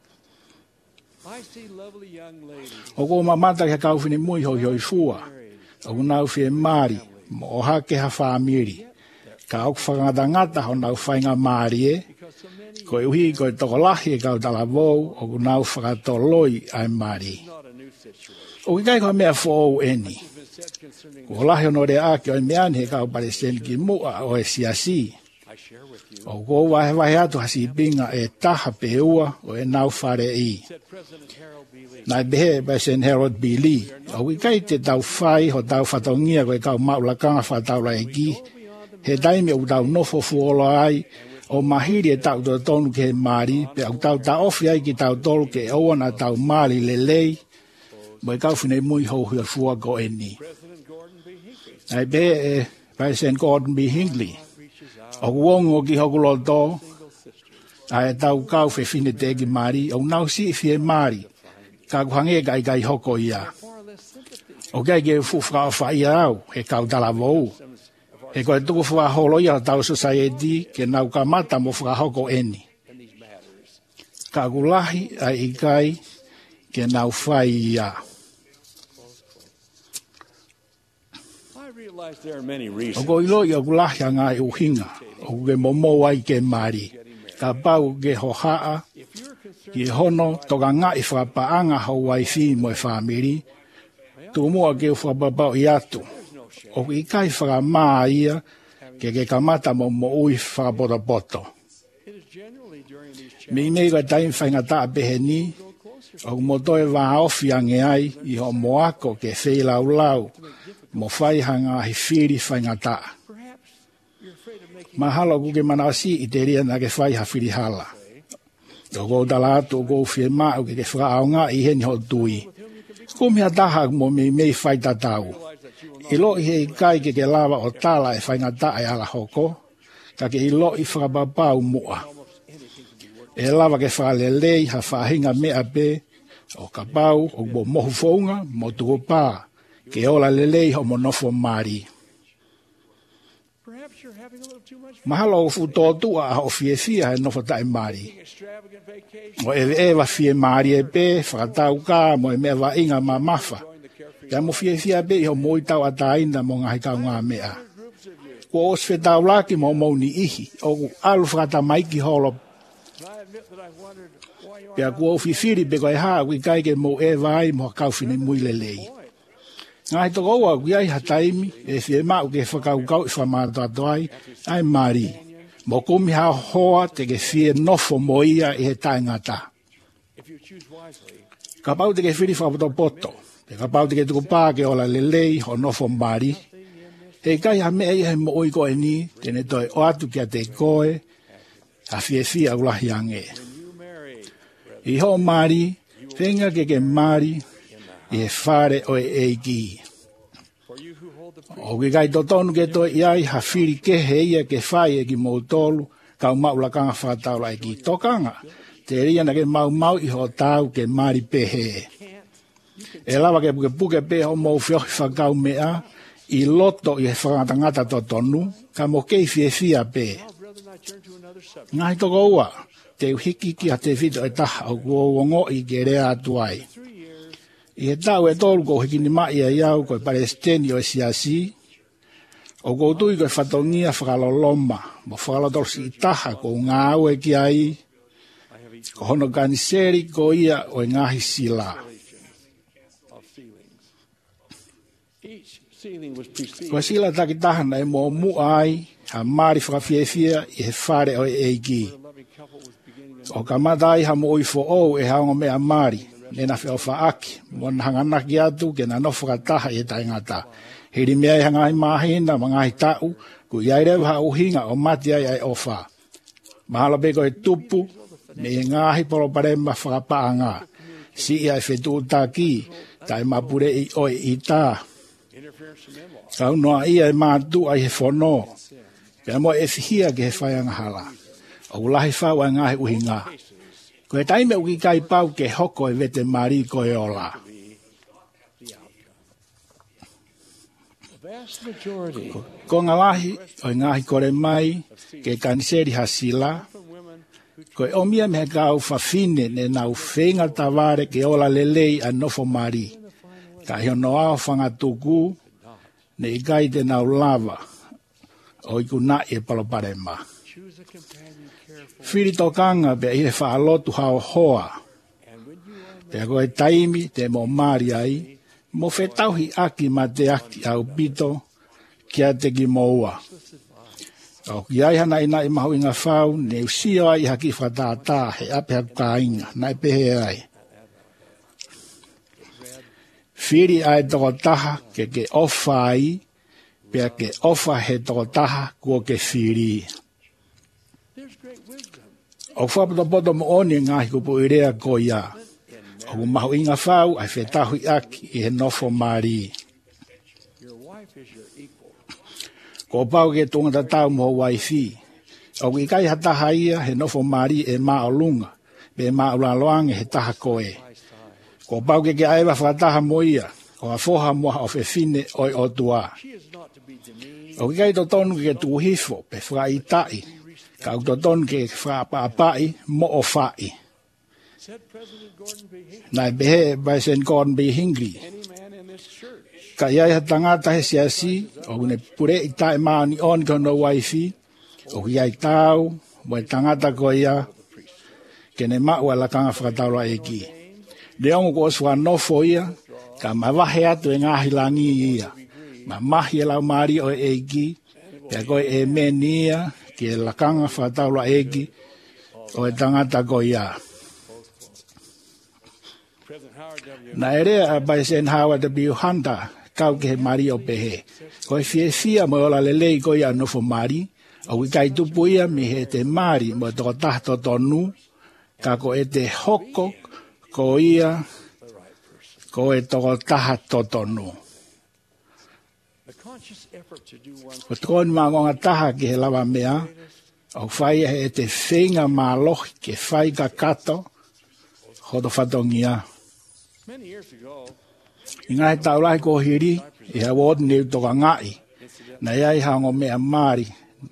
O ko mamata ke kau whini mui hoi hoi fua, o ku nau whie mari, mo o hake ha whamiri. Ka au whakangata ngata ho nau whainga mari e, ko e uhi ko e tokolahi e kau tala vou, o ku nau whakatoloi ai mari. O ki kai koe mea whou eni. Ko lahi ono re ake o e meani he kau pare sen ki mua o e siasi. O ko wahe wahe atu hasi pinga e taha pe ua o e nau whare i. Nai behe by Saint Harold B. Lee. O ki kai te tau whai ho tau whatongia koe kau maula kanga whataula e ki. He taimi o tau nofo fuola ai o mahiri e tau to tonu ke he mari pe au tau ta ofi ai ki tau tolu ke e oana tau mari lelei. Mo e kau whine mui hou hua fua ko e ni. Ai be e by Saint Gordon B. Hinckley. O kuongo ki hoku loto. Ai tau kau whi whine te ki mari. O nau si i mari. Ka kuhange kai kai hoko ia. O kai ke fuwha o whai au. He kau tala vou. E koe tuku wha holo ia tau society. Ke nau ka mata mo wha hoko eni. Ka kulahi ai i kai. Ke nau whai ia. O ko ilo i o kulahi a ngai uhinga, o ke momo ai ke mari, ka pau ke hohaa, ki hono toka ngai whapaanga hau ai fi mo e whamiri, tu mua ke whapapau i atu, o ki kai whakamaa ia, ke ke kamata mo mo ui whakapoto-poto. Mi nei ka taim whaingata pehe ni, o mo toe wā ofi ange ai, i ho moako ke wheilau lau, mo whai hanga hi whiri whaingata. Mahalo ku ke manasi i te ria na ke whai ha whiri hala. O ko tala atu o ko whie maa ke ke whaaonga i heni ho tui. Ko mea taha mo me mei whai tatau. I lo i hei kai ke ke lava o tala e whaingata e ala hoko, ka ke i lo i whakapapau mua. E lava ke whaalelei ha whahinga mea pe, o kapau o mo mohu whaunga mo tuko paa. Ke ola lelei ho monofo mari. Mahalo o futotua a o fie fia he nofo tai mari. O e ewa fie mari e pe, whakatau ka mo e mea wa inga ma mafa. Kia mo fie fia pe i ho moi tau ataina mo ngahi kau ngā mea. Ko os whetau laki mo mauni ihi, o alu whakata maiki holo. Pea kua o fifiri pe koe haa kui kaike mo e vai mo kauwhine mui lelei. Ngai toko ua kui ai hataimi, e fie mau ke whakau kau i whamata atoai, ai mari. Mo kumi hao hoa te ke fie nofo mo ia i he tae ngata. Ka pau te ke whiri whapoto poto, te ka pau te ke tuku pā ke ola lelei ho nofo mari. He kai ha mea i he mo oi koe ni, tene toi o atu kia te koe, a fie fie au lahi ange. I ho mari, whenga ke ke mari, i he whare o e eiki. O ke kai to tonu ke toi iai ha whiri ke he ia ke whai e ki mautolu, kau maula kanga whataula e ki tokanga, te ria na ke mau mau i ho tau ke mari pehe. E lawa ke puke puke pe ho mau whiohi whakau mea, i loto i he whakatangata to tonu, ka mo kei fie fia pe. Ngai toko ua, te uhiki ki a te whito e taha o kua wongo i ke rea atuai. I he tau e tolu ko hiki ni mai a iau koe Palestini o e siasi, o ko tui koe whatongia whakaloloma, mo whakalotorosi i taha ko ngā au e ki ai, ko hono kaniseri ko ia o e ngahi sila. Ko sila takitahan e mo mu ai, ha mari whakafiefia i he whare o e eiki. O ka madai ha mo oi fo o e haongo mea mari, ne na whio whaaki, mo na hanganaki atu ke na no whakataha e tai ngata. Hiri mea i hangai mahina, mga hi tau, ku iai reu ha uhinga o mati ai ai ofa. Mahala beko e tupu, me e ngahi poro paremma whakapaanga. Si ia e whetu utaki, tai mapure i oi i tā. Kau noa ia e mātu ai he whono. Pea mo e whihia ke he whaianga hala. O ulahi whau ai ngahi uhinga. Ko e taime uki kai pau ke hoko e vete mari ko e ola. Ko ngā lahi o ngahi kore mai ke kaniseri hasila. Ko e omia me kau whawhine ne nau whenga taware ke ola lelei a nofo mari. Ka hiono ao whangatuku ne i kai te nau lava o iku na e paloparema. Whiri tokanga pe i he whaalotu hao hoa. Pea koe taimi te mo mari ai, mo whetauhi aki ma te aki au pito kia te ki moua. O ki ai hana ina i mahu inga whau, ne usio ai haki whatātā he ape haku ka inga, nai pehe ai. Whiri ai toko taha ke ke ofa ai, pea ke ofa he toko taha kua ke whiri. O whapato poto mo oni ngahi kupu irea ko ia. O ku mahu inga whau ai whetahui aki i he nofo mari. Ko pau ke tungata tau mo waifi. O ku ikai hataha ia he nofo mari e maa o lunga. Pe maa ulaloange he taha koe. Ko pau ke ke aiwa whataha mo ia. O a foha moa o whewhine oi o tua. O ikai to tonu ke tuhifo pe wha i tai. Ka uto ton ke whaapai mo o whai. Nai behe President Gordon B. Hinckley. Ka iai ha tangata he siasi, o kune pure i tae maani on ka no waifi, o ki iai tau, mo e tangata ko ia, ke ne maua la kanga whakataura e ki. Leongo ko oswa nofo ia, ka mawahe atu e ngahi langi ia. Ma mahi e lau maari o e ki, pia koe e meni ia, ke lakanga whataula eki o e tangata ko ia. Na erea a President Howard W. Hunter kau ke he mari o pehe. Ko e fie fia mo ola lelei ko ia nofo mari, o wikai tupu ia mi he te mari mo toko tahto tonu, ka ko e te hoko ko ia ko e toko tahto tonu. O tōni māngonga taha ki he lawa mea, o whai e te whenga mālohi ke whai ka kato, hoto whatongia. I ngai taurahi ko hiri, i ha wot ni toka ngai, na iai hango mea mari.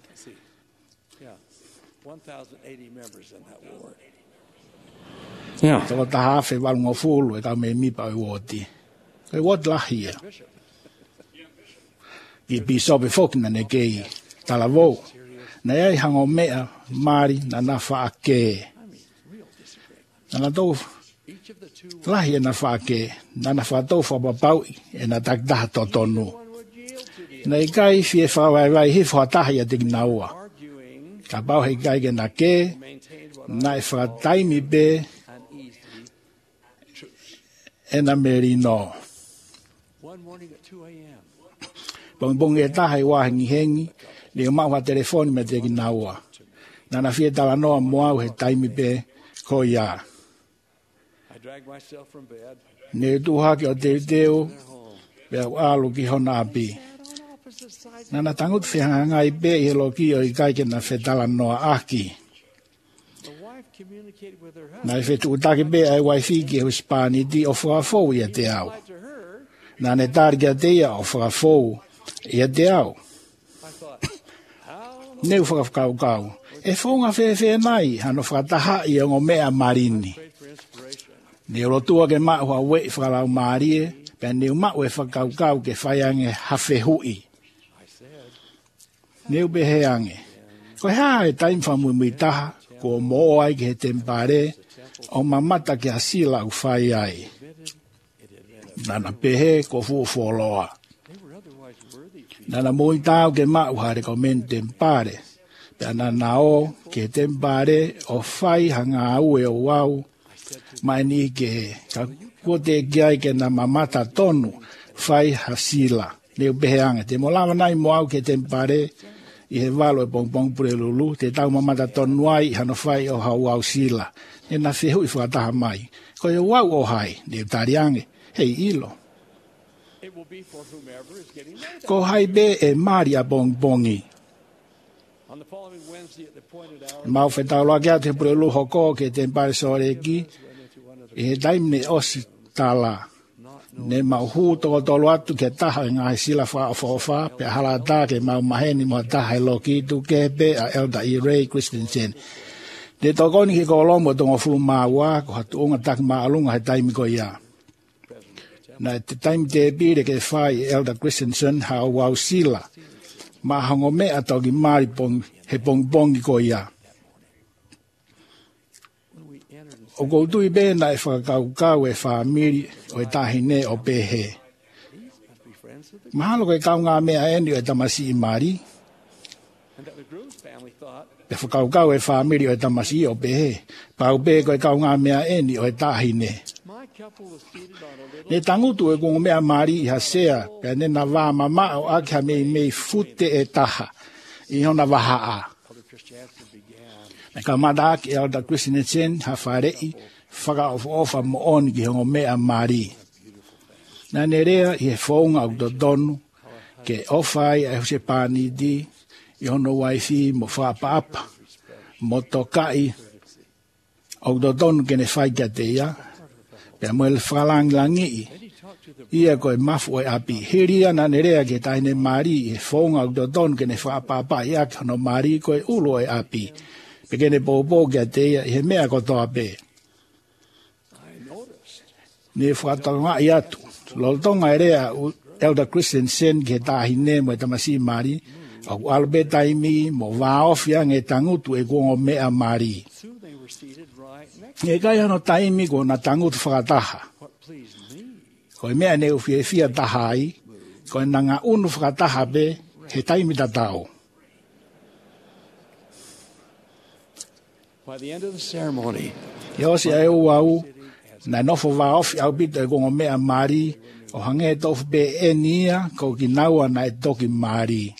Toko taha whi walungo fulu e ka me mipa i woti. Kei wot lahi ia. I pisope fokina ne kei tala vou. Na iai hango mea mari na na wha ke. Na na tau lahi e na wha ke. Na na wha tau wha papau e na taktaha to tonu. Na i kai fie whawai wai hi wha tahi a tiki naua. Ka pau hei kai ke na ke. Na i wha taimi be. E na merino. Bongbong e taha i wahengi hengi, ni o mau ha telefoni me te ki naua. Nana fie tala noa moau he taimi pe ko ia. Ne tuhake o te teo, pe au alu ki hona api. Nana tangut whihanga i pe i he loki o i kaike na fe tala noa aki. Na i whetu utake pe ai waifi ki hu spani di o whakafou i a te au. Nane targia te ia o whakafou. Ia te au. Neu whakafkau kau. E whaunga whee whee nai, hano whakataha i o mea marini. Neu rotua ke mau ha wei whakalau marie, pia neu mau e whakau kau ke whaiange hawhe hui. Neu behe ange. Koe haa e taim whamui mui taha, ko mo ai ke he tempare, o mamata ke hasila u whai ai. Nana pehe ko fu foloa. Nana moi tau ke mau hare ko men tempare. Pena nao ke tempare o fai hanga au e o wau. Mai ni ke ka kote kia ke na mamata tonu fai hasila. Leo beheanga. Te mo lava nai mo au ke tempare i he walo e pong pong pure lulu. Te tau mamata tonu ai hano fai o hau au sila. E na whihu i whakataha mai. Ko e wau o hai. Leo tariange. Hei ilo. Ko hai be e mari a bong bongi. Mau whetau loa kia te pure luho ko ke te mpare sore ki. E he taim ne osi tala. Ne mau hu toko tolo atu ke taha e ngai sila wha o wha pe hala ta ke mau maheni mo taha e loki tu ke pe a Elder E. Ray Christensen. Ne tokoni ki ko lomo tongo fulu maua ko hatu unga tak maalunga he taimi ko ia. Na te taimi te pire ke whai Elder Christensen ha o wau sila. Ma hango mea toki mari pong, he pong pongi ko ia. O koutui bēna e whakakaukau e whamiri o e tahine o pehe. Mahalo koe kau ngā mea eni o e tamasi i mari. E whakaukau e whamiri o e tamasi o pehe. Pau pe koe kau ngā mea eni o e tahine. Ne tangutu e kongo mea mari i hasea, pe ne na wā mama o aki ha mei mei fute e taha. I hona wahaa. Ka mada ki Elder Christensen ha wharei whaka of ofa mo oni ki hongo mea mari. Nā nerea i he whaunga au dodonu ke ofai e huse pāni di i hono waifi mo whapaapa mo tokai au dodonu ke ne whai kia te ia pia mo ele whalangi langi i ia koe mafu e api hiria nā nerea ke taine mari i he whaunga au dodonu ke ne whapaapa ia ki hono mari koe ulo e api pekene popo kia te ia i he mea kotoa pe. Ni whakatonga i atu. Loltonga e rea Elder Christensen ki he tahine mo e tamasi mari, au albe taimi mo waofia nge tangutu e kongo mea mari. E kai ano taimi ko na tangutu whakataha. Ko e mea ne uwhie fia tahai, ko e nanga unu whakataha pe he taimi tatao. By the end of the ceremony, Yosi ai uau na nofo va ofi au bito e kongo mea mari o hange tofu pe enia ko ki naua na e toki mari.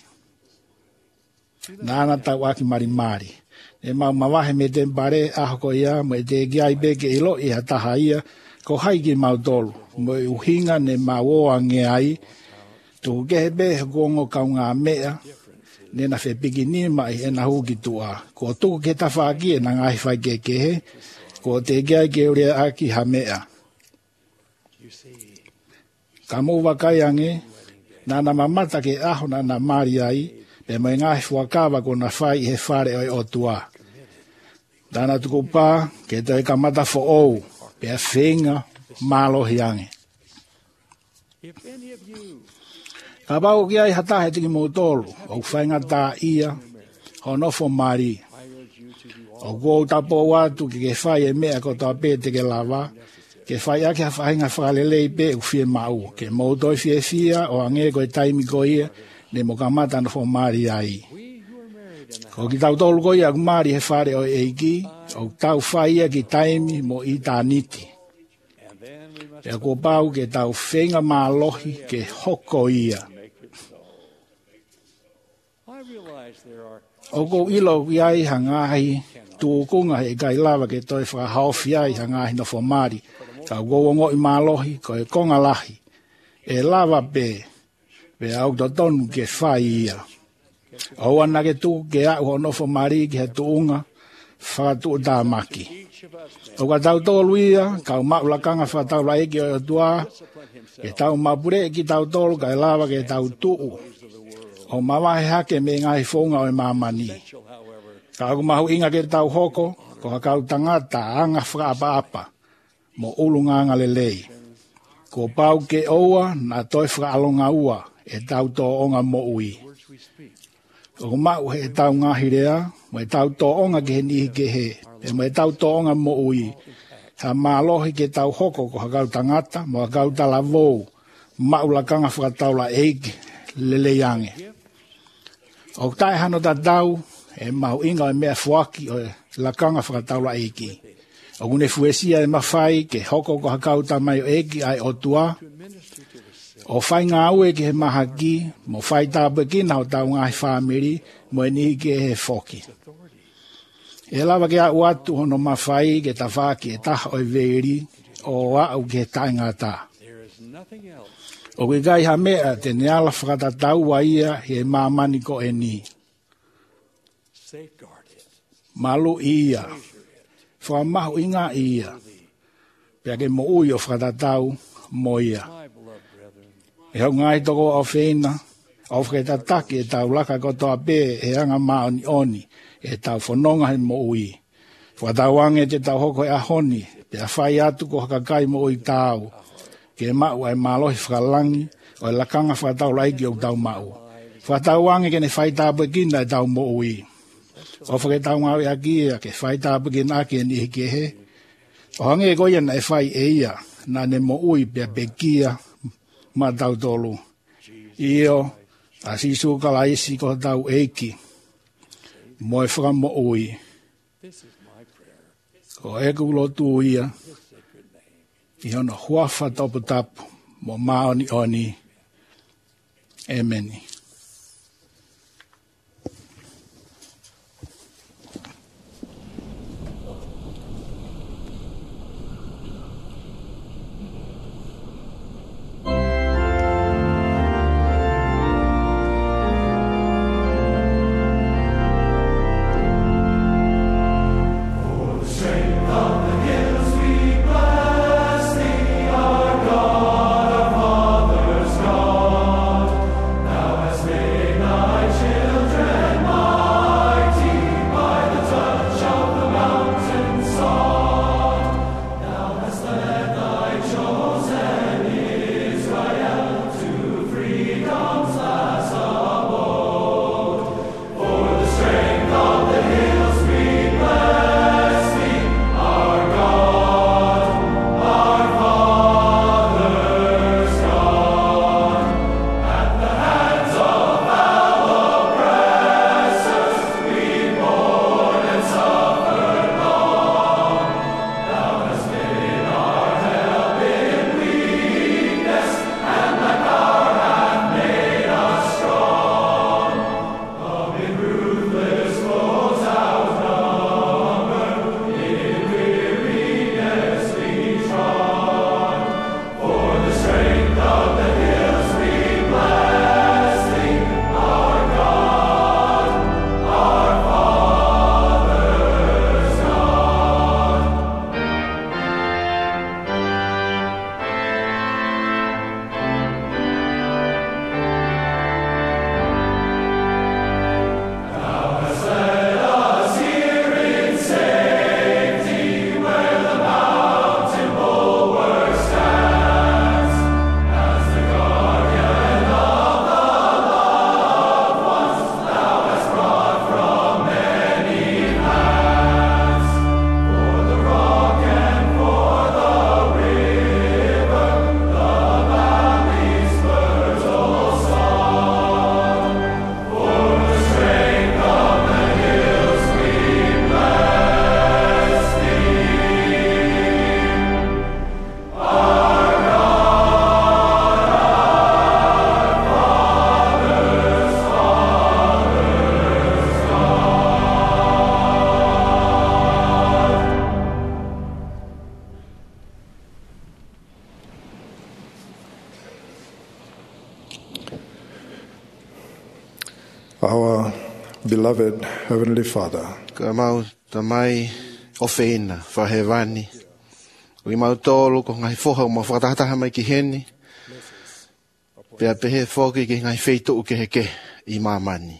Nana tau aki mari mari. E mau mawahe me te mpare aho ko ia mo e te giai beke ilo i hataha ia ko haiki mau tolu. Mo e uhinga ne mau oa nge ai tu kehebe kongo kaunga mea ne na fe pikini mai e na huki tua. Ko tuku ke tawhaki e na ngahi whai ke kehe, ko te kia ke ure aki ha mea. Ka mou wakai ange, na na mamata ke aho na na mari ai, pe mai ngahi whakawa ko na whai he whare oi o tua. Tana tuku pā, ke toi kamata fo ou, pe a whenga mālohi ange. Ka pau ki ai hatahe tiki mou tolu, o whainga tā ia, ho nofo mari. O kou tapo watu ki ke whai e mea ko tā pē te ke lava, ke whai ake ha whainga whakalelei pē u whie mau, ke mou toi whie whia o ange koe taimi ko ia, ne mo kamata nofo mari ai. Ko ki tau tolu ko ia ku mari he whare o eiki, o tau whai ia ki taimi mo i tā niti. E ko pau ke tau whenga mālohi ke hoko ia. O ko ilo iai hangahi tuukunga he kai lava ke toi whakahauwhi ai hangahi no whamari. Ka gowongo i mālohi ko e konga lahi. E lava pe, pe au to tonu ke whai ia. O ana ke tu ke au no whamari ke he tuunga whakatu tā maki. O ka tau tolu ia, ka maulakanga whatau la eki o tua, ke tau mapure ki tau tolu ka e lava ke tau tuu. O mawahe hake me ngai whonga o e mamani. Ka aku mahu inga ke tau hoko, ko hakau tangata anga whaapa-apa, mo ulunga anga lelei. Ko pau ke oua na toi whaalonga ua, e tau tō onga mo ui. Ko mau he tau ngahirea, mo e tau tō onga ke he nihi ke he, e mo e tau tō onga mo ui. Ha mālohi ke tau hoko ko hakau tangata, mo hakau tala vou, maulakanga whakataula eiki, lele yange. O tai hano ta tau, e mau inga e mea fuaki o la kanga whakatau la eki. O gune fuesia e mawhai ke hoko ko hakau ta mai o eki ai o tua. O whai ngā ue ke he maha ki, mo whai tāpe ki na o tau ngai whamiri, mo e nihi ke he foki. E lawa ke a uatu hono mawhai ke ta whaki e taha o e veri, o au ke tai ngā tā. O ke gai ha mea te neala whakatatau wa ia he mamani ko e ni. Malu ia, whamahu inga ia, pia ke mo ui o whakatatau mo ia. E hau ngai toko o whena, o whakatataki e tau laka kotoa pē e anga maoni oni, e tau whanonga he mo ui. Whakatawange te tau hoko e ahoni, pia whai atu ko hakakai mo ui tau. Ke mau ai malohi whakalangi, o e lakanga whakatau laiki o tau mau. Whakatau wange ke ne whai tāpu kina e tau mo ui. O whakatau ngau e akia ke whai tāpu kina ke ni hike he. O hange e koia na e whai e ia, na ne mo ui pia pekia ma tau tolu. Io, a sisu kala isi ko tau eiki. Mo e whaka mo ui. Ko e kulo tu ia. I hono huafa topu tapu, mo maoni oni. Amen. Our beloved Heavenly Father, Ka mau tamai o whena, whahewani. Ui mau tōlu ko ngai whoha o ma whakatahataha mai ki heni. Pea pehe whoki ki ngai wheito uke heke i mamani.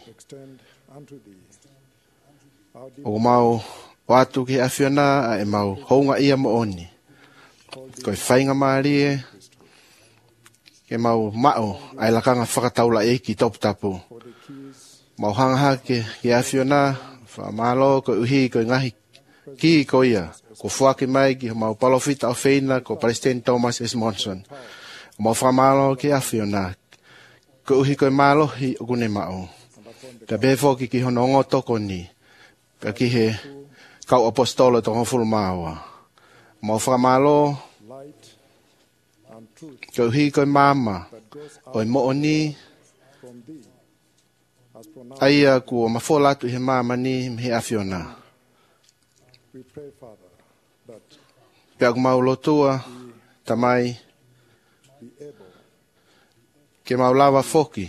O mau o atu ki awhiona a e mau hounga ia mo oni. Koe whainga maari e. Ke mau mao ai lakanga whakataula e ki topu tapu. Mau hanga ke ke awhiona, wha malo ko uhi ko ngahi ki ko ia. Ko whaki mai ki mau palofita o wheina ko President Thomas S. Monson. Mau wha malo ke awhiona. Ko uhi koe malohi o kune mao. Pea befoki ki hono ongo toko ni. Pea ki he kau apostolo to ngofulu maua. Mo whakamalo. Ko uhi koe mama. Oi mo oni. Aia kua mafolatu he mama ni mhe afiona. Pea kumau lotua. Tamai. Ke maulawa foki.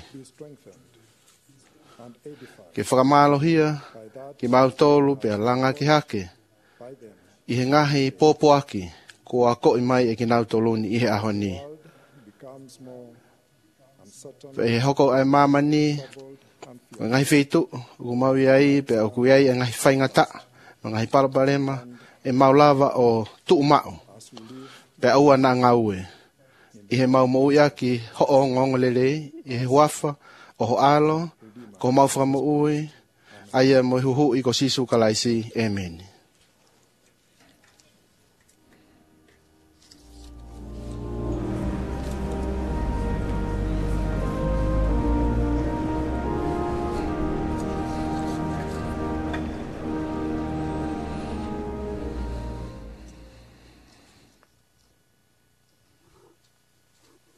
Ke whakamalo hia. Ke mautolu pea langa ki hake. Ihe ngahi popo aki. Ko a koi mai e ki nautoluni ihe ahoni. Pe hoko ai mama ni. Ngahi feitu. Uku mau iai pea uku iai e ngahi whaingata. Ngahi paraparema. E maulawa o tuu mao. Pea ua na ngaue. Ihe mau mo ia ki ho'o ngongolele, ihe huafa, o ho alo, ko mau whakamu ui, aia mo huhu i ko sisu kalaisi, amen.